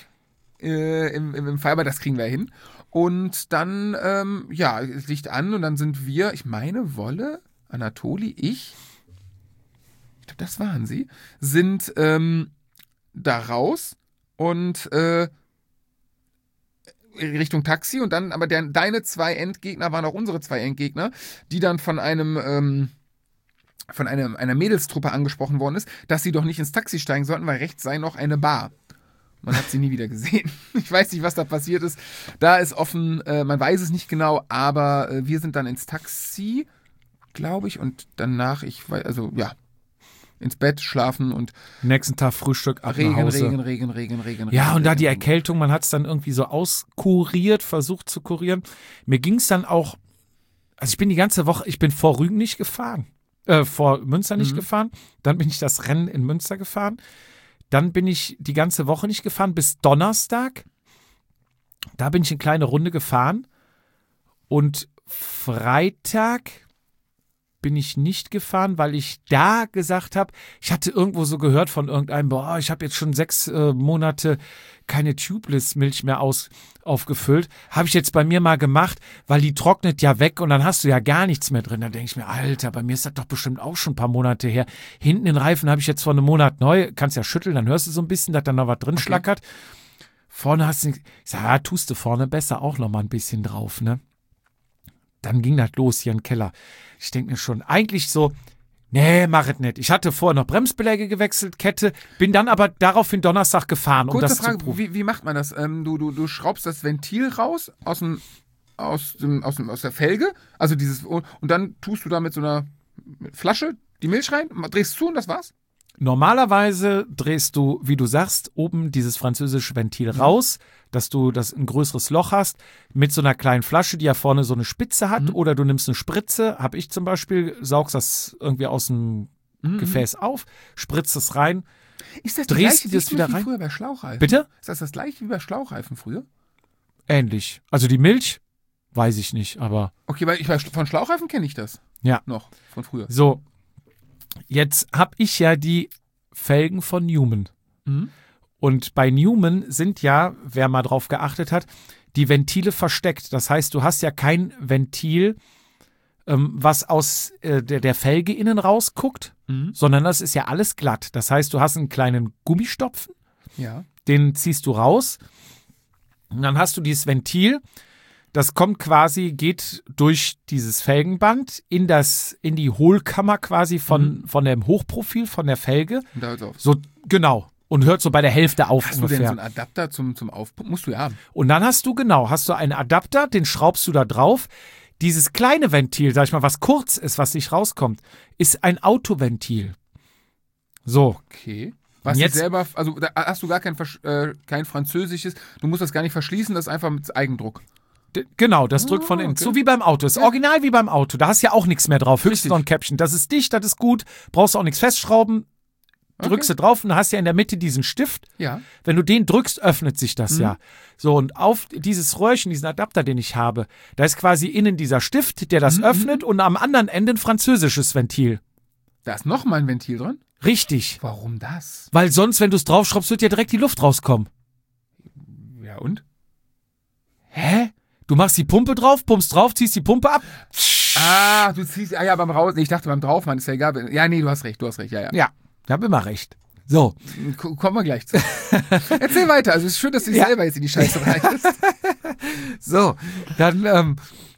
im Fall, aber das kriegen wir hin. Und dann, es liegt an und dann sind wir, ich meine, Wolle, Anatoli, ich glaube, das waren sie, sind da raus und Richtung Taxi und dann, aber deine 2 Endgegner waren auch unsere 2 Endgegner, die dann von einer Mädelstruppe angesprochen worden ist, dass sie doch nicht ins Taxi steigen sollten, weil rechts sei noch eine Bar. Man hat sie nie wieder gesehen. Ich weiß nicht, was da passiert ist. Da ist offen, man weiß es nicht genau, aber wir sind dann ins Taxi, glaube ich, und danach, ins Bett, schlafen und nächsten Tag Frühstück ab Regen, nach Hause. Regen. Ja, und da die Erkältung, man hat es dann irgendwie so versucht zu kurieren. Mir ging es dann auch, also ich bin die ganze Woche, ich bin vor Rügen nicht gefahren, vor Münster nicht gefahren, dann bin ich das Rennen in Münster gefahren, dann bin ich die ganze Woche nicht gefahren, bis Donnerstag, da bin ich eine kleine Runde gefahren und Freitag bin ich nicht gefahren, weil ich da gesagt habe, ich hatte irgendwo so gehört von irgendeinem, ich habe jetzt schon 6 Monate keine Tubeless-Milch mehr aufgefüllt. Habe ich jetzt bei mir mal gemacht, weil die trocknet ja weg und dann hast du ja gar nichts mehr drin. Da denke ich mir, Alter, bei mir ist das doch bestimmt auch schon ein paar Monate her. Hinten den Reifen habe ich jetzt vor einem Monat neu, kannst ja schütteln, dann hörst du so ein bisschen, dass da noch was drin schlackert. Vorne hast du, ich sage, tust du vorne besser auch noch mal ein bisschen drauf, ne? Dann ging das los hier im Keller. Ich denke mir schon, eigentlich so, nee, mach es nicht. Ich hatte vorher noch Bremsbeläge gewechselt, Kette, bin dann aber daraufhin Donnerstag gefahren, um Kurze das Frage, zu proben. wie macht man das? Du schraubst das Ventil raus aus der Felge, also und dann tust du da mit so einer Flasche die Milch rein, drehst zu und das war's? Normalerweise drehst du, wie du sagst, oben dieses französische Ventil raus, dass du ein größeres Loch hast, mit so einer kleinen Flasche, die ja vorne so eine Spitze hat, oder du nimmst eine Spritze, habe ich zum Beispiel, saugst das irgendwie aus dem Gefäß auf, spritzt es rein, ist das drehst die das wieder rein. Früher bei Schlauchreifen? Bitte? Ist das gleiche wie bei Schlauchreifen früher? Ähnlich. Also die Milch, weiß ich nicht, aber... Okay, weil von Schlauchreifen kenne ich das. Ja. Noch, von früher. So, jetzt habe ich ja die Felgen von Newman. Und bei Newman sind ja, wer mal drauf geachtet hat, die Ventile versteckt. Das heißt, du hast ja kein Ventil, was aus der Felge innen rausguckt, sondern das ist ja alles glatt. Das heißt, du hast einen kleinen Gummistopfen, Ja. den ziehst du raus und dann hast du dieses Ventil, das kommt quasi, geht durch dieses Felgenband in die Hohlkammer quasi von dem Hochprofil, von der Felge. Und da hört's auf. So, genau. Und hört so bei der Hälfte auf Hast du ungefähr. denn so einen Adapter zum Aufpumpen? Musst du ja haben. Und dann hast du einen Adapter, den schraubst du da drauf. Dieses kleine Ventil, sag ich mal, was kurz ist, was nicht rauskommt, ist ein Autoventil. So. Okay. Was Jetzt- jetzt selber, also da hast du gar kein französisches, du musst das gar nicht verschließen, das ist einfach mit Eigendruck. Genau, das drückt von innen okay. zu, wie beim Auto. Ist original wie beim Auto. Da hast du ja auch nichts mehr drauf. Höchstens Richtig. noch ein Käppchen. Das ist dicht, das ist gut. Brauchst du auch nichts festschrauben. Drückst du drauf und dann hast ja in der Mitte diesen Stift. Ja. Wenn du den drückst, öffnet sich das ja. So, und auf dieses Röhrchen, diesen Adapter, den ich habe, da ist quasi innen dieser Stift, der das öffnet und am anderen Ende ein französisches Ventil. Da ist nochmal ein Ventil drin. Richtig. Warum das? Weil sonst, wenn du es draufschraubst, wird ja direkt die Luft rauskommen. Ja und? Hä? Du machst die Pumpe drauf, pumpst drauf, ziehst die Pumpe ab. Ah, du ziehst, ja, beim Raus, ich dachte beim Draufmann, ist ja egal. Ja, nee, du hast recht, ja. Ja, ich habe immer recht. So. Kommen wir gleich zu. Erzähl weiter, also es ist schön, dass du dich Ja. selber jetzt in die Scheiße reitest. So, dann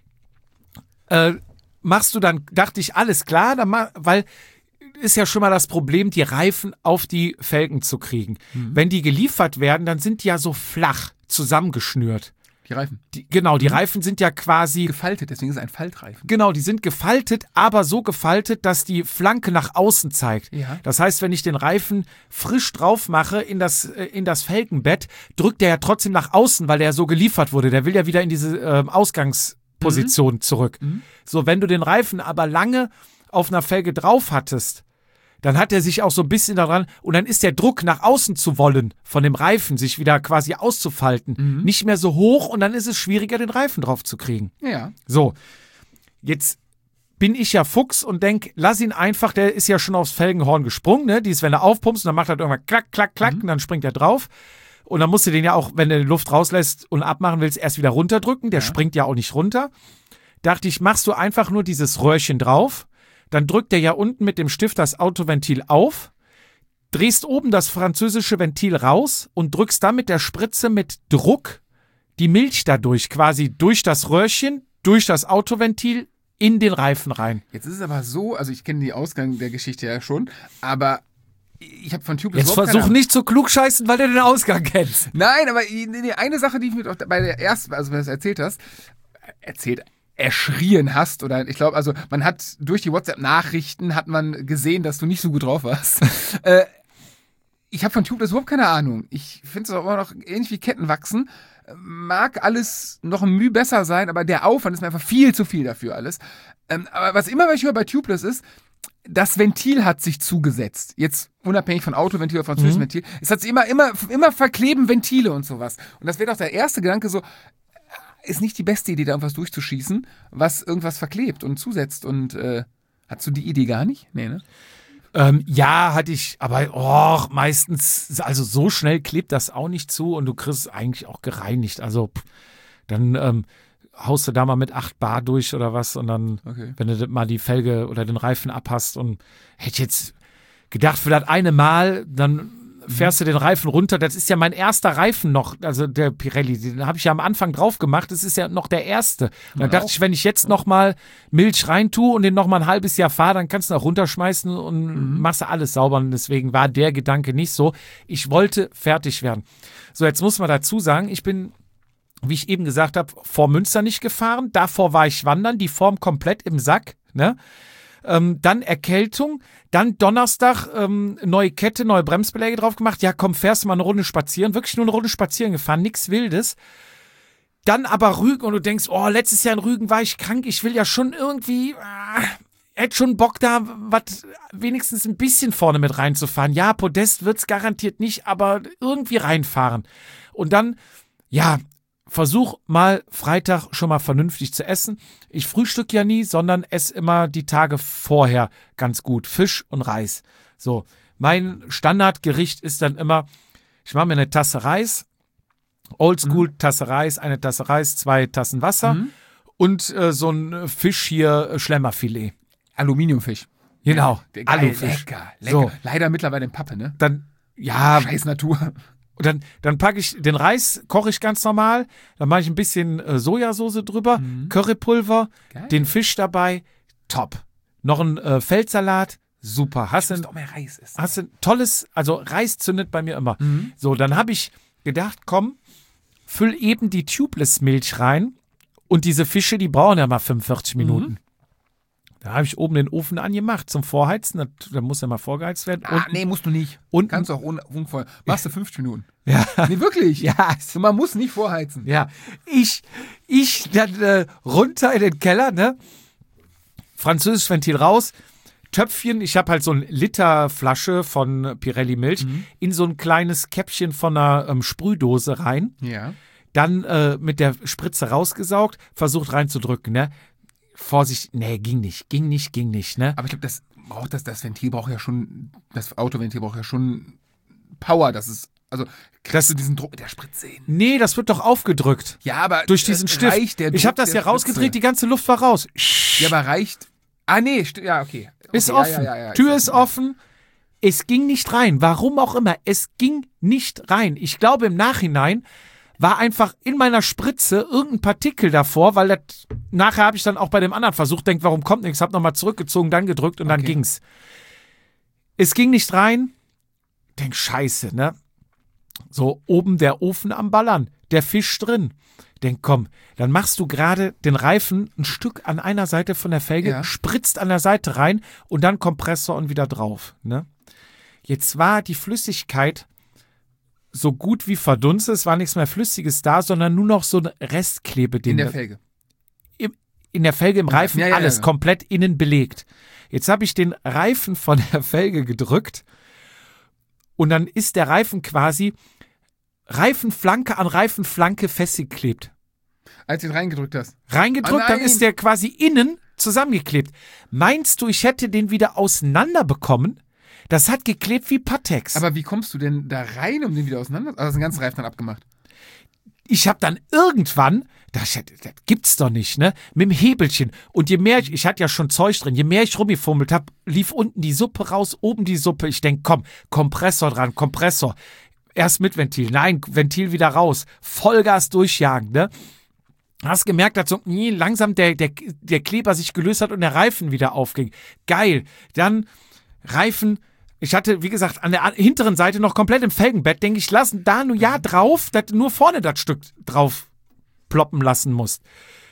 machst du dann, dachte ich, alles klar, weil ist ja schon mal das Problem, die Reifen auf die Felgen zu kriegen. Wenn die geliefert werden, dann sind die ja so flach zusammengeschnürt. Die Reifen. Die Reifen sind ja quasi, Gefaltet, deswegen ist es ein Faltreifen. genau, die sind gefaltet, aber so gefaltet, dass die Flanke nach außen zeigt. Ja. Das heißt, wenn ich den Reifen frisch drauf mache in das Felgenbett, drückt der ja trotzdem nach außen, weil der ja so geliefert wurde. Der will ja wieder in diese Ausgangsposition zurück. So, wenn du den Reifen aber lange auf einer Felge drauf hattest, dann hat er sich auch so ein bisschen daran, und dann ist der Druck nach außen zu wollen, von dem Reifen sich wieder quasi auszufalten, nicht mehr so hoch, und dann ist es schwieriger, den Reifen drauf zu kriegen. Ja. So, jetzt bin ich ja Fuchs und denk, lass ihn einfach, der ist ja schon aufs Felgenhorn gesprungen, ne? Die ist, wenn du aufpumpst, dann macht er irgendwann klack, klack, klack, und dann springt er drauf. Und dann musst du den ja auch, wenn du die Luft rauslässt und abmachen willst, erst wieder runterdrücken. Der springt ja auch nicht runter. Dachte ich, machst du einfach nur dieses Röhrchen drauf, dann drückt er ja unten mit dem Stift das Autoventil auf, drehst oben das französische Ventil raus und drückst dann mit der Spritze mit Druck die Milch dadurch, quasi durch das Röhrchen, durch das Autoventil in den Reifen rein. Jetzt ist es aber so, also ich kenne die Ausgang der Geschichte ja schon, aber ich habe von Tubeless Jetzt überhaupt keine versuch Ahnung. nicht zu klugscheißen, weil du den Ausgang kennst. Nein, aber eine Sache, die ich mir bei der ersten, also wenn du das erschrien hast, oder ich glaube, also man hat durch die WhatsApp-Nachrichten hat man gesehen, dass du nicht so gut drauf warst. Ich habe von Tubeless überhaupt keine Ahnung. Ich finde es auch immer noch ähnlich wie Kettenwachsen. Mag alles noch ein Mühe besser sein, aber der Aufwand ist mir einfach viel zu viel dafür alles. Aber was ich höre bei Tubeless ist, das Ventil hat sich zugesetzt. Jetzt unabhängig von Autoventil oder französischem Ventil. Es hat sich immer verkleben Ventile und sowas. Und das wäre doch der erste Gedanke so, ist nicht die beste Idee, da irgendwas durchzuschießen, was irgendwas verklebt und zusetzt. Und hast du die Idee gar nicht? Nee, ne? Ja, hatte ich, aber meistens, also so schnell klebt das auch nicht zu, und du kriegst es eigentlich auch gereinigt. Also dann haust du da mal mit 8 Bar durch oder was, und dann, Okay. wenn du mal die Felge oder den Reifen abhast, und hätte ich jetzt gedacht, für das eine Mal, dann fährst du den Reifen runter. Das ist ja mein erster Reifen noch, also der Pirelli, den habe ich ja am Anfang drauf gemacht. Das ist ja noch der erste. Und dann dachte ich, wenn ich jetzt noch mal Milch reintue und den noch mal ein halbes Jahr fahre, dann kannst du auch runterschmeißen und machst du alles sauber. Und deswegen war der Gedanke nicht so. Ich wollte fertig werden. So, jetzt muss man dazu sagen, ich bin, wie ich eben gesagt habe, vor Münster nicht gefahren. Davor war ich wandern, die Form komplett im Sack, ne? Dann Erkältung, dann Donnerstag neue Kette, neue Bremsbeläge drauf gemacht. Ja, komm, fährst du mal eine Runde spazieren. Wirklich nur eine Runde spazieren gefahren, nichts Wildes. Dann aber Rügen, und du denkst, letztes Jahr in Rügen war ich krank. Ich will ja schon irgendwie, hätte schon Bock da, was wenigstens ein bisschen vorne mit reinzufahren. Ja, Podest wird's garantiert nicht, aber irgendwie reinfahren. Und dann, ja, versuch mal Freitag schon mal vernünftig zu essen. Ich frühstück ja nie, sondern esse immer die Tage vorher ganz gut. Fisch und Reis. So, mein Standardgericht ist dann immer Ich mache mir eine Tasse Reis, Oldschool Tasse Reis, eine Tasse Reis, 2 Tassen Wasser und so ein Fisch hier, Schlemmerfilet. Aluminiumfisch. Genau, Geil, Alufisch. Lecker. So. Leider mittlerweile in Pappe, ne? Dann, ja, Scheiß Natur. dann packe ich den Reis, koche ich ganz normal, dann mache ich ein bisschen Sojasauce drüber, Currypulver, Geil. den Fisch dabei, top. Noch ein Feldsalat, super. Hast du Doch mehr Reis ist. hast du ein tolles, also Reis zündet bei mir immer. So, dann habe ich gedacht, komm, füll eben die Tubeless-Milch rein und diese Fische, die brauchen ja mal 45 Minuten. Da habe ich oben den Ofen angemacht zum Vorheizen, da muss ja mal vorgeheizt werden. Nee, musst du nicht. unten- Kannst du auch ohne vorher. Machst du 50 Minuten. Ja. Nee, wirklich. Ja, Man muss nicht vorheizen. ja. Ich dann runter in den Keller, ne? Französisches Ventil raus, Töpfchen, ich habe halt so eine Literflasche von Pirelli Milch in so ein kleines Käppchen von einer Sprühdose rein, Ja. dann mit der Spritze rausgesaugt, versucht reinzudrücken, ne? Vorsicht, nee, ging nicht, ne? Aber ich glaube, das Ventil braucht ja schon, das Autoventil braucht ja schon Power, das ist, also kriegst du diesen Druck mit der Spritze hin. Nee, das wird doch aufgedrückt. Ja, aber Durch diesen Stift. reicht der Ich habe Druck das der ja rausgedreht, Spritze? die ganze Luft war raus. Ja, aber reicht. Nee, ja, okay. Ist Okay, offen. ja, Tür ist offen. Es ging nicht rein. Warum auch immer. Es ging nicht rein. Ich glaube, im Nachhinein war einfach in meiner Spritze irgendein Partikel davor, weil das, nachher habe ich dann auch bei dem anderen versucht, denkt, warum kommt nichts, habe nochmal zurückgezogen, dann gedrückt und dann Okay. ging's. Es ging nicht rein. Denk, scheiße, ne? So, oben der Ofen am Ballern, der Fisch drin. Denk, komm, dann machst du gerade den Reifen ein Stück an einer Seite von der Felge, Ja. spritzt an der Seite rein und dann Kompressor und wieder drauf. Ne? Jetzt war die Flüssigkeit so gut wie verdunstet, es war nichts mehr Flüssiges da, sondern nur noch so ein Restklebeding. In der Felge. In der Felge, im Reifen, Ja, alles ja. komplett innen belegt. Jetzt habe ich den Reifen von der Felge gedrückt und dann ist der Reifen quasi Reifenflanke an Reifenflanke festgeklebt. Als du ihn reingedrückt hast. Reingedrückt, Oh dann nein. ist der quasi innen zusammengeklebt. Meinst du, ich hätte den wieder auseinanderbekommen? Das hat geklebt wie Pateks. Aber wie kommst du denn da rein, um den wieder auseinander? Also, den ganzen Reifen dann abgemacht. Ich habe dann irgendwann, das gibt's doch nicht, ne? Mit dem Hebelchen. Und je mehr ich hatte ja schon Zeug drin, je mehr ich rumgefummelt habe, lief unten die Suppe raus, oben die Suppe. Ich denk, komm, Kompressor dran, Kompressor. Erst mit Ventil, nein, Ventil wieder raus. Vollgas durchjagen, ne? Hast gemerkt, dass so langsam der Kleber sich gelöst hat und der Reifen wieder aufging. Geil. Dann Reifen. Ich hatte, wie gesagt, an der hinteren Seite noch komplett im Felgenbett. Denke ich, lassen da nur ja drauf, dass du nur vorne das Stück drauf ploppen lassen musst.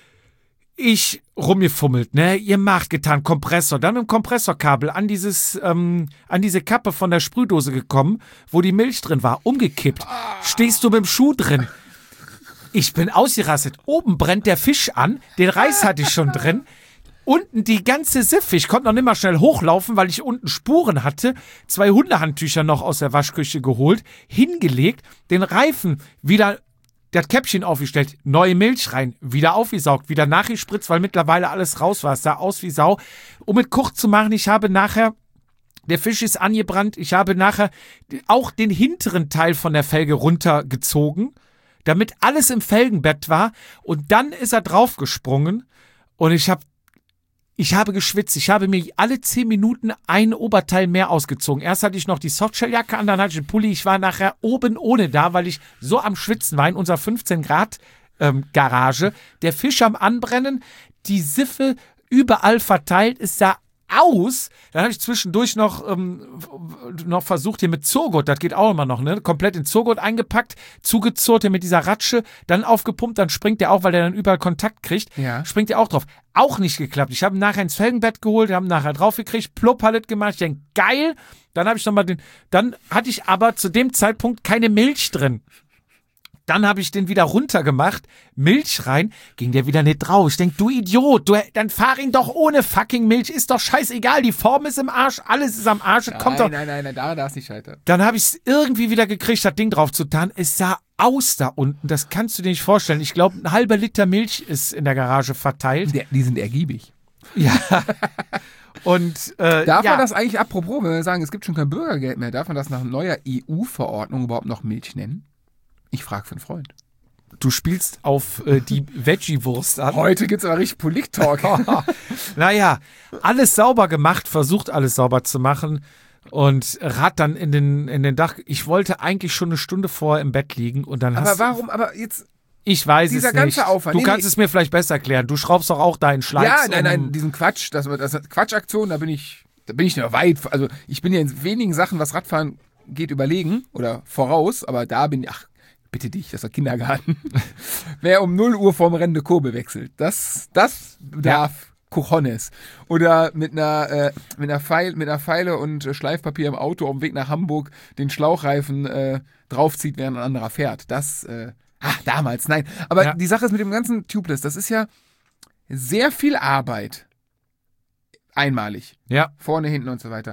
Ich rumgefummelt, ne? Ihr macht getan, Kompressor. Dann mit dem Kompressorkabel an diese Kappe von der Sprühdose gekommen, wo die Milch drin war, umgekippt. Stehst du mit dem Schuh drin. Ich bin ausgerastet. Oben brennt der Fisch an, den Reis hatte ich schon drin. Unten die ganze Siffe. Ich konnte noch nicht mal schnell hochlaufen, weil ich unten Spuren hatte. 2 Hundehandtücher noch aus der Waschküche geholt, hingelegt, den Reifen wieder, das Käppchen aufgestellt, neue Milch rein, wieder aufgesaugt, wieder nachgespritzt, weil mittlerweile alles raus war. Es sah aus wie Sau. Um es kurz zu machen, ich habe nachher, der Fisch ist angebrannt, ich habe nachher auch den hinteren Teil von der Felge runtergezogen, damit alles im Felgenbett war. Und dann ist er draufgesprungen und ich habe geschwitzt. Ich habe mir alle 10 Minuten ein Oberteil mehr ausgezogen. Erst hatte ich noch die Softshelljacke an, dann hatte ich den Pulli. Ich war nachher oben ohne da, weil ich so am Schwitzen war in unserer 15 Grad Garage. Der Fisch am Anbrennen, die Siffe überall verteilt. Es sah aus. Dann habe ich zwischendurch noch versucht hier mit Zurgurt, das geht auch immer noch, ne? Komplett in Zurgurt eingepackt, zugezurrt hier mit dieser Ratsche, dann aufgepumpt, dann springt der auch, weil der dann überall Kontakt kriegt, Ja. springt der auch drauf. Auch nicht geklappt. Ich habe ihn nachher ins Felgenbett geholt, haben nachher draufgekriegt, Plopp-Pallet gemacht, ich denke, geil. Dann habe ich nochmal dann hatte ich aber zu dem Zeitpunkt keine Milch drin. Dann habe ich den wieder runtergemacht, Milch rein, ging der wieder nicht drauf. Ich denke, du Idiot, dann fahr ihn doch ohne fucking Milch, ist doch scheißegal, die Form ist im Arsch, alles ist am Arsch, kommt doch. Nein, da darf es nicht scheitern. Dann habe ich es irgendwie wieder gekriegt, das Ding drauf zu tun. Es sah aus da unten, das kannst du dir nicht vorstellen. Ich glaube, ein halber Liter Milch ist in der Garage verteilt. Die sind ergiebig. Ja. Und Darf ja, man das eigentlich, apropos, wenn wir sagen, es gibt schon kein Bürgergeld mehr, darf man das nach neuer EU-Verordnung überhaupt noch Milch nennen? Ich frage für einen Freund. du spielst auf die Veggie-Wurst an. Heute gibt es aber richtig Polit-Talk. Naja, alles sauber gemacht, versucht alles sauber zu machen und rat dann in den Dach. Ich wollte eigentlich schon eine Stunde vorher im Bett liegen und dann Aber hast warum, aber jetzt, ich weiß dieser es nicht. ganze Aufwand, Du nee, kannst nee. es mir vielleicht besser erklären. Du schraubst doch auch deinen Schleiz. ja, nein, diesen Quatsch, das Quatschaktion, da bin ich noch weit, also ich bin ja in wenigen Sachen, was Radfahren geht, überlegen oder voraus, aber da bin ich, ach, bitte dich, das ist der Kindergarten. Wer um 0 Uhr vorm Rennen eine Kurve wechselt, das darf Cojones. Oder mit einer Feile und Schleifpapier im Auto auf dem Weg nach Hamburg den Schlauchreifen draufzieht, während ein anderer fährt. Das, damals, nein. Aber Ja. die Sache ist mit dem ganzen Tubeless, das ist ja sehr viel Arbeit. Einmalig. Ja. Vorne, hinten und so weiter.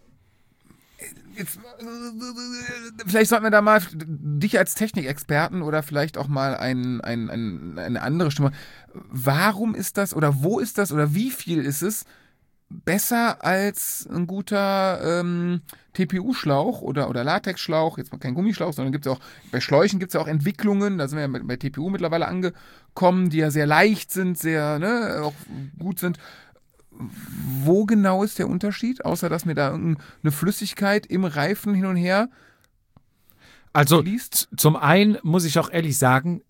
Jetzt, vielleicht sollten wir da mal dich als Technikexperten oder vielleicht auch mal eine andere Stimme. Warum ist das oder wo ist das oder wie viel ist es besser als ein guter TPU-Schlauch oder Latexschlauch? Jetzt mal kein Gummischlauch, sondern gibt's auch, bei Schläuchen gibt es ja auch Entwicklungen, da sind wir ja bei TPU mittlerweile angekommen, die ja sehr leicht sind, sehr auch gut sind. Wo genau ist der Unterschied, außer dass mir da irgendeine Flüssigkeit im Reifen hin und her Also fließt? zum einen muss ich auch ehrlich sagen,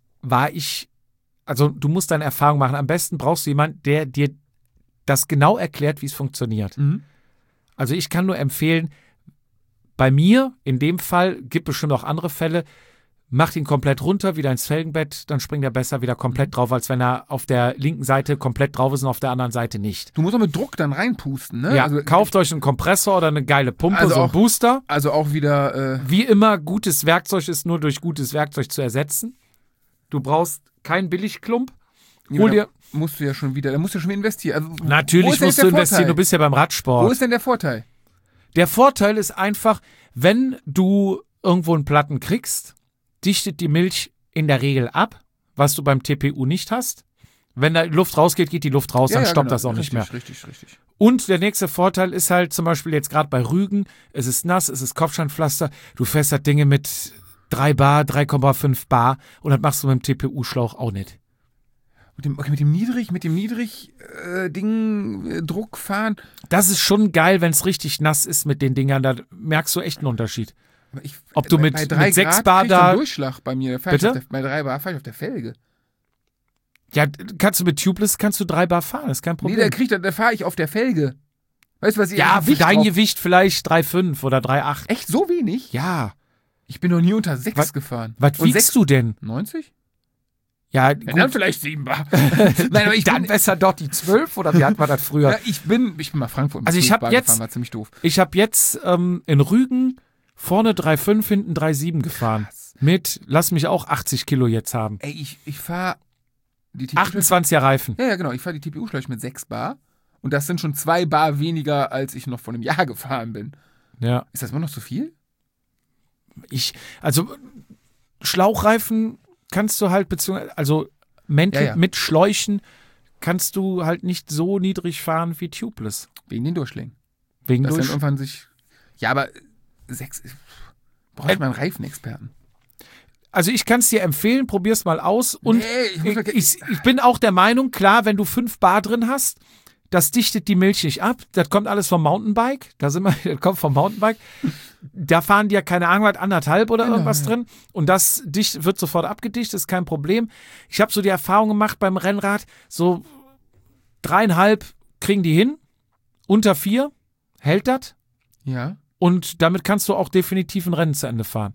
also du musst deine Erfahrung machen. Am besten brauchst du jemanden, der dir das genau erklärt, wie es funktioniert. Mhm. Also ich kann nur empfehlen, bei mir, in dem Fall, gibt bestimmt auch andere Fälle, macht ihn komplett runter, wieder ins Felgenbett, dann springt er besser wieder komplett drauf, als wenn er auf der linken Seite komplett drauf ist und auf der anderen Seite nicht. Du musst auch mit Druck dann reinpusten, ne? Ja, Also, kauft euch einen Kompressor oder eine geile Pumpe, Also so einen auch- Booster. also auch wieder, Wie immer, gutes Werkzeug ist nur durch gutes Werkzeug zu ersetzen. Du brauchst keinen Billigklump. Hol dir. da musst du ja schon wieder investieren. Also, wo Natürlich ist denn musst jetzt du der investieren, du Vorteil? bist ja beim Radsport. Wo ist denn der Vorteil? Der Vorteil ist einfach, wenn du irgendwo einen Platten kriegst, dichtet die Milch in der Regel ab, was du beim TPU nicht hast. Wenn da Luft rausgeht, geht die Luft raus, dann stoppt genau. das auch nicht mehr. Richtig. Und der nächste Vorteil ist halt zum Beispiel jetzt gerade bei Rügen, es ist nass, es ist Kopfsteinpflaster, du fährst halt Dinge mit 3 Bar, 3,5 Bar und das machst du mit dem TPU-Schlauch auch nicht. Mit dem Druck fahren. Das ist schon geil, wenn es richtig nass ist mit den Dingern, da merkst du echt einen Unterschied. Aber Ob du mit bei 3 6 Grad Bar krieg ich so da- einen Durchschlag bei mir. Bitte? Bei 3 Bar fahre ich auf der Felge. Ja, kannst du mit Tubeless 3 Bar fahren, ist kein Nee, Problem. da fahre ich auf der Felge. Weißt du, was ich Ja, für Gewicht dein drauf- Gewicht vielleicht 3,5 oder 3,8. Echt so wenig? Ja. Ich bin noch nie unter 6 Was- gefahren. Was Und wiegst du denn? 90? Ja, Ja, gut. dann vielleicht 7 Bar. Nein, aber ich Dann bin, besser doch die 12 oder wie hat man das früher? ja, ich bin mal Frankfurt mit Also ich 12 hab Bar jetzt- gefahren, war ziemlich doof. Ich habe jetzt in Rügen vorne 3,5, hinten 3,7 gefahren. Krass. Mit, lass mich auch 80 Kilo jetzt haben. Ey, ich fahre die TPU 28er Reifen. Ja, genau. Ich fahre die TPU-Schläuche mit 6 Bar. Und das sind schon 2 Bar weniger, als ich noch vor einem Jahr gefahren bin. Ja. Ist das immer noch zu viel? Also Schlauchreifen kannst du halt, also Mäntel Ja. mit Schläuchen kannst du halt nicht so niedrig fahren wie Tubeless. Wegen den Durchschlägen. Wegen Das dann durch. irgendwann sich. Ja, aber 6. Brauche ich mal einen Reifenexperten. Also ich kann es dir empfehlen, probier's mal aus. Und Nee, ich muss mal- ich bin auch der Meinung, klar, wenn du 5 Bar drin hast, das dichtet die Milch nicht ab. Das kommt alles vom Mountainbike. Das kommt vom Mountainbike. Da fahren die ja keine Ahnung, was, 1,5 oder Genau, irgendwas ja. drin. Und das wird sofort abgedichtet, ist kein Problem. Ich habe so die Erfahrung gemacht beim Rennrad, so 3,5 kriegen die hin, unter 4 hält das. Ja. Und damit kannst du auch definitiv ein Rennen zu Ende fahren.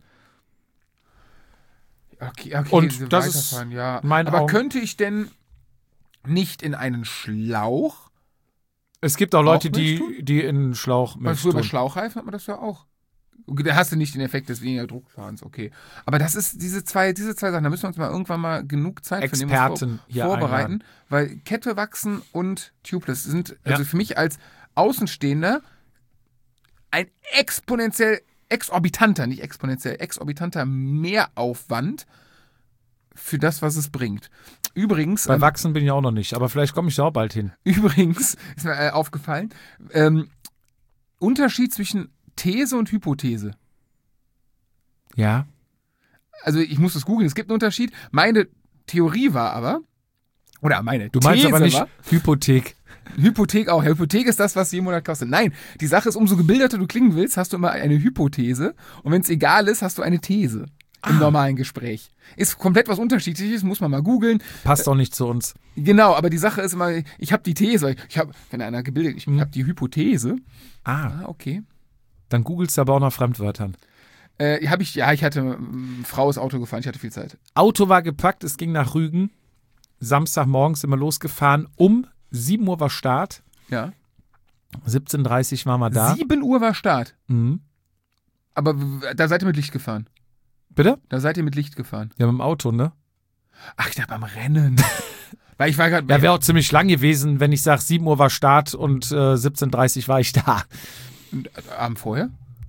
Okay, Und diese das ist weiterfahren, ja. mein Aber Augen- könnte ich denn nicht in einen Schlauch? Es gibt auch Leute, Milch die in einen Schlauch Weil Milch früher bei tun. Schlauchreifen hat man das ja auch. Okay, da hast du nicht den Effekt des weniger Druckfahrens, okay. Aber das ist diese zwei Sachen, da müssen wir uns mal irgendwann mal genug Zeit für nehmen, uns Experten hier vorbereiten, einladen. weil Kette wachsen und Tubeless sind Ja. also für mich als Außenstehender ein exorbitanter Mehraufwand für das, was es bringt. Übrigens, Bei Wachsen bin ich auch noch nicht, aber vielleicht komme ich da auch bald hin. ist mir aufgefallen, Unterschied zwischen These und Hypothese. Ja. Also ich muss das googeln, es gibt einen Unterschied. Meine Theorie war aber, oder meine Du meinst These aber nicht war, Hypothek. Hypothek auch. Hypothek ist das, was jeden Monat kostet. Nein, die Sache ist, umso gebildeter du klingen willst, hast du immer eine Hypothese. Und wenn es egal ist, hast du eine These im normalen Gespräch. Ist komplett was Unterschiedliches, muss man mal googeln. Passt auch nicht zu uns. Genau, aber die Sache ist immer, ich habe die These. Wenn einer gebildet, ich habe die Hypothese. Okay. Dann googelst du aber auch nach Fremdwörtern. Ich hatte, Frau ist Auto gefahren, ich hatte viel Zeit. Auto war gepackt, es ging nach Rügen. Samstagmorgens sind wir losgefahren. Um 7 Uhr war Start. Ja. 17:30 waren wir da. 7 Uhr war Start. Mhm. Aber da seid ihr mit Licht gefahren. Bitte? Da seid ihr mit Licht gefahren. Ja, mit dem Auto, ne? Ach, ich dachte beim Rennen. Weil ich war gerade. Ja, wäre auch ziemlich lang gewesen, wenn ich sage, 7 Uhr war Start und 17:30 war ich da. Abend vorher?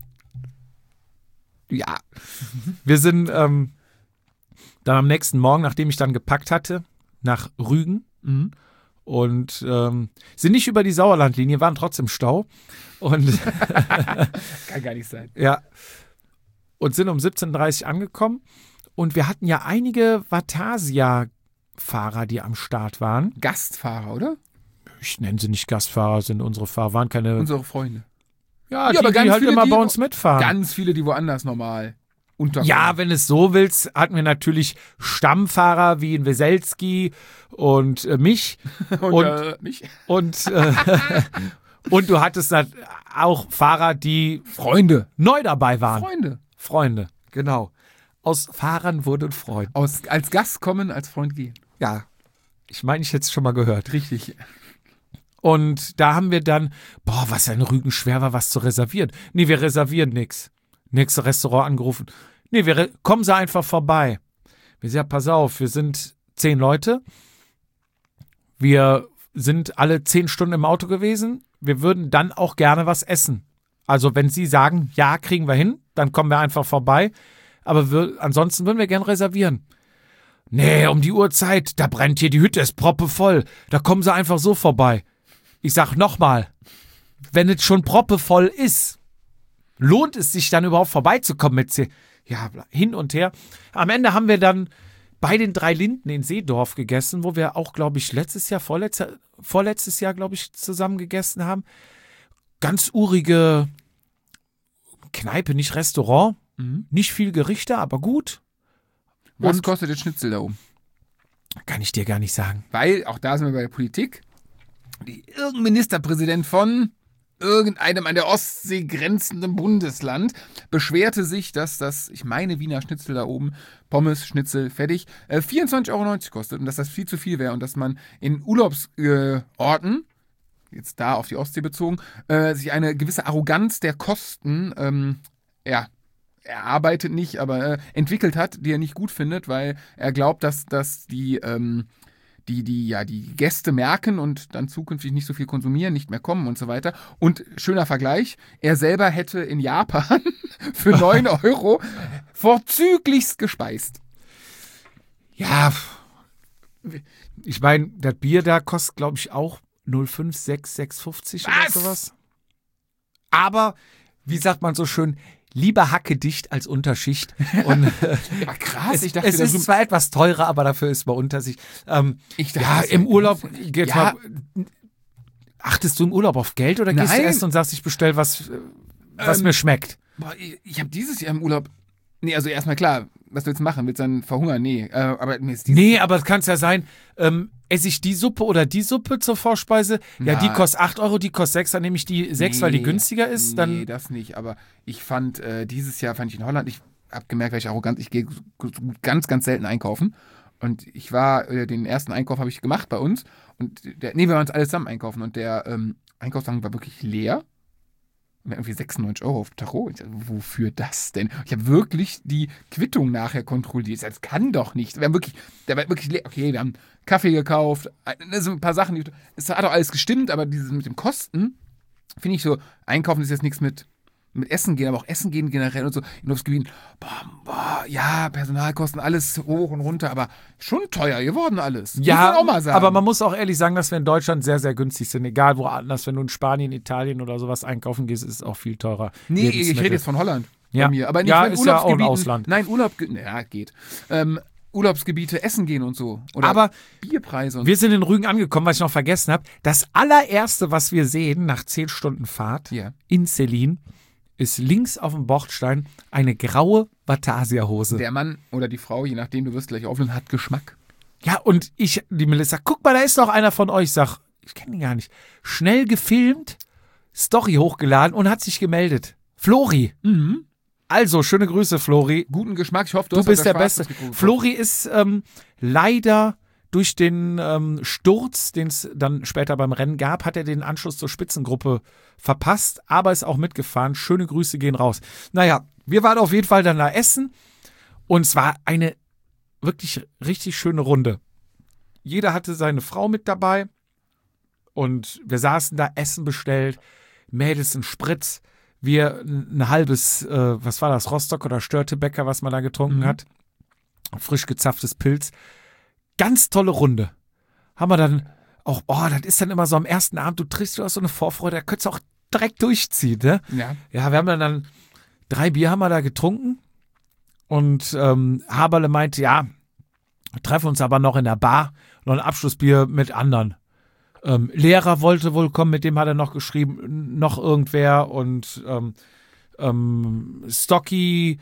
Ja. Wir sind dann am nächsten Morgen, nachdem ich dann gepackt hatte, nach Rügen und sind nicht über die Sauerlandlinie, waren trotzdem Stau. Und Kann gar nicht sein. ja. Und sind um 17:30 angekommen. Und wir hatten ja einige Vatasia-Fahrer, die am Start waren. Gastfahrer, oder? Ich nenne sie nicht Gastfahrer, sind unsere Fahrer, waren keine. Unsere Freunde. Ja, Ja, aber die ganz halt viele, immer die- bei uns mitfahren. Ganz viele, die woanders normal unterkommen. Ja, wenn es so willst, hatten wir natürlich Stammfahrer wie in Weselski und mich. und mich. Und, und du hattest dann auch Fahrer, die Freunde. neu dabei waren. Freunde. Freunde, genau. Aus Fahrern wurden Freunde. Als Gast kommen, als Freund gehen. Ja, ich meine, ich hätte es schon mal gehört. Richtig. Und da haben wir dann, was in Rügen schwer war, was zu reservieren. Nee, wir reservieren nichts. Nächstes Restaurant angerufen. Nee, kommen Sie einfach vorbei. Wir sagen, ja, pass auf, wir sind 10 Leute. Wir sind alle 10 Stunden im Auto gewesen. Wir würden dann auch gerne was essen. Also wenn Sie sagen, ja, kriegen wir hin, dann kommen wir einfach vorbei. Aber ansonsten würden wir gerne reservieren. Nee, um die Uhrzeit, da brennt hier die Hütte, ist proppevoll. Da kommen Sie einfach so vorbei. Ich sag nochmal, wenn es schon proppevoll ist, lohnt es sich dann überhaupt vorbeizukommen mit hin und her. Am Ende haben wir dann bei den 3 Linden in Seedorf gegessen, wo wir auch, glaube ich, vorletztes Jahr, glaube ich, zusammen gegessen haben. Ganz urige Kneipe, nicht Restaurant. Nicht viel Gerichte, aber gut. Was Und- kostet der Schnitzel da oben? Kann ich dir gar nicht sagen. Weil, auch da sind wir bei der Politik, irgendein Ministerpräsident von irgendeinem an der Ostsee grenzenden Bundesland beschwerte sich, dass das, ich meine, Wiener Schnitzel da oben, Pommes, Schnitzel, fertig, 24,90 € kostet und dass das viel zu viel wäre und dass man in Urlaubsorten, jetzt da auf die Ostsee bezogen, sich eine gewisse Arroganz der Kosten, erarbeitet nicht, aber entwickelt hat, die er nicht gut findet, weil er glaubt, dass die Gäste merken und dann zukünftig nicht so viel konsumieren, nicht mehr kommen und so weiter. Und schöner Vergleich, er selber hätte in Japan für 9 € vorzüglichst gespeist. Ja, ich meine, das Bier da kostet, glaube ich, auch 0,5, 6, 6,50 oder Was? sowas. Aber, wie sagt man so schön, lieber hackedicht als Unterschicht. Und Ja, krass, es ist zwar etwas teurer, aber dafür ist man Unterschicht. Ich dachte, Ja, das im wäre Urlaub, günstig. jetzt Ja. mal, achtest du im Urlaub auf Geld oder gehst du Nein. essen und sagst, ich bestell was mir schmeckt? Boah, ich habe dieses Jahr im Urlaub, nee, also erstmal klar, was willst du machen? Willst du dann verhungern? Nee, aber mir ist dieses Nee, aber es kann es ja sein, esse ich die Suppe oder die Suppe zur Vorspeise? Ja, die Na. kostet 8 €, die kostet 6, dann nehme ich die 6, weil die günstiger ist. Nee, Dann das nicht, aber ich fand, dieses Jahr fand ich in Holland, ich habe gemerkt, weil ich arrogant, ich gehe ganz, ganz selten einkaufen. Und ich war, den ersten Einkauf habe ich gemacht bei uns. Und wir waren uns alle zusammen einkaufen und der Einkaufswagen war wirklich leer. Und wir hatten irgendwie 96 € auf Tarot. Ich dachte, wofür das denn? Ich habe wirklich die Quittung nachher kontrolliert. Das kann doch nicht. Der war wirklich leer. Okay, wir haben Kaffee gekauft, so ein paar Sachen. Es hat auch alles gestimmt, aber dieses mit dem Kosten, finde ich so, einkaufen ist jetzt nichts mit mit Essen gehen, aber auch Essen gehen generell und so in Urlaubsgebieten, ja, Personalkosten, alles hoch und runter, aber schon teuer geworden alles. Muss man auch mal sagen. aber man muss auch ehrlich sagen, dass wir in Deutschland sehr, sehr günstig sind. Egal woanders, wenn du in Spanien, Italien oder sowas einkaufen gehst, ist es auch viel teurer. Nee, ich rede jetzt von Holland. Ja, Bei mir. Aber nicht ja, in ist ja auch ein Urlaubsgebieten. Ausland. Nein, geht. Urlaubsgebiete essen gehen und so. Oder Aber Bierpreise und wir sind in Rügen angekommen, was ich noch vergessen habe. Das allererste, was wir sehen nach 10 Stunden Fahrt Ja. in Selin, ist links auf dem Bordstein eine graue Vatasia-Hose. der Mann oder die Frau, je nachdem, du wirst gleich auflösen, hat Geschmack. Ja, und die Melissa, guck mal, da ist noch einer von euch. Sag, ich kenne ihn gar nicht. Schnell gefilmt, Story hochgeladen und hat sich gemeldet. Flori. Also, schöne Grüße, Flori. Guten Geschmack, ich hoffe, Du hast bist auch der das Beste. Schwarzes geguckt. Flori ist leider durch den Sturz, den es dann später beim Rennen gab, hat er den Anschluss zur Spitzengruppe verpasst, aber ist auch mitgefahren. Schöne Grüße gehen raus. Naja, wir waren auf jeden Fall dann da essen und es war eine wirklich richtig schöne Runde. Jeder hatte seine Frau mit dabei und wir saßen da, Essen bestellt, Mädels einen Spritz, wir ein halbes, was war das, Rostock oder Störtebecker, was man da getrunken hat. Frisch gezapftes Pilz. Ganz tolle Runde. Haben wir dann auch, das ist dann immer so am ersten Abend, du hast so eine Vorfreude, da könntest du auch direkt durchziehen, ne? Ja. Ja, wir haben dann 3 Bier haben wir da getrunken und Haberle meinte, ja, wir treffen uns aber noch in der Bar, noch ein Abschlussbier mit anderen. Lehrer wollte wohl kommen, mit dem hat er noch geschrieben, noch irgendwer und Stocky,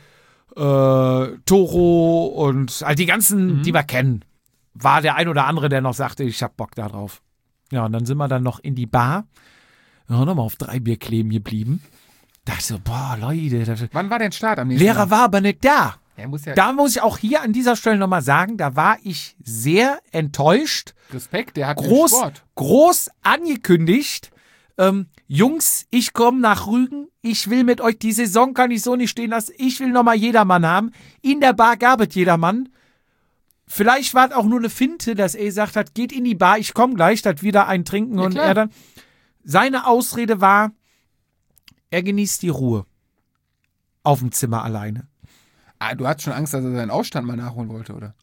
Toro und all die ganzen, die wir kennen. War der ein oder andere, der noch sagte, ich hab Bock da drauf. Ja, und dann sind wir dann noch in die Bar, nochmal auf 3 Bier kleben geblieben. Da dachte ich so, Leute. Wann war denn Start am nächsten Lehrer war aber nicht da. Er muss ja Da muss ich auch hier an dieser Stelle nochmal sagen, da war ich sehr enttäuscht. Respekt, der hat den Sport. Groß angekündigt. Jungs, ich komme nach Rügen. Ich will mit euch, die Saison kann ich so nicht stehen lassen. Ich will nochmal Jedermann haben. In der Bar gab es Jedermann. Vielleicht war es auch nur eine Finte, dass er gesagt hat, geht in die Bar, ich komme gleich, dass wir da einen trinken. Ja, und klar. er dann, seine Ausrede war, er genießt die Ruhe. Auf dem Zimmer alleine. Ah, du hattest schon Angst, dass er seinen Ausstand mal nachholen wollte, oder?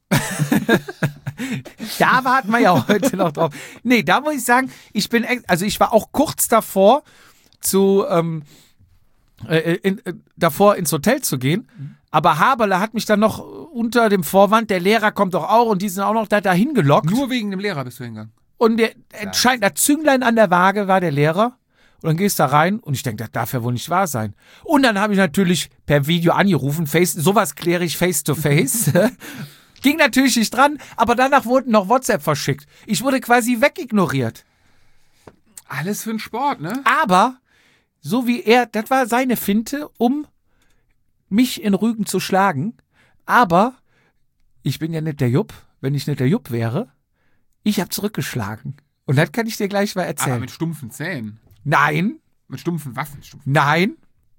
Da warten wir ja heute noch drauf. Nee, da muss ich sagen, ich war auch kurz davor, davor ins Hotel zu gehen. Aber Haberle hat mich dann noch unter dem Vorwand, der Lehrer kommt doch auch und die sind auch noch dahin gelockt. Nur wegen dem Lehrer bist du hingegangen. Und der Zünglein an der Waage war der Lehrer. Und dann gehst du da rein und ich denke, das darf ja wohl nicht wahr sein. Und dann habe ich natürlich per Video angerufen, sowas kläre ich face to face. Ging natürlich nicht dran, aber danach wurden noch WhatsApp verschickt. Ich wurde quasi wegignoriert. Alles für den Sport, ne? Aber, so wie das war seine Finte, um mich in Rügen zu schlagen. Aber ich bin ja nicht der Jupp. Wenn ich nicht der Jupp wäre, ich habe zurückgeschlagen. Und das kann ich dir gleich mal erzählen. Aber mit stumpfen Zähnen. Nein, Mit stumpfen Waffen. nein,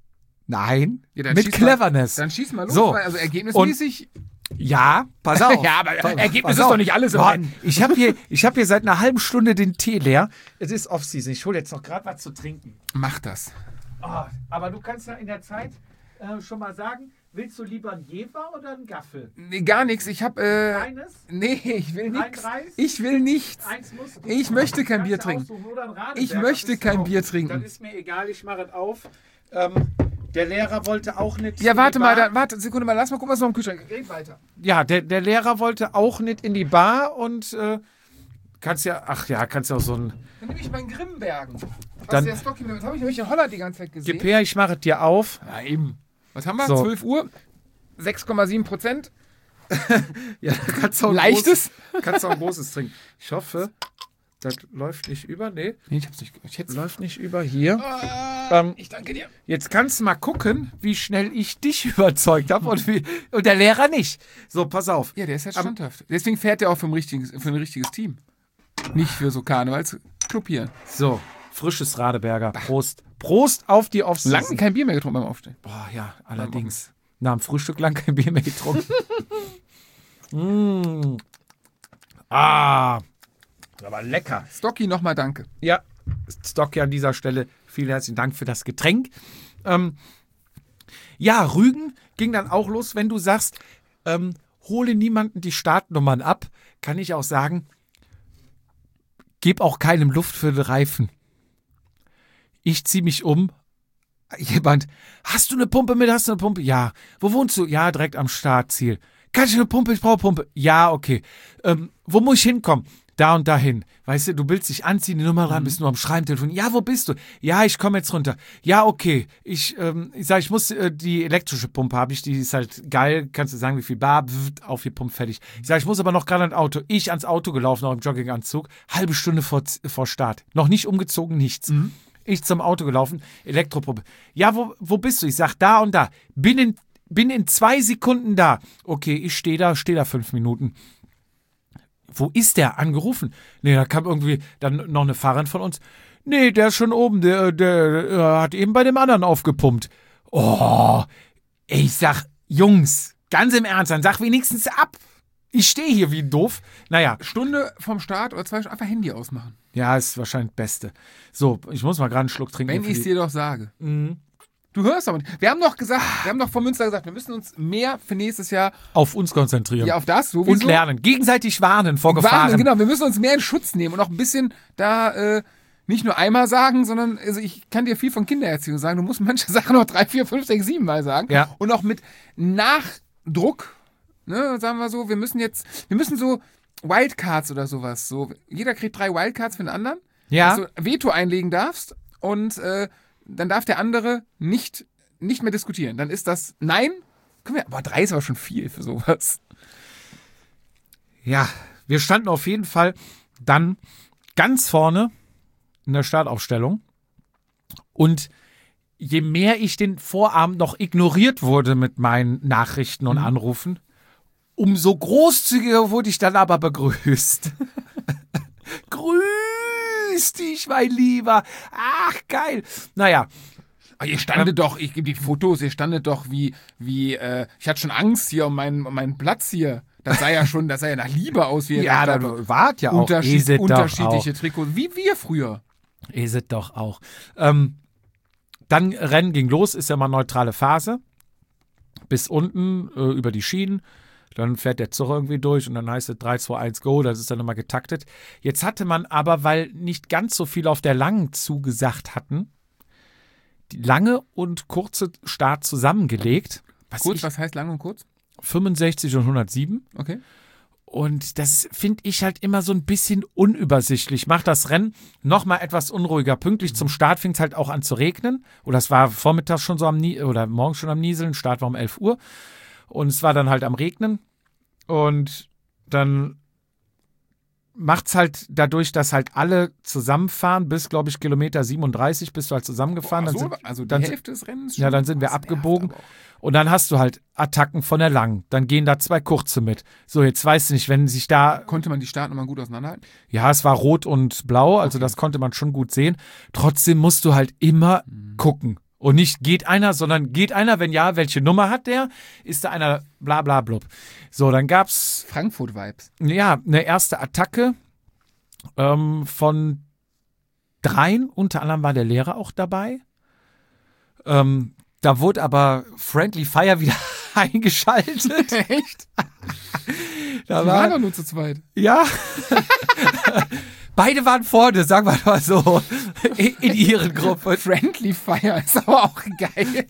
Ja, dann mit schieß Cleverness. Dann schieß mal los, So. weil also ergebnismäßig. Ja, pass auf. Ja, aber Ergebnis pass ist auf. doch nicht alles im Boah, Rennen. Ich habe hier seit einer halben Stunde den Tee leer. Es ist Off-Season. Ich hole jetzt noch gerade was zu trinken. Mach das. Oh, aber du kannst ja in der Zeit schon mal sagen, willst du lieber einen Jever oder einen Gaffel? Nee, gar nichts. Ich hab. Eines? Nee, ich will Ein nichts. Reis? Ich will nichts. Eins musst du. Ich möchte kein Kannst Bier du trinken. aussuchen oder einen Radeberger. Ich möchte Das ist kein auch- Bier trinken. Das ist mir egal, ich mache es auf. Der Lehrer wollte auch nicht. Ja, in warte die mal, Bar. warte, Sekunde mal, lass mal gucken, was noch im Kühlschrank ist. Red weiter. Ja, der Lehrer wollte auch nicht in die Bar und kannst ja auch so ein. Dann nehme ich meinen Grimbergen. Dann- Der Stocky, das habe ich nämlich in Holland die ganze Zeit gesehen. Gib her, ich mache es dir auf. Ja, eben. Was haben wir? So. 12 Uhr. 6,7%. Ja, da kannst du auch Leichtes? Kannst du auch ein großes trinken. Ich hoffe, das läuft nicht über. Nee, Nee, ich hab's nicht. Ich hätte läuft nicht über hier. Ich danke dir. Jetzt kannst du mal gucken, wie schnell ich dich überzeugt habe und der Lehrer nicht. So, pass auf. Ja, der ist halt standhaft. Deswegen fährt er auch für ein richtiges Team. Nicht für so Karnevalsclub hier. So, frisches Radeberger. Prost. Prost auf die Lange Off-Season. kein Bier mehr getrunken beim Aufstehen. Boah, ja, allerdings. Nach dem Frühstück lang kein Bier mehr getrunken. Aber lecker. Stocky, nochmal danke. Ja, Stocky an dieser Stelle. Vielen herzlichen Dank für das Getränk. Ja, Rügen ging dann auch los, wenn du sagst, hole niemanden die Startnummern ab, kann ich auch sagen, gib auch keinem Luft für den Reifen. Ich ziehe mich um. Jemand, hast du eine Pumpe mit? Hast du eine Pumpe? Ja. Wo wohnst du? Ja, direkt am Startziel. Kann ich eine Pumpe? Ich brauche Pumpe. Ja, okay. Wo muss ich hinkommen? Da und dahin. Weißt du, du willst dich anziehen, die Nummer rein, bist nur am Schreiben, Telefon. Ja, wo bist du? Ja, ich komme jetzt runter. Ja, okay. Ich sage, ich muss die elektrische Pumpe habe ich, die ist halt geil. Kannst du sagen, wie viel Bar, aufgepumpt, fertig. Ich sage, ich muss aber noch gerade ans Auto. Ich ans Auto gelaufen, noch im Jogginganzug. Halbe Stunde vor Start. Noch nicht umgezogen, nichts. Ich zum Auto gelaufen, Elektropumpe. Ja, wo bist du? Ich sag, da und da. Bin in 2 Sekunden da. Okay, ich stehe da 5 Minuten. Wo ist der? Angerufen. Nee, da kam irgendwie dann noch eine Fahrerin von uns. Nee, der ist schon oben. Der hat eben bei dem anderen aufgepumpt. Oh, ich sag, Jungs, ganz im Ernst, dann sag wenigstens ab. Ich stehe hier wie doof. Naja. Stunde vom Start oder 2 Stunden einfach Handy ausmachen. Ja, ist wahrscheinlich das Beste. So, ich muss mal gerade einen Schluck trinken. Wenn ich es dir doch sage. Du hörst aber nicht. Wir haben doch von Münster gesagt, wir müssen uns mehr für nächstes Jahr auf uns konzentrieren. Ja, auf das. Sowieso. Und lernen. Gegenseitig warnen vor Gefahren. Genau, wir müssen uns mehr in Schutz nehmen und auch ein bisschen da nicht nur einmal sagen, sondern also ich kann dir viel von Kindererziehung sagen. Du musst manche Sachen noch 3, 4, 5, 6, 7 Mal sagen. Ja. Und auch mit Nachdruck, ne, sagen wir so, wir müssen so Wildcards oder sowas. So, jeder kriegt 3 Wildcards für den anderen. Ja. Dass du Veto einlegen darfst und dann darf der andere nicht mehr diskutieren. Dann ist das Nein. Aber 3 ist aber schon viel für sowas. Ja, wir standen auf jeden Fall dann ganz vorne in der Startaufstellung. Und je mehr ich den Vorabend noch ignoriert wurde mit meinen Nachrichten und Anrufen, umso großzügiger wurde ich dann aber begrüßt. Grüß dich, mein Lieber. Ach, geil. Naja. Ihr standet doch, ich gebe die Fotos, ihr standet doch wie ich hatte schon Angst hier um meinen Platz hier. Das sah ja nach Liebe aus. Wie ja, da wart ja auch unterschiedliche Trikots, wie wir früher. Ist es doch auch. Dann Rennen ging los, ist ja mal neutrale Phase. Bis unten über die Schienen. Dann fährt der Zug irgendwie durch und dann heißt es 3, 2, 1, go. Das ist dann immer getaktet. Jetzt hatte man aber, weil nicht ganz so viel auf der langen zugesagt hatten, die lange und kurze Start zusammengelegt. Was heißt lang und kurz? 65 und 107. Okay. Und das finde ich halt immer so ein bisschen unübersichtlich. Macht das Rennen noch mal etwas unruhiger. Pünktlich zum Start fing es halt auch an zu regnen. Oder es war vormittags schon so oder morgens schon am Nieseln. Start war um 11 Uhr. Und es war dann halt am Regnen. Und dann macht es halt dadurch, dass halt alle zusammenfahren, bis, glaube ich, Kilometer 37 bist du halt zusammengefahren. Also die Hälfte des Rennens schon? Ja, dann sind wir abgebogen. Und dann hast du halt Attacken von der langen. Dann gehen da 2 kurze mit. So, jetzt weißt du nicht, wenn sich da... Konnte man die Startnummern gut auseinanderhalten? Ja, es war rot und blau, also das konnte man schon gut sehen. Trotzdem musst du halt immer gucken. Und nicht geht einer, sondern geht einer, wenn ja, welche Nummer hat der? Ist da einer bla bla blub. So, dann gab's... Frankfurt-Vibes. Ja, eine erste Attacke von 3, unter anderem war der Lehrer auch dabei. Da wurde aber Friendly Fire wieder eingeschaltet. Echt? Die waren doch nur zu zweit. Ja. Beide waren vorne, sagen wir mal so, in ihren Gruppen. Friendly Fire ist aber auch geil.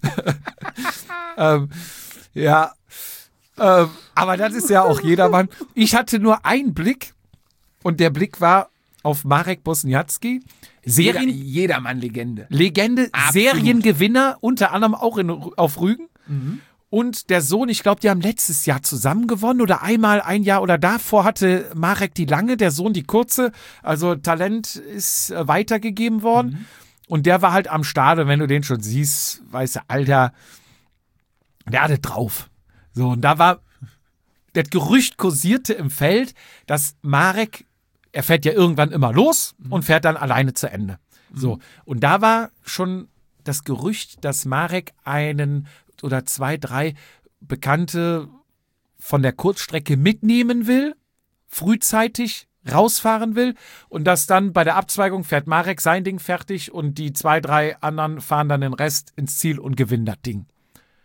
Ja. Aber das ist ja auch jedermann. Ich hatte nur einen Blick und der Blick war auf Marek Bosniacki. Jedermann-Legende. Legende, absolut. Seriengewinner, unter anderem auch auf Rügen. Und der Sohn, ich glaube, die haben letztes Jahr zusammen gewonnen oder ein Jahr oder davor hatte Marek die lange, der Sohn die kurze. Also Talent ist weitergegeben worden. Und der war halt am Start. Und wenn du den schon siehst, weißt du, Alter, der hatte drauf. So, und da war, das Gerücht kursierte im Feld, dass Marek, er fährt ja irgendwann immer los und fährt dann alleine zu Ende. So, und da war schon das Gerücht, dass Marek einen oder 2, 3 Bekannte von der Kurzstrecke mitnehmen will, frühzeitig rausfahren will und dass dann bei der Abzweigung fährt Marek sein Ding fertig und die 2, 3 anderen fahren dann den Rest ins Ziel und gewinnen das Ding.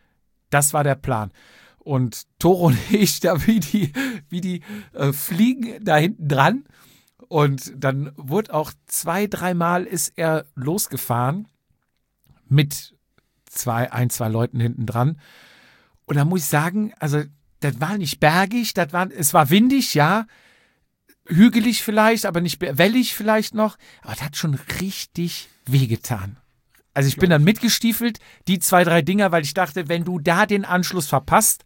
Das war der Plan. Und Toro und ich, da wie die fliegen da hinten dran. Und dann wurde auch 2-3 Mal ist er losgefahren mit ein, zwei Leuten hinten dran. Und da muss ich sagen, also das war nicht bergig, es war windig, ja, hügelig vielleicht, aber nicht wellig vielleicht noch. Aber das hat schon richtig wehgetan. Also ich bin dann mitgestiefelt, die 2-3 Dinger, weil ich dachte, wenn du da den Anschluss verpasst,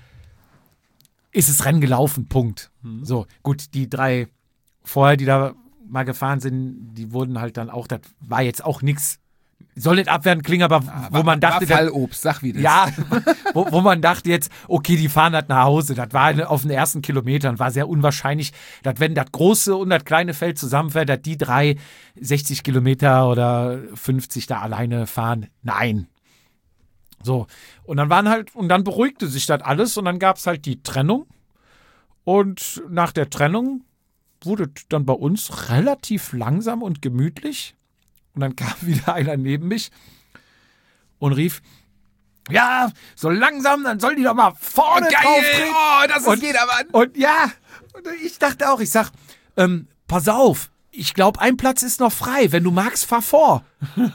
ist es Rennen gelaufen, Punkt. So, gut, die 3 vorher, die da mal gefahren sind, die wurden halt dann auch, das war jetzt auch nichts, soll nicht abwertend klingen, aber wo man dachte... War Fallobst, sag wie das. Ja, wo man dachte jetzt, okay, die fahren halt nach Hause. Das war auf den ersten Kilometern, war sehr unwahrscheinlich, dass wenn das große und das kleine Feld zusammenfährt, dass die 3 60 Kilometer oder 50 da alleine fahren. Nein. So, und dann beruhigte sich das alles und dann gab es halt die Trennung. Und nach der Trennung wurde dann bei uns relativ langsam und gemütlich. Und dann kam wieder einer neben mich und rief, ja, so langsam, dann soll die doch mal vorne drauf treten. Oh, das ist jedermann. Und ja, und ich dachte auch, ich sag, pass auf, ich glaube, ein Platz ist noch frei. Wenn du magst, fahr vor.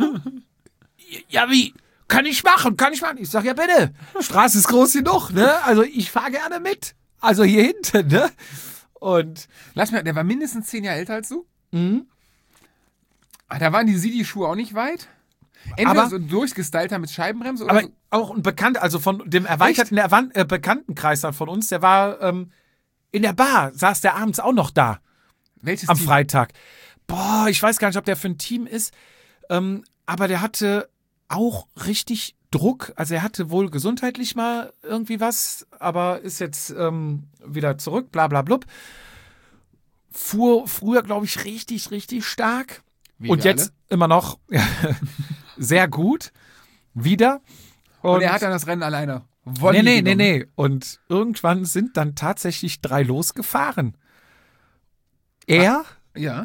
Ja, wie? Kann ich machen. Ich sag, ja bitte, Straße ist groß genug, ne? Also ich fahre gerne mit. Also hier hinten, ne? Und Lass mir, der war mindestens 10 Jahre älter als du. Mhm. Da waren die Sidi-Schuhe auch nicht weit. Entweder Aber- so durchgestylter mit Scheibenbremse oder aber so. auch ein Bekannter, also von dem erweiterten Bekanntenkreis dann von uns, der war in der Bar, saß der abends auch noch da. Welches Am Team? Freitag. Boah, ich weiß gar nicht, ob der für ein Team ist. Aber der hatte auch richtig Druck. Also er hatte wohl gesundheitlich mal irgendwie was, aber ist jetzt wieder zurück, bla bla blub. Fuhr früher, glaube ich, richtig, richtig stark. Wie Und wir jetzt immer noch sehr gut. Wieder. Und er hat dann das Rennen alleine. Volley genommen. Nee. Und irgendwann sind dann tatsächlich 3 losgefahren. Er, Ja.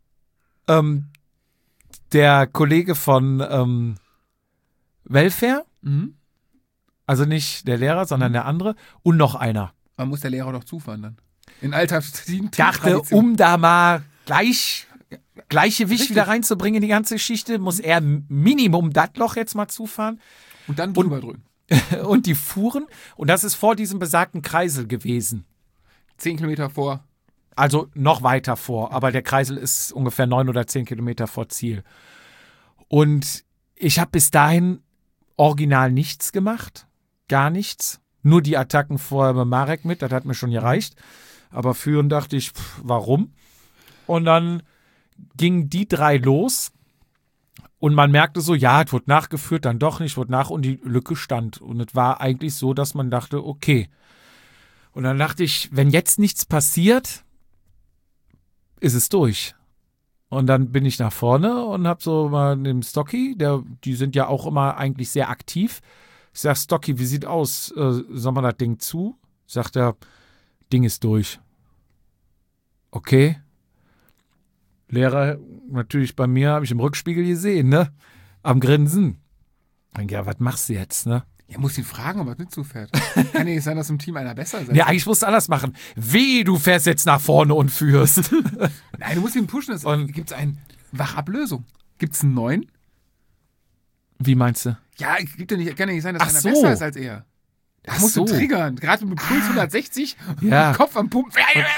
der Kollege von Welfare, Mhm. also nicht der Lehrer, sondern der andere, und noch einer. Man muss der Lehrer doch zufahren dann. In alter Team. Dachte, um da mal Gleichgewicht Richtig. wieder reinzubringen in die ganze Geschichte, muss er Minimum das Loch jetzt mal zufahren. Und dann drüber drücken. Und die fuhren, und das ist vor diesem besagten Kreisel gewesen. 10 Kilometer vor. Also noch weiter vor, aber der Kreisel ist ungefähr 9 oder 10 Kilometer vor Ziel. Und ich habe bis dahin original nichts gemacht, gar nichts. Nur die Attacken vorher bei Marek mit, das hat mir schon gereicht. Aber führen dachte ich, warum? Und dann gingen die 3 los und man merkte so, ja, es wurde nachgeführt, dann doch nicht, wurde nach und die Lücke stand. Und es war eigentlich so, dass man dachte, okay. Und dann dachte ich, wenn jetzt nichts passiert, ist es durch. Und dann bin ich nach vorne und habe so mal den Stocky, die sind ja auch immer eigentlich sehr aktiv. Ich sag, Stocky, wie sieht aus? Soll man das Ding zu? Sagt er, Ding ist durch. Okay. Lehrer, natürlich bei mir, habe ich im Rückspiegel gesehen, ne? Am Grinsen. Dann, ja, was machst du jetzt, ne? Er muss ihn fragen, ob er mitzufährt. Kann ja nicht sein, dass im Team einer besser ist. Ja, eigentlich musst du anders machen. Wie, du fährst jetzt nach vorne und führst. Nein, du musst ihn pushen. Gibt es eine Wachablösung? Gibt es einen neuen? Wie meinst du? Ja, kann ja nicht sein, dass Ach einer so. besser ist als er. Da Ach musst du so. triggern. Gerade mit Puls 160 Ja. und Kopf am Pumpen.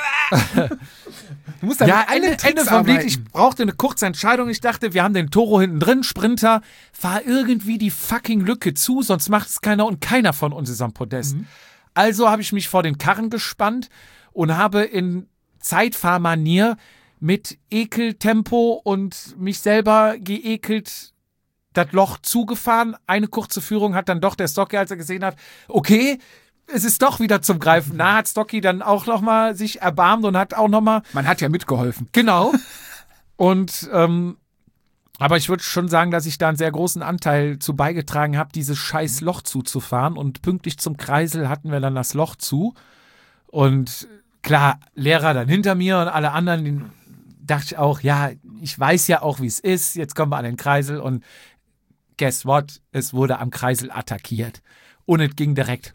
Du musst da Ja, mit allen Ende Tricks vom Lied. arbeiten. Ich brauchte eine kurze Entscheidung. Ich dachte, wir haben den Toro hinten drin, Sprinter. Fahr irgendwie die fucking Lücke zu, sonst macht es keiner und keiner von uns ist am Podest. Also habe ich mich vor den Karren gespannt und habe in Zeitfahrmanier mit Ekeltempo und mich selber geekelt das Loch zugefahren. Eine kurze Führung hat dann doch der Stocky, als er gesehen hat, okay, es ist doch wieder zum Greifen. Na, hat Stocky dann auch nochmal sich erbarmt und hat auch nochmal Man hat ja mitgeholfen. Genau. Und aber ich würde schon sagen, dass ich da einen sehr großen Anteil zu beigetragen habe, dieses scheiß Loch zuzufahren. Und pünktlich zum Kreisel hatten wir dann das Loch zu. Und klar, Lehrer dann hinter mir und alle anderen, denen dachte ich auch, ja, ich weiß ja auch, wie es ist. Jetzt kommen wir an den Kreisel und guess what? Es wurde am Kreisel attackiert. Und es ging direkt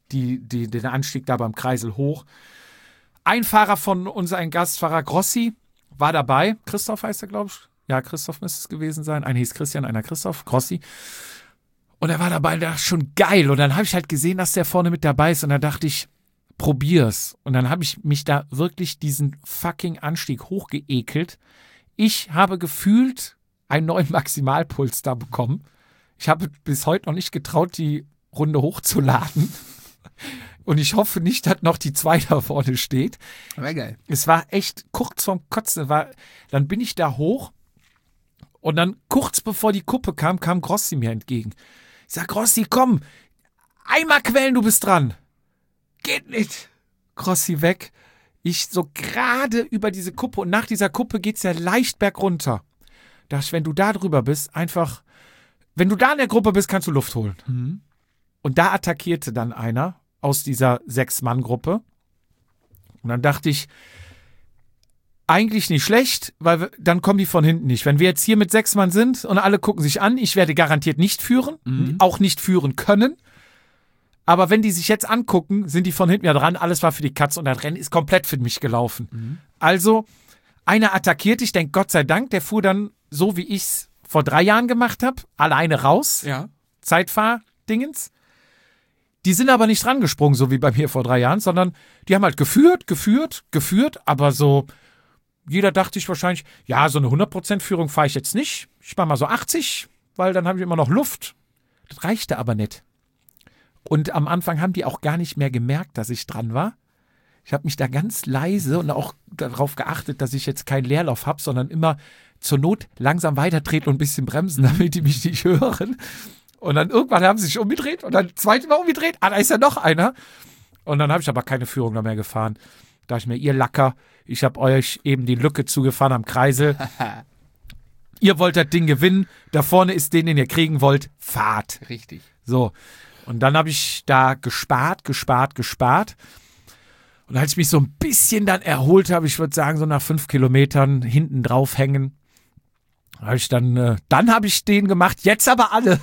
den Anstieg da beim Kreisel hoch. Ein Fahrer von unserem Gastfahrer Grossi war dabei. Christoph heißt er, glaube ich. Ja, Christoph müsste es gewesen sein. Einer hieß Christian, einer Christoph, Grossi. Und er war dabei und dachte, schon geil. Und dann habe ich halt gesehen, dass der vorne mit dabei ist. Und dann dachte ich, probier's. Und dann habe ich mich da wirklich diesen fucking Anstieg hochgeekelt. Ich habe gefühlt einen neuen Maximalpuls da bekommen. Ich habe bis heute noch nicht getraut, die Runde hochzuladen. Und ich hoffe nicht, dass noch die 2 da vorne steht. War geil. Es war echt kurz vorm Kotzen. Dann bin ich da hoch und dann kurz bevor die Kuppe kam Grossi mir entgegen. Ich sag, Grossi, komm, einmal quälen, du bist dran. Geht nicht. Grossi weg. Ich so gerade über diese Kuppe und nach dieser Kuppe geht's ja leicht bergunter. Dachte ich, wenn du da drüber bist, einfach, wenn du da in der Gruppe bist, kannst du Luft holen. Mhm. Und da attackierte dann einer aus dieser 6-Mann-Gruppe. Und dann dachte ich, eigentlich nicht schlecht, weil dann kommen die von hinten nicht. Wenn wir jetzt hier mit 6 Mann sind und alle gucken sich an, ich werde garantiert nicht führen, auch nicht führen können. Aber wenn die sich jetzt angucken, sind die von hinten ja dran. Alles war für die Katze und das Rennen ist komplett für mich gelaufen. Also, einer attackiert, ich denke, Gott sei Dank, der fuhr dann so, wie ich es vor 3 Jahren gemacht habe, alleine raus. Ja. Zeitfahrdingens. Die sind aber nicht rangesprungen, so wie bei mir vor 3 Jahren, sondern die haben halt geführt, aber so, jeder dachte ich wahrscheinlich, ja, so eine 100% Führung fahre ich jetzt nicht. Ich mache mal so 80, weil dann habe ich immer noch Luft. Das reichte aber nicht. Und am Anfang haben die auch gar nicht mehr gemerkt, dass ich dran war. Ich habe mich da ganz leise und auch darauf geachtet, dass ich jetzt keinen Leerlauf habe, sondern immer zur Not langsam weitertreten und ein bisschen bremsen, damit die mich nicht hören. Und dann irgendwann haben sie sich umgedreht und dann zweite Mal umgedreht. Da ist ja noch einer. Und dann habe ich aber keine Führung noch mehr gefahren. Da dachte ich mir, ihr Lacker, ich habe euch eben die Lücke zugefahren am Kreisel. Ihr wollt das Ding gewinnen. Da vorne ist den ihr kriegen wollt. Fahrt. Richtig. So. Und dann habe ich da gespart. Und als ich mich so ein bisschen dann erholt habe, ich würde sagen, so nach 5 Kilometern hinten drauf hängen, habe ich dann habe ich den gemacht, jetzt aber alle.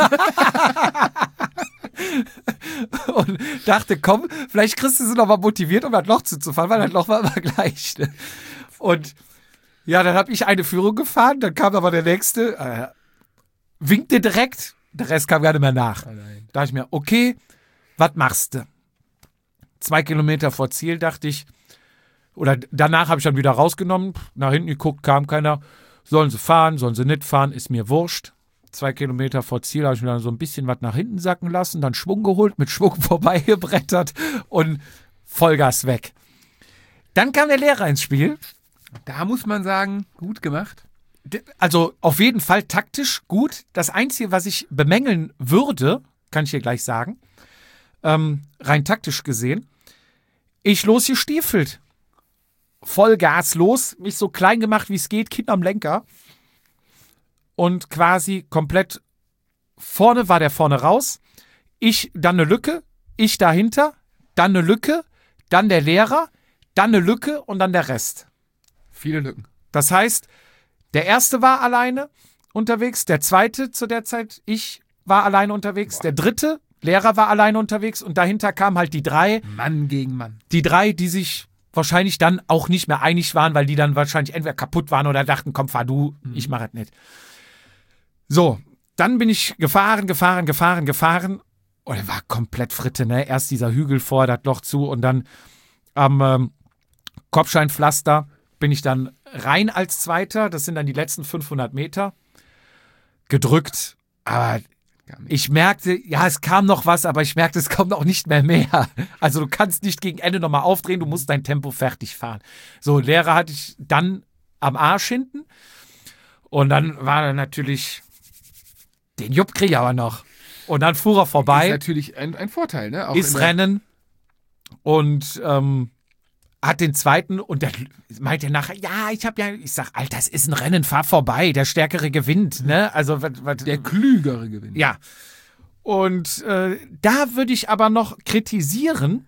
Und dachte, komm, vielleicht kriegst du sie noch mal motiviert, um das Loch zuzufahren, weil das Loch war immer gleich. Ne? Und ja, dann habe ich eine Führung gefahren, dann kam aber der nächste, winkte direkt, der Rest kam gar nicht mehr nach. Da dachte ich mir, okay, was machst du? 2 Kilometer vor Ziel dachte ich, oder danach habe ich dann wieder rausgenommen, nach hinten geguckt, kam keiner. Sollen sie fahren, sollen sie nicht fahren, ist mir wurscht. 2 Kilometer vor Ziel habe ich mir dann so ein bisschen was nach hinten sacken lassen, dann Schwung geholt, mit Schwung vorbeigebrettert und Vollgas weg. Dann kam der Lehrer ins Spiel. Da muss man sagen, gut gemacht. Also auf jeden Fall taktisch gut. Das Einzige, was ich bemängeln würde, kann ich dir gleich sagen, rein taktisch gesehen, ich losgestiefelt. Vollgas los, mich so klein gemacht, wie es geht, Kind am Lenker. Und quasi komplett vorne war der vorne raus. Ich, dann eine Lücke, ich dahinter, dann eine Lücke, dann der Lehrer, dann eine Lücke und dann der Rest. Viele Lücken. Das heißt, der erste war alleine unterwegs, der zweite zu der Zeit, ich war alleine unterwegs, der dritte, Lehrer war alleine unterwegs und dahinter kamen halt die 3. Mann gegen Mann. Die 3, die sich wahrscheinlich dann auch nicht mehr einig waren, weil die dann wahrscheinlich entweder kaputt waren oder dachten, komm, fahr du, ich mach es nicht. So, dann bin ich gefahren. Und er war komplett Fritte, ne? Erst dieser Hügel vor, das Loch zu und dann am Kopfsteinpflaster bin ich dann rein als Zweiter. Das sind dann die letzten 500 Meter. Gedrückt, aber ich merkte, ja, es kam noch was, aber ich merkte, es kommt auch nicht mehr. Also du kannst nicht gegen Ende nochmal aufdrehen, du musst dein Tempo fertig fahren. So, Lehrer hatte ich dann am Arsch hinten. Und dann war er natürlich, den Jupp krieg ich aber noch. Und dann fuhr er vorbei. Ist natürlich ein Vorteil, ne? Auch ist Rennen und hat den zweiten und der meint er nachher, ja, ich sag, Alter, das ist ein Rennen, fahr vorbei, der Stärkere gewinnt, ne? Also der Klügere gewinnt. Ja. Und da würde ich aber noch kritisieren,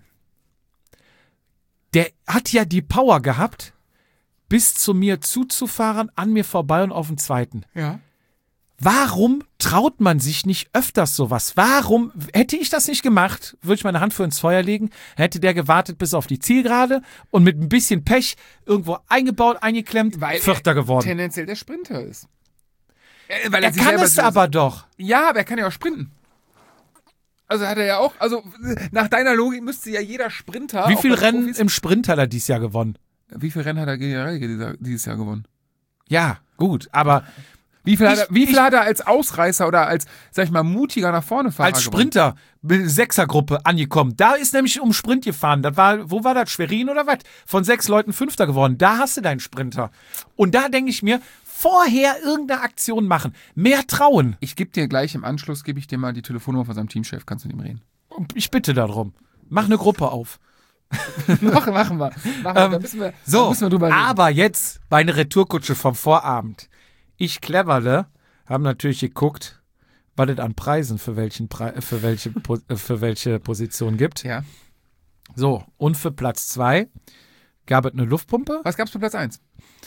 der hat ja die Power gehabt, bis zu mir zuzufahren, an mir vorbei und auf den zweiten. Ja. Warum traut man sich nicht öfters sowas? Warum, hätte ich das nicht gemacht, würde ich meine Hand für ins Feuer legen, hätte der gewartet bis auf die Zielgerade und mit ein bisschen Pech irgendwo eingebaut, eingeklemmt, Weil Vierter geworden. tendenziell der Sprinter ist. Er kann es aber doch. Ja, aber er kann ja auch sprinten. Also hat er ja auch, also nach deiner Logik müsste ja jeder Sprinter... Wie auch viele bei den Rennen Profis- im Sprint hat er dieses Jahr gewonnen? Wie viele Rennen hat er generell dieses Jahr gewonnen? Ja, gut, aber Wie viel hat er als Ausreißer oder als, sag ich mal, mutiger nach vorne Fahrer als Sprinter mit Sechsergruppe angekommen. Da ist nämlich um Sprint gefahren. Das war, wo war das? Schwerin oder was? Von 6 Leuten Fünfter geworden. Da hast du deinen Sprinter. Und da denke ich mir, vorher irgendeine Aktion machen. Mehr trauen. Ich gebe dir gleich im Anschluss, gebe ich dir mal die Telefonnummer von seinem Teamchef. Kannst du mit ihm reden? Ich bitte darum. Mach eine Gruppe auf. machen wir. Da müssen wir drüber reden. Aber jetzt meine Retourkutsche vom Vorabend. Ich Cleverle haben natürlich geguckt, was es an Preisen für welche Position gibt. Ja. So, und für Platz 2 gab es eine Luftpumpe. Was gab's für Platz 1?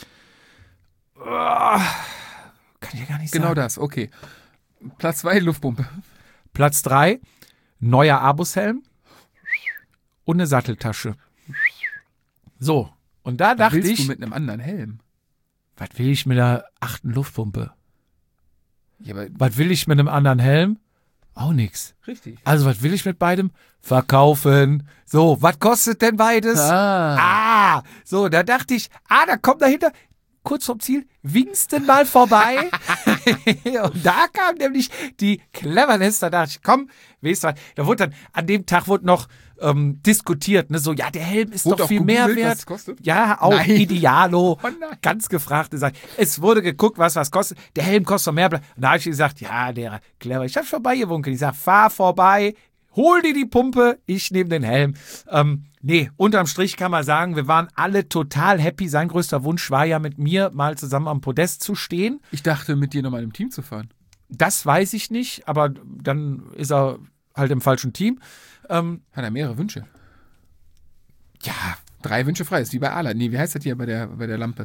Kann ich ja gar nicht Genau sagen. das, okay. Platz 2, Luftpumpe. Platz 3, neuer Abushelm und eine Satteltasche. So, und da dachte Willst ich, du mit einem anderen Helm? was will ich mit der 8. Luftpumpe? Ja, aber Was will ich mit einem anderen Helm? Auch nix. richtig. Also, was will ich mit beidem? Verkaufen. So, was kostet denn beides? So, da dachte ich, da kommt dahinter, kurz vorm Ziel, winkst denn mal vorbei? Und da kam nämlich die Cleverness, da dachte ich, komm, weißt du was, da wurde dann, an dem Tag wurde noch diskutiert, ne, so, ja, der Helm ist Wurde doch auch viel mehr gegoogelt, was wert. es kostet? Ja, auch Nein. Idealo, Oh nein. ganz gefragte Sache. Es wurde geguckt, was kostet, der Helm kostet doch mehr. Und da habe ich gesagt, ja, der clever, ich habe vorbeigewunken. Ich sage, fahr vorbei, hol dir die Pumpe, ich nehme den Helm. Nee, unterm Strich kann man sagen, wir waren alle total happy. Sein größter Wunsch war ja, mit mir mal zusammen am Podest zu stehen. Ich dachte, mit dir nochmal im Team zu fahren. Das weiß ich nicht, aber dann ist er halt im falschen Team. Hat er mehrere Wünsche? Ja, 3 Wünsche frei, ist wie bei Ala. Nee, wie heißt das hier bei der Lampe?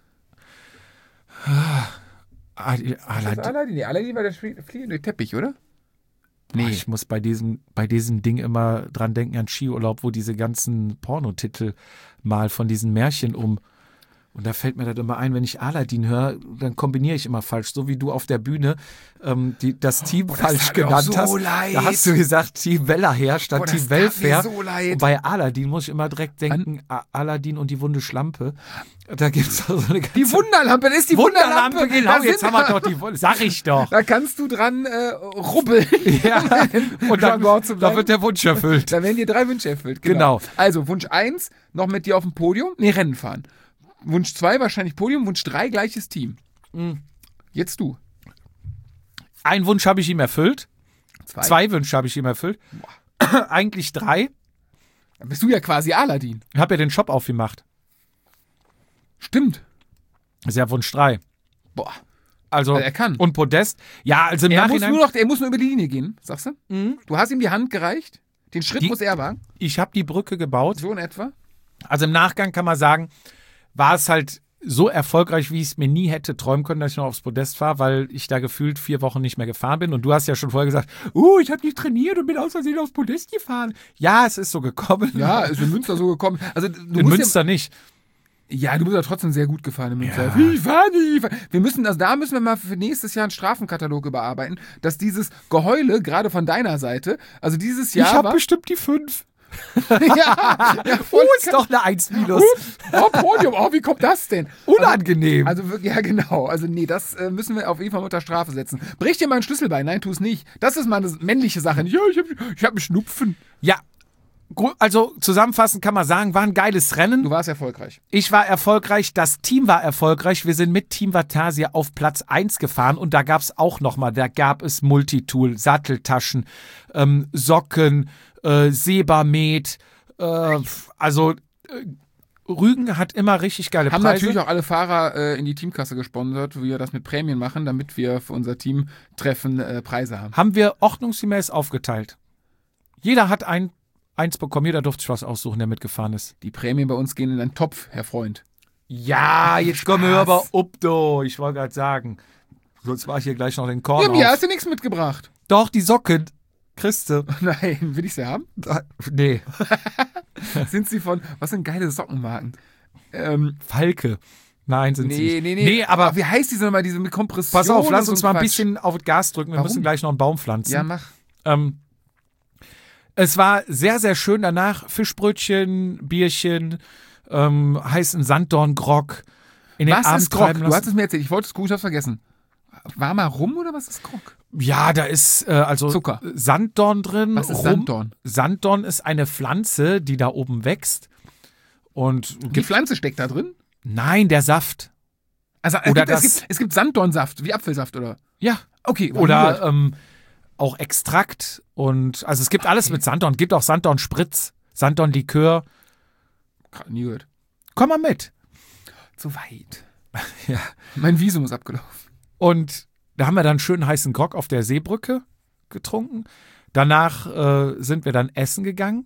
Aladdin? Nee, Aladdin war der fliegende Teppich, oder? Nee. Ich muss bei diesem Ding immer dran denken an Skiurlaub, wo diese ganzen Pornotitel mal von diesen Märchen und da fällt mir das immer ein, wenn ich Aladdin höre, dann kombiniere ich immer falsch. So wie du auf der Bühne das Team falsch genannt hast. Leid. Da hast du gesagt Team Wellerher statt Das Team tat mir Welfare. so leid. Und bei Aladdin muss ich immer direkt denken, Aladdin und die wunde Schlampe. Da gibt es so eine ganze Die Wunderlampe, das ist die Wunderlampe. genau, Da jetzt sind- haben wir doch die Wunde. Sag ich doch. Da kannst du dran rubbeln. Ja. Und dann Jargon zu bleiben. wird der Wunsch erfüllt. Da werden dir 3 Wünsche erfüllt. Genau. Also Wunsch 1, noch mit dir auf dem Podium, Rennen fahren. Wunsch 2 wahrscheinlich Podium, Wunsch 3 gleiches Team. Jetzt du. Einen Wunsch habe ich ihm erfüllt. 2. 2 Wünsche habe ich ihm erfüllt. Eigentlich 3. Dann bist du ja quasi Aladdin. Ich habe ja den Shop aufgemacht. Stimmt. Das ist ja Wunsch 3. Boah. Also, Also er kann. Und Podest. Ja, also im Er muss, Nachhinein. er muss nur über die Linie gehen, sagst du? Du hast ihm die Hand gereicht. Den Schritt Die- muss er wagen. Ich habe die Brücke gebaut. So in etwa. Also im Nachgang kann man sagen, war es halt so erfolgreich, wie ich es mir nie hätte träumen können, dass ich noch aufs Podest fahre, weil ich da gefühlt 4 Wochen nicht mehr gefahren bin. Und du hast ja schon vorher gesagt, ich habe nicht trainiert und bin aus Versehen aufs Podest gefahren. Ja, es ist so gekommen. Ja, ist in Münster so gekommen. Also du In musst Münster nicht. Ja, du bist ja trotzdem sehr gut gefahren in Münster. Ja. Ich fahr nicht. Wir müssen, also da müssen wir mal für nächstes Jahr einen Strafenkatalog überarbeiten, dass dieses Geheule, gerade von deiner Seite, also dieses Jahr Ich habe war... bestimmt die 5. ja, voll Ist doch eine 1 minus. Podium, wie kommt das denn? Unangenehm. Also wirklich, ja genau, also nee, das müssen wir auf jeden Fall unter Strafe setzen. Brich dir mal ein Schlüsselbein, nein, tu es nicht. Das ist mal eine männliche Sache. Ja, ich hab einen Schnupfen. Ja, also zusammenfassend kann man sagen, war ein geiles Rennen. Du warst erfolgreich. Ich war erfolgreich, das Team war erfolgreich. Wir sind mit Team Vatasia auf Platz 1 gefahren und da gab es auch nochmal, da gab es Multitool, Satteltaschen, Socken, Sebamed, Rügen hat immer richtig geile Haben Preise. natürlich auch alle Fahrer in die Teamkasse gesponsert, wie wir das mit Prämien machen, damit wir für unser Teamtreffen Preise haben. Haben wir ordnungsgemäß aufgeteilt. Jeder hat eins bekommen, jeder durfte sich was aussuchen, der mitgefahren ist. Die Prämien bei uns gehen in einen Topf, Herr Freund. Ja, jetzt kommen wir aber up, do. Ich wollte gerade sagen. Sonst war ich hier gleich noch den Korn Ja, mir auf. hast du nichts mitgebracht. Doch, die Socken. Christe. Nein, will ich sie haben? Nee, Sind sie von, was sind geile Sockenmarken? Falke. Nein, sind sie nicht. Nee. Nee, aber Wie heißt diese nochmal, diese mit Kompression? pass auf, und lass so uns mal ein Quatsch? bisschen auf das Gas drücken. Wir Warum? müssen gleich noch einen Baum pflanzen. Ja, mach. Es war sehr, sehr schön danach. Fischbrötchen, Bierchen, heißen Sanddorngrog. In den Was Abend ist Grog? treiben Du lassen. hast es mir erzählt, ich wollte es gut, ich hab's vergessen. Warmer Rum oder was ist Grog? Ja, da ist also Zucker. Sanddorn drin. Was ist Rum. Sanddorn? Sanddorn ist eine Pflanze, die da oben wächst. Und Die Pflanze steckt da drin? nein, der Saft. Also Oder es gibt Sanddornsaft, wie Apfelsaft, oder? Ja. Okay. Oder auch Extrakt. Und also es gibt alles mit Sanddorn. Gibt auch Sanddorn-Spritz, Sanddorn-Likör. Nie gehört. Komm mal mit. Zu weit. Ja. Mein Visum ist abgelaufen. Und da haben wir dann schön heißen Grog auf der Seebrücke getrunken. Danach sind wir dann essen gegangen.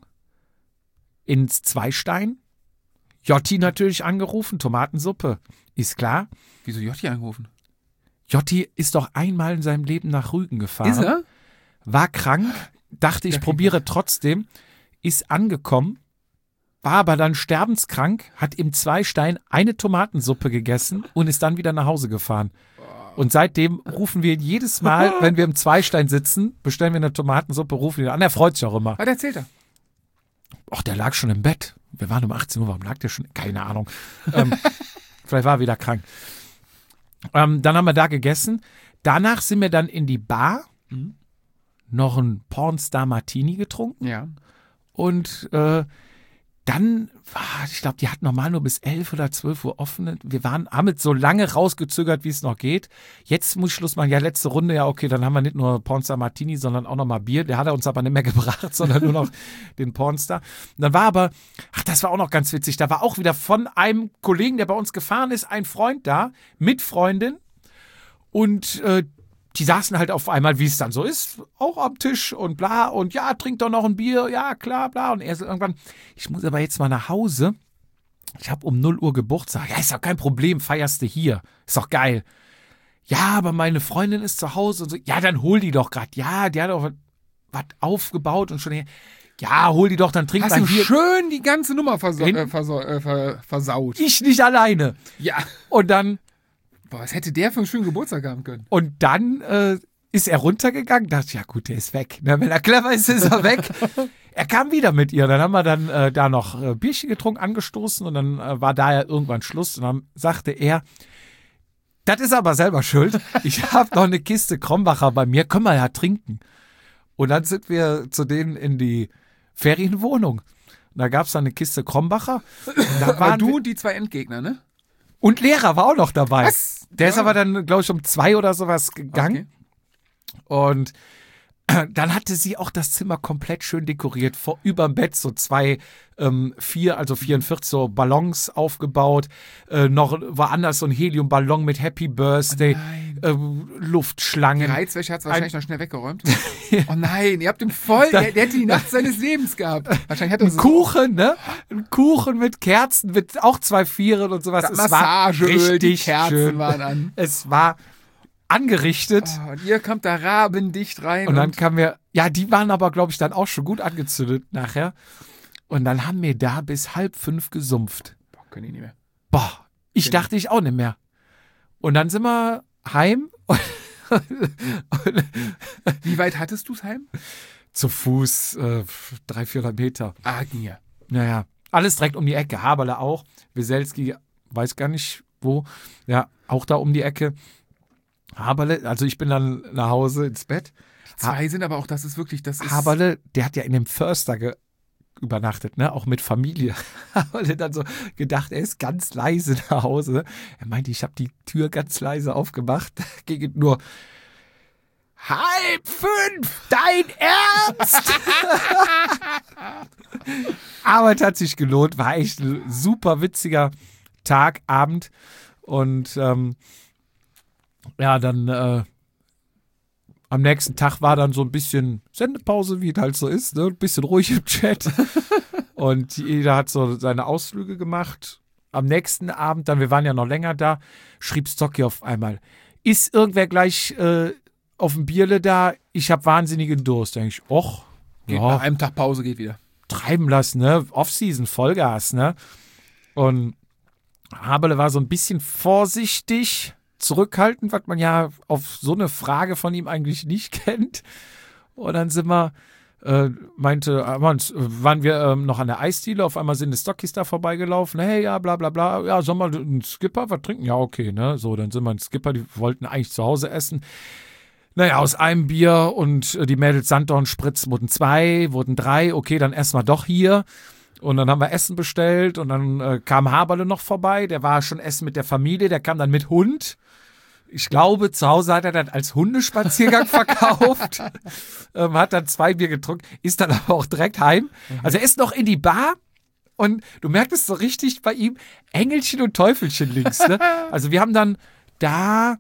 Ins Zweistein. Jotti natürlich angerufen, Tomatensuppe. Ist klar. Wieso Jotti angerufen? Jotti ist doch einmal in seinem Leben nach Rügen gefahren. Ist er? War krank, dachte ich probiere trotzdem, ist angekommen, war aber dann sterbenskrank, hat im Zweistein eine Tomatensuppe gegessen und ist dann wieder nach Hause gefahren. Und seitdem rufen wir ihn jedes Mal, wenn wir im Zweistein sitzen, bestellen wir eine Tomatensuppe, rufen ihn an. Er freut sich auch immer. Was erzählt er? Ach, der lag schon im Bett. Wir waren um 18 Uhr, warum lag der schon? Keine Ahnung. Vielleicht war er wieder krank. Dann haben wir da gegessen. Danach sind wir dann in die Bar, noch einen Pornstar Martini getrunken. Ja. Und dann war, ich glaube, die hatten normal nur bis 11 oder 12 Uhr offen. Wir haben jetzt so lange rausgezögert, wie es noch geht. Jetzt muss Schluss machen. Ja, letzte Runde, ja, okay, dann haben wir nicht nur Pornstar Martini, sondern auch nochmal Bier. Der hat er uns aber nicht mehr gebracht, sondern nur noch den Pornstar. Und dann war aber, das war auch noch ganz witzig, da war auch wieder von einem Kollegen, der bei uns gefahren ist, ein Freund da, mit Freundin. Und die saßen halt auf einmal, wie es dann so ist, auch am Tisch und bla und ja, trink doch noch ein Bier, ja, klar, bla. Und er so irgendwann, ich muss aber jetzt mal nach Hause. Ich habe um 0 Uhr Geburtstag. Ja, ist doch kein Problem, feierst du hier. Ist doch geil. Ja, aber meine Freundin ist zu Hause und so. Ja, dann hol die doch gerade. Ja, die hat doch was aufgebaut und schon her. Ja, hol die doch, dann trink Hast mal du Bier. schön die ganze Nummer Hinten? versaut. Ich nicht alleine. Ja. Und dann Boah, was hätte der für einen schönen Geburtstag haben können? Und dann ist er runtergegangen, dachte, ja gut, der ist weg. Na, wenn er clever ist, ist er weg. Er kam wieder mit ihr. Dann haben wir dann da noch Bierchen getrunken, angestoßen und dann war da ja irgendwann Schluss. Und dann sagte er, das ist aber selber schuld. Ich habe noch eine Kiste Krombacher bei mir, können wir ja trinken. Und dann sind wir zu denen in die Ferienwohnung. Und da gab es dann eine Kiste Krombacher. Da waren du und die zwei Endgegner, ne? und Lehrer war auch noch dabei. Was? Der ist Ja. aber dann, glaube ich, um 2 oder sowas gegangen. Und dann hatte sie auch das Zimmer komplett schön dekoriert. Überm Bett so 44 so Ballons aufgebaut. Noch woanders so ein Heliumballon mit Happy Birthday. Die Luftschlangen. Reizwäsche hat es wahrscheinlich noch schnell weggeräumt. Oh nein, ihr habt ihn voll, der hätte die Nacht seines Lebens gehabt. Wahrscheinlich hat er Ein so Kuchen, ne? Ein Kuchen mit Kerzen, mit auch 2 Vieren und sowas. das Es war Massageöl, die richtig Kerzen schön. waren an. Es war angerichtet. Oh, und ihr kommt da rabendicht rein. Und dann kamen wir, ja, die waren aber, glaube ich, dann auch schon gut angezündet nachher. Und dann haben wir da bis 4:30 gesumpft. Boah, können die nicht mehr. Boah, ich dachte ich auch nicht mehr. Und dann sind wir heim und Wie weit hattest du es heim? zu Fuß 300-400 Meter. Ah, ging ja. Naja, alles direkt um die Ecke. Haberle auch. Weselski, weiß gar nicht wo. Ja, auch da um die Ecke. Haberle, also ich bin dann nach Hause ins Bett. Zwei sind aber auch, das ist wirklich, das ist. Haberle, der hat ja in dem Förster übernachtet, ne? Auch mit Familie. Haberle dann so gedacht, er ist ganz leise nach Hause. Er meinte, ich habe die Tür ganz leise aufgemacht. Ging nur 4:30, dein Ernst? Aber es hat sich gelohnt, war echt ein super witziger Tag, Abend. Und ja, dann am nächsten Tag war dann so ein bisschen Sendepause, wie es halt so ist, ne? Ein bisschen ruhig im Chat. Und jeder hat so seine Ausflüge gemacht. Am nächsten Abend, dann, wir waren ja noch länger da, schrieb Stocky auf einmal, ist irgendwer gleich auf dem Bierle da, ich habe wahnsinnigen Durst. Denke ich, och, Geht nach einem Tag Pause, geht wieder. treiben lassen, ne? Off-Season, Vollgas, ne? Und Haberle war so ein bisschen vorsichtig, zurückhaltend, was man ja auf so eine Frage von ihm eigentlich nicht kennt. Und dann sind wir, waren wir noch an der Eisdiele, auf einmal sind die Stockies da vorbeigelaufen, hey, ja, bla bla bla, ja, sollen wir einen Skipper was trinken? Ja, okay, ne? So, dann sind wir ein Skipper, die wollten eigentlich zu Hause essen. Naja, aus einem Bier und die Mädels Sanddorn-Spritz wurden 2, wurden 3, okay, dann essen wir doch hier. Und dann haben wir Essen bestellt und dann kam Haberle noch vorbei, der war schon essen mit der Familie, der kam dann mit Hund. Ich glaube, zu Hause hat er dann als Hundespaziergang verkauft, hat dann 2 Bier getrunken, ist dann aber auch direkt heim. Also er ist noch in die Bar und du merkst es so richtig bei ihm, Engelchen und Teufelchen links. Ne? Also wir haben dann da,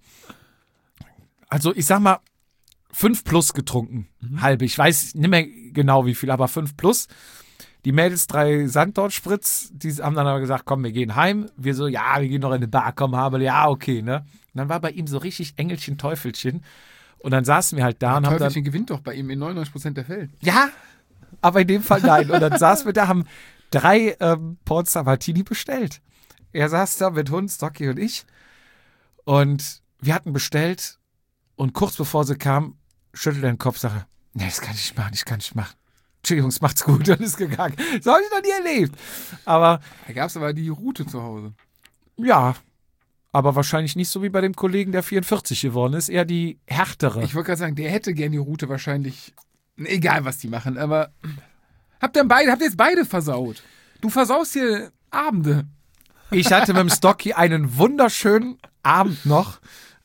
also ich sag mal, 5+ getrunken, halbe. Ich weiß nicht mehr genau wie viel, aber 5+. Die Mädels 3 Sanddorn-Spritz, die haben dann aber gesagt, komm, wir gehen heim. Wir so, ja, wir gehen noch in eine Bar, komm, Haberle, ja, okay, ne? Und dann war bei ihm so richtig Engelchen, Teufelchen. Und dann saßen wir halt da und haben dann... Teufelchen gewinnt doch bei ihm in 99% der Fälle. Ja, aber in dem Fall nein. Und dann saßen wir da, haben 3 Pornstar Martini bestellt. Er saß da mit Hund, Stocky und ich. Und wir hatten bestellt und kurz bevor sie kam, schüttelte er den Kopf, sagte, nee, das kann ich nicht machen, ich kann nicht machen. Entschuldigung, macht's gut und ist gegangen. So habe ich noch nie erlebt. Aber Da gab es aber die Route zu Hause. ja, aber wahrscheinlich nicht so wie bei dem Kollegen, der 44 geworden ist, eher die härtere. Ich wollte gerade sagen, der hätte gern die Route wahrscheinlich, egal was die machen, aber habt ihr jetzt beide versaut? Du versaust hier Abende. Ich hatte mit dem Stocky einen wunderschönen Abend noch.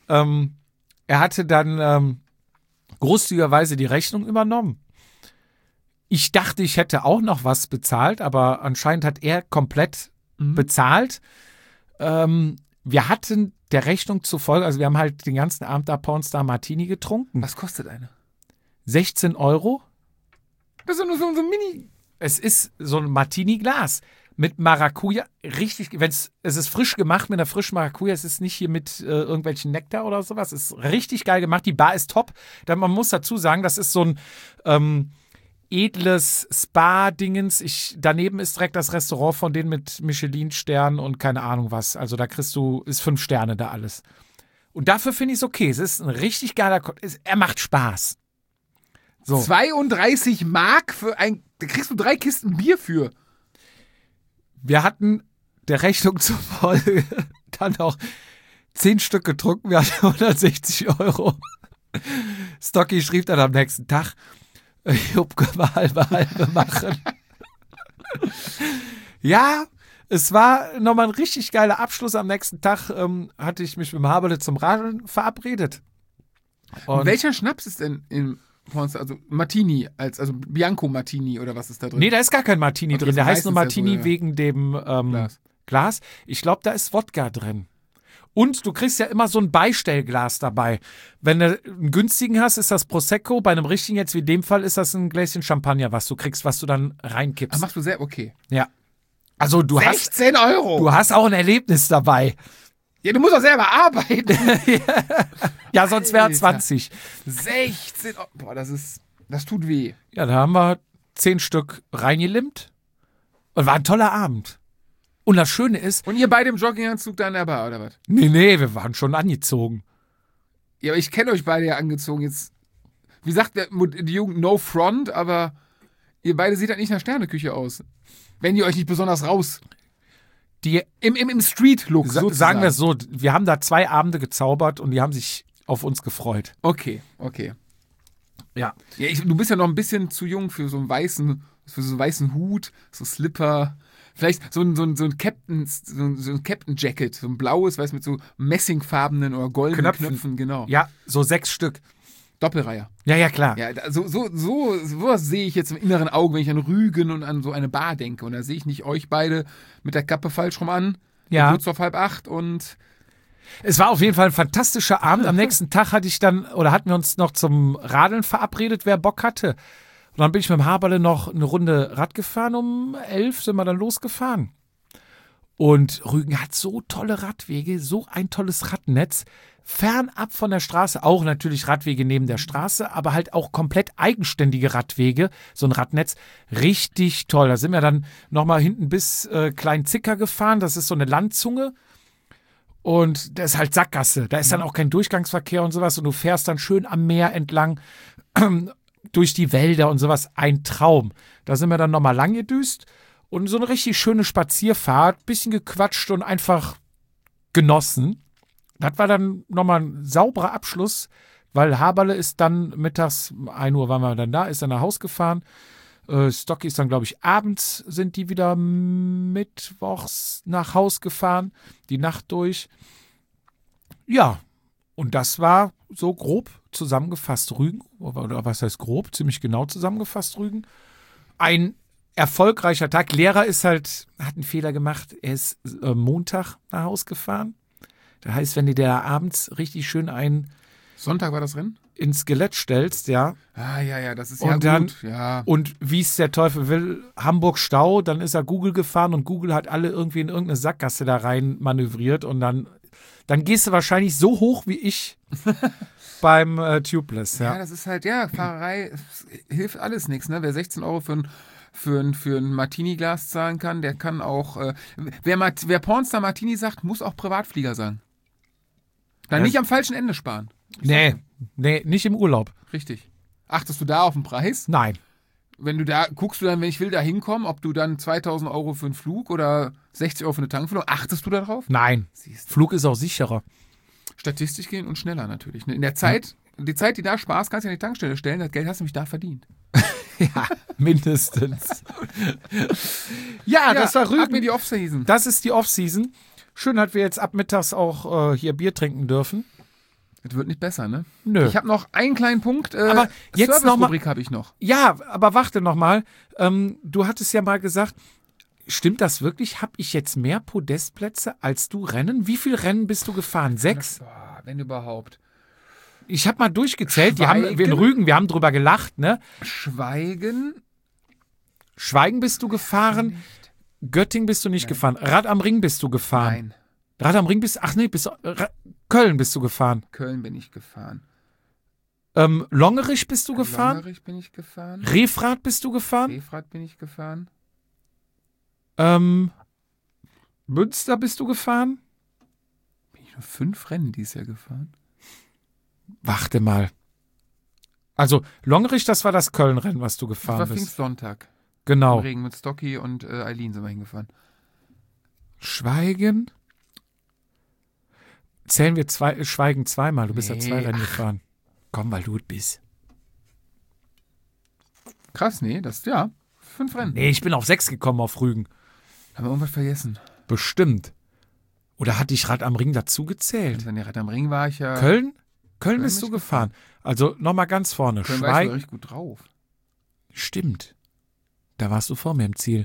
Er hatte dann großzügigerweise die Rechnung übernommen. Ich dachte, ich hätte auch noch was bezahlt, aber anscheinend hat er komplett bezahlt. Wir hatten der Rechnung zufolge, also wir haben halt den ganzen Abend da Pornstar Martini getrunken. Was kostet eine? 16 €. Das ist doch nur so ein Mini... Es ist so ein Martini-Glas mit Maracuja. Richtig, es ist frisch gemacht mit einer frischen Maracuja. Es ist nicht hier mit irgendwelchen Nektar oder sowas. Es ist richtig geil gemacht. Die Bar ist top. Dann, man muss dazu sagen, das ist so ein edles Spa-Dingens. Daneben ist direkt das Restaurant von denen mit Michelin-Sternen und keine Ahnung was. Also da ist 5 Sterne da alles. Und dafür finde ich es okay. Es ist ein richtig geiler er macht Spaß. So. 32 Mark für da kriegst du 3 Kisten Bier für. Wir hatten der Rechnung zufolge dann auch 10 Stück getrunken. Wir hatten 160 €. Stocky schrieb dann am nächsten Tag, Jupp, können wir halbe machen. Ja, es war nochmal ein richtig geiler Abschluss. Am nächsten Tag hatte ich mich mit dem Haberle zum Radeln verabredet. Und welcher Schnaps ist denn in Pornstar? Also Martini, also Bianco Martini oder was ist da drin? Nee, da ist gar kein Martini drin. Der heißt nur Martini so, wegen dem Glas. Ich glaube, da ist Wodka drin. Und du kriegst ja immer so ein Beistellglas dabei. Wenn du einen günstigen hast, ist das Prosecco. Bei einem richtigen, jetzt wie in dem Fall, ist das ein Gläschen Champagner, was du kriegst, was du dann reinkippst. Ach, machst du sehr, okay. Ja. Also 16 €! Du hast auch ein Erlebnis dabei. Ja, du musst doch selber arbeiten. Ja, sonst wäre 20. 16 €. Boah, das tut weh. Ja, da haben wir 10 Stück reingelimmt. Und war ein toller Abend. Und das Schöne ist... Und ihr beide im Jogginganzug da in der Bar, oder was? Nee, wir waren schon angezogen. Ja, aber ich kenne euch beide ja angezogen. Jetzt, wie sagt die Jugend, no front, aber ihr beide seht halt nicht nach Sterneküche aus. Wenn ihr euch nicht besonders raus... Im Street-Look, sozusagen. Sagen wir es so, wir haben da 2 Abende gezaubert und die haben sich auf uns gefreut. Okay. Ja. Du bist ja noch ein bisschen zu jung für so einen weißen Hut, so Slipper... Vielleicht so ein Captain-Jacket, so ein blaues, weiß mit so messingfarbenen oder goldenen Knöpfen, genau. Ja, so 6 Stück. Doppelreiher. Ja, klar. Ja, sowas sehe ich jetzt im inneren Auge, wenn ich an Rügen und an so eine Bar denke. Und da sehe ich nicht euch beide mit der Kappe falsch rum an. Ja. Kurz auf 7:30 und... Es war auf jeden Fall ein fantastischer Abend. Am nächsten Tag hatten wir uns noch zum Radeln verabredet, wer Bock hatte. Und dann bin ich mit dem Haberle noch eine Runde Rad gefahren. Um 11 sind wir dann losgefahren. Und Rügen hat so tolle Radwege, so ein tolles Radnetz. Fernab von der Straße, auch natürlich Radwege neben der Straße, aber halt auch komplett eigenständige Radwege, so ein Radnetz. Richtig toll. Da sind wir dann nochmal hinten bis Kleinzicker gefahren. Das ist so eine Landzunge. Und da ist halt Sackgasse. Da ist dann auch kein Durchgangsverkehr und sowas. Und du fährst dann schön am Meer entlang durch die Wälder und sowas. Ein Traum. Da sind wir dann nochmal lang gedüst und so eine richtig schöne Spazierfahrt. Bisschen gequatscht und einfach genossen. Das war dann nochmal ein sauberer Abschluss, weil Haberle ist dann mittags, 1 Uhr waren wir dann da, ist dann nach Haus gefahren. Stocky ist dann, glaube ich, abends sind die wieder mittwochs nach Haus gefahren, die Nacht durch. Ja, und das war so grob zusammengefasst Rügen, oder was heißt grob, ziemlich genau zusammengefasst Rügen. Ein erfolgreicher Tag. Lehrer hat einen Fehler gemacht, er ist Montag nach Haus gefahren. Das heißt, wenn du dir abends richtig schön Sonntag war das Rennen? ins Skelett stellst, ja. Ah, ja, das ist Und ja dann, gut. Ja. Und wie es der Teufel will, Hamburg Stau, dann ist er Google gefahren und Google hat alle irgendwie in irgendeine Sackgasse da rein manövriert und dann gehst du wahrscheinlich so hoch wie ich beim Tubeless, ja. Ja, das ist halt, Fahrerei hilft alles nichts, ne? Wer 16 Euro für ein Martini-Glas zahlen kann, der kann auch, wer Pornstar Martini sagt, muss auch Privatflieger sagen. Dann nicht am falschen Ende sparen. Nee, nicht im Urlaub. Richtig. Achtest du da auf den Preis? Nein. Guckst du dann, wenn ich will, da hinkommen, ob du dann 2.000 Euro für einen Flug oder 60 Euro für eine Tankfüllung, achtest du da drauf? Nein. Siehst du. Flug ist auch sicherer. Statistisch gehen und schneller natürlich. In der Zeit, die Zeit, die da Spaß, kannst du an die Tankstelle stellen, das Geld hast du nämlich da verdient. Ja, mindestens. Ja, das war Rügen. Ab in die Off-Season. Das ist die Off-Season. Schön, dass wir jetzt ab mittags auch hier Bier trinken dürfen. Das wird nicht besser, ne? Nö. Ich habe noch einen kleinen Punkt. Aber jetzt noch mal- Service-Rubrik habe ich noch. Ja, aber warte noch mal. Du hattest ja mal gesagt, stimmt das wirklich? Habe ich jetzt mehr Podestplätze als du Rennen? Wie viele Rennen bist du gefahren? 6? Boah, wenn überhaupt. Ich habe mal durchgezählt. Wir Schweigen. in Rügen, wir haben drüber gelacht, ne? Schweigen. Schweigen bist du gefahren. Göttingen bist du nicht gefahren. Rad am Ring bist du gefahren. Nein. Rad am Ring Köln bist du gefahren. Köln bin ich gefahren. Longerich bist du gefahren. Longerich bin ich gefahren. Refrath bist du gefahren. Refrath bin ich gefahren. Münster bist du gefahren. Bin ich nur 5 Rennen dieses Jahr gefahren? Warte mal. Also Longerich, das war das Köln-Rennen, was du Das gefahren war bist. Pfingstsonntag. Genau. Im Regen mit Stocky und Eileen sind wir hingefahren. Schweigen. Zählen wir Schweigen zweimal. Du bist ja 2 Rennen gefahren. Komm, weil du es bist. Krass, nee, 5 Rennen. Nee, ich bin auf 6 gekommen auf Rügen. Haben wir irgendwas vergessen? Bestimmt. Oder hatte ich Rad am Ring dazu gezählt? Wenn der Rad am Ring war ich ja. Köln bist bin du ich gefahren. Also nochmal ganz vorne. Köln war ich sogar richtig gut drauf. Stimmt. Da warst du vor mir im Ziel.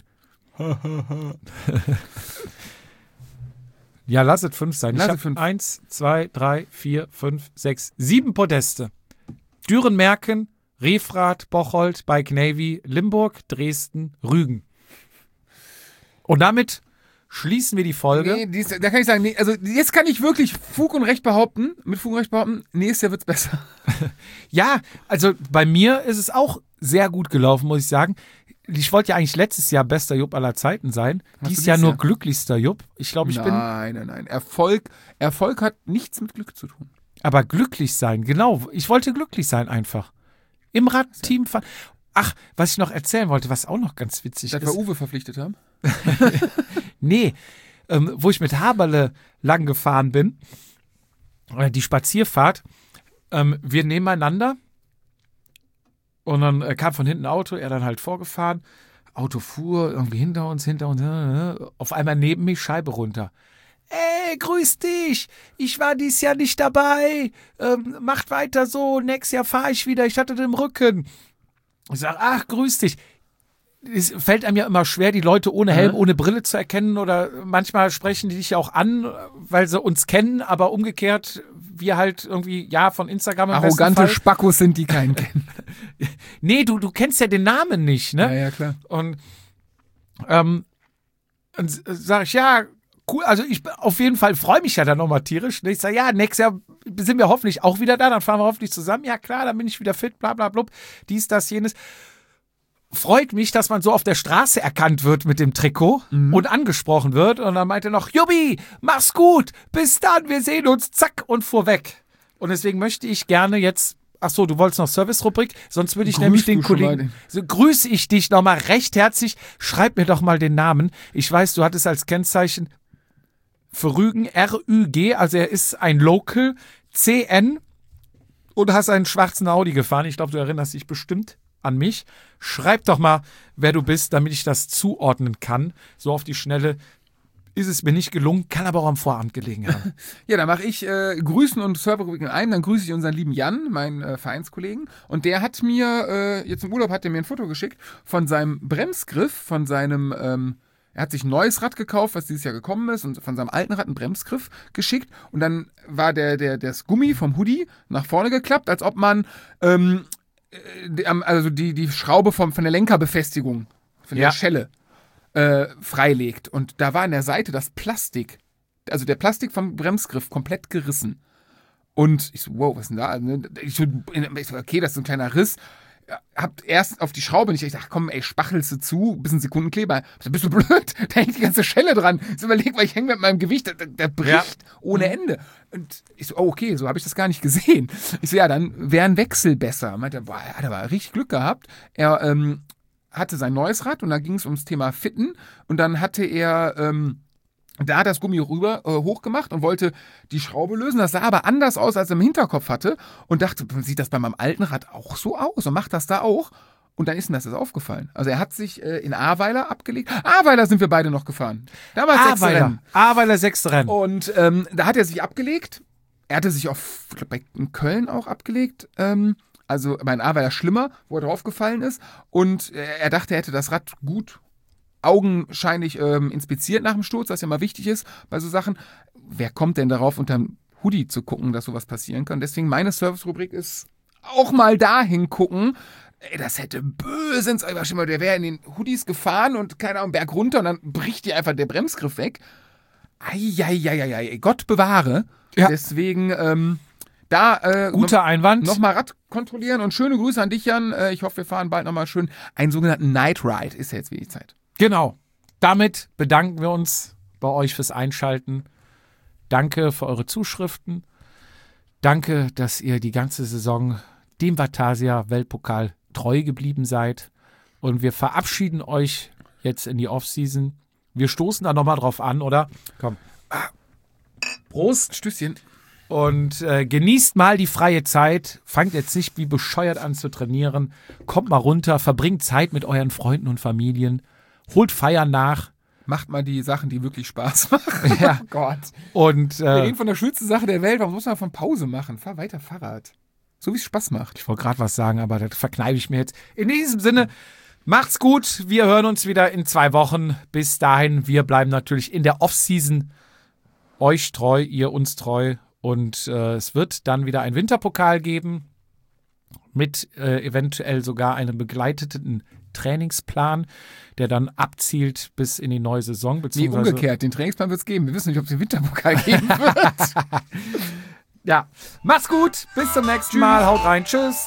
Ja, lass es 5 sein. Lass Ich es 5. habe 1, 2, 3, 4, 5, 6, 7 Podeste. Düren-Merken, Refrath, Bocholt, Bike Navy, Limburg, Dresden, Rügen. Und damit schließen wir die Folge. Nee, da kann ich sagen, nee, also jetzt kann ich wirklich mit Fug und Recht behaupten, nächstes Jahr wird's besser. Ja, also bei mir ist es auch sehr gut gelaufen, muss ich sagen. Ich wollte ja eigentlich letztes Jahr bester Jupp aller Zeiten sein. Dieses Jahr nur glücklichster Jupp. Ich glaube, ich bin. Nein. Erfolg hat nichts mit Glück zu tun. Aber glücklich sein, genau. Ich wollte glücklich sein einfach. Im Radteam fahren. Ach, was ich noch erzählen wollte, was auch noch ganz witzig Dass ist. wir Uwe verpflichtet haben? Nee, wo ich mit Haberle lang gefahren bin, die Spazierfahrt, wir nebeneinander und dann kam von hinten ein Auto, er dann halt vorgefahren, Auto fuhr irgendwie hinter uns, auf einmal neben mich Scheibe runter. Ey, grüß dich, ich war dieses Jahr nicht dabei, macht weiter so, nächstes Jahr fahre ich wieder, ich hatte den im Rücken. Ich sage, ach, grüß dich. Es fällt einem ja immer schwer, die Leute ohne Helm, ohne Brille zu erkennen oder manchmal sprechen die dich ja auch an, weil sie uns kennen, aber umgekehrt, wir halt irgendwie, ja, von Instagram im besten Arrogante Fall. Spackos sind, die keinen kennen. Nee, du kennst ja den Namen nicht, ne? Ja, klar. Und sag ich, ja, cool, also ich auf jeden Fall freue mich ja dann nochmal tierisch. Ich sage, ja, nächstes Jahr sind wir hoffentlich auch wieder da, dann fahren wir hoffentlich zusammen. Ja klar, dann bin ich wieder fit, bla bla blub, dies, das, jenes. Freut mich, dass man so auf der Straße erkannt wird mit dem Trikot und angesprochen wird. Und dann meinte er noch, Jubi, mach's gut, bis dann, wir sehen uns, zack, und fuhr weg. Und deswegen möchte ich gerne jetzt, ach so, du wolltest noch Service-Rubrik, sonst würde ich nämlich den Kollegen, so grüße ich dich nochmal recht herzlich, schreib mir doch mal den Namen. Ich weiß, du hattest als Kennzeichen für Rügen RÜG, also er ist ein Local, CN und hast einen schwarzen Audi gefahren. Ich glaube, du erinnerst dich bestimmt an mich. Schreib doch mal, wer du bist, damit ich das zuordnen kann. So auf die Schnelle ist es mir nicht gelungen, kann aber auch am Vorabend gelegen haben. Ja, dann mache ich Grüßen und Serverrubriken ein. Dann grüße ich unseren lieben Jan, meinen Vereinskollegen. Und der hat mir, jetzt im Urlaub hat er mir ein Foto geschickt von seinem Bremsgriff, von seinem, er hat sich ein neues Rad gekauft, was dieses Jahr gekommen ist, und von seinem alten Rad einen Bremsgriff geschickt. Und dann war das Gummi vom Hoodie nach vorne geklappt, als ob man also die Schraube von der Lenkerbefestigung, von der Schelle, freilegt. Und da war an der Seite das Plastik, also der Plastik vom Bremsgriff komplett gerissen. Und ich so, wow, was ist denn da? Ich so, okay, das ist so ein kleiner Riss. Hab erst auf die Schraube nicht, ich dachte, komm, ey, spachelst du zu, bisschen Sekundenkleber. So, bist du blöd? Da hängt die ganze Schelle dran. So überleg mal, ich hänge mit meinem Gewicht, der bricht ohne Ende. Und ich so, oh, okay, so habe ich das gar nicht gesehen. Ich so, ja, dann wäre ein Wechsel besser. Meinte, boah, er hat aber richtig Glück gehabt. Er hatte sein neues Rad und da ging es ums Thema Fitten. Und dann hatte er da hat das Gummi hochgemacht und wollte die Schraube lösen. Das sah aber anders aus, als er im Hinterkopf hatte. Und dachte, sieht das bei meinem alten Rad auch so aus? Und macht das da auch? Und dann ist ihm das aufgefallen. Also er hat sich in Ahrweiler abgelegt. Ahrweiler sind wir beide noch gefahren. Damals 6. Rennen. Ahrweiler 6. Rennen. Und da hat er sich abgelegt. Er hatte sich in Köln auch abgelegt. Also bei Ahrweiler schlimmer, wo er draufgefallen ist. Und er dachte, er hätte das Rad gut augenscheinlich inspiziert nach dem Sturz, was ja mal wichtig ist bei so Sachen. Wer kommt denn darauf, unterm Hoodie zu gucken, dass sowas passieren kann? Deswegen meine Service-Rubrik ist auch mal dahin gucken. Ey, das hätte böse ins Ei. Der wäre in den Hoodies gefahren und keine Ahnung, Berg runter und dann bricht dir einfach der Bremsgriff weg. Eieieiei, Gott bewahre. Ja. Deswegen guter Einwand. Nochmal Rad kontrollieren und schöne Grüße an dich, Jan. Ich hoffe, wir fahren bald nochmal schön einen sogenannten Night Ride. Ist ja jetzt wenig Zeit. Genau. Damit bedanken wir uns bei euch fürs Einschalten. Danke für eure Zuschriften. Danke, dass ihr die ganze Saison dem Vatasia Weltpokal treu geblieben seid. Und wir verabschieden euch jetzt in die Offseason. Wir stoßen da nochmal drauf an, oder? Komm. Prost. Stößchen. Und genießt mal die freie Zeit. Fangt jetzt nicht wie bescheuert an zu trainieren. Kommt mal runter, verbringt Zeit mit euren Freunden und Familien. Holt Feiern nach. Macht mal die Sachen, die wirklich Spaß machen. Ja. Oh Gott. Und, wir reden von der schönsten Sache der Welt. Warum muss man von Pause machen? Fahr weiter Fahrrad. So wie es Spaß macht. Ich wollte gerade was sagen, aber das verkneife ich mir jetzt. In diesem Sinne, macht's gut. Wir hören uns wieder in 2 Wochen. Bis dahin, wir bleiben natürlich in der Offseason euch treu, ihr uns treu. Und es wird dann wieder einen Winterpokal geben mit eventuell sogar einem begleiteten Trainingsplan, der dann abzielt bis in die neue Saison. Nee, umgekehrt. Den Trainingsplan wird es geben. Wir wissen nicht, ob es den Winterpokal geben wird. Ja, macht's gut. Bis zum nächsten Mal. Haut rein. Tschüss.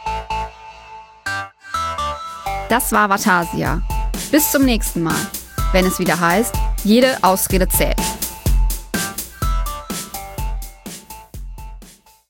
Das war Vatasia. Bis zum nächsten Mal, wenn es wieder heißt, jede Ausrede zählt.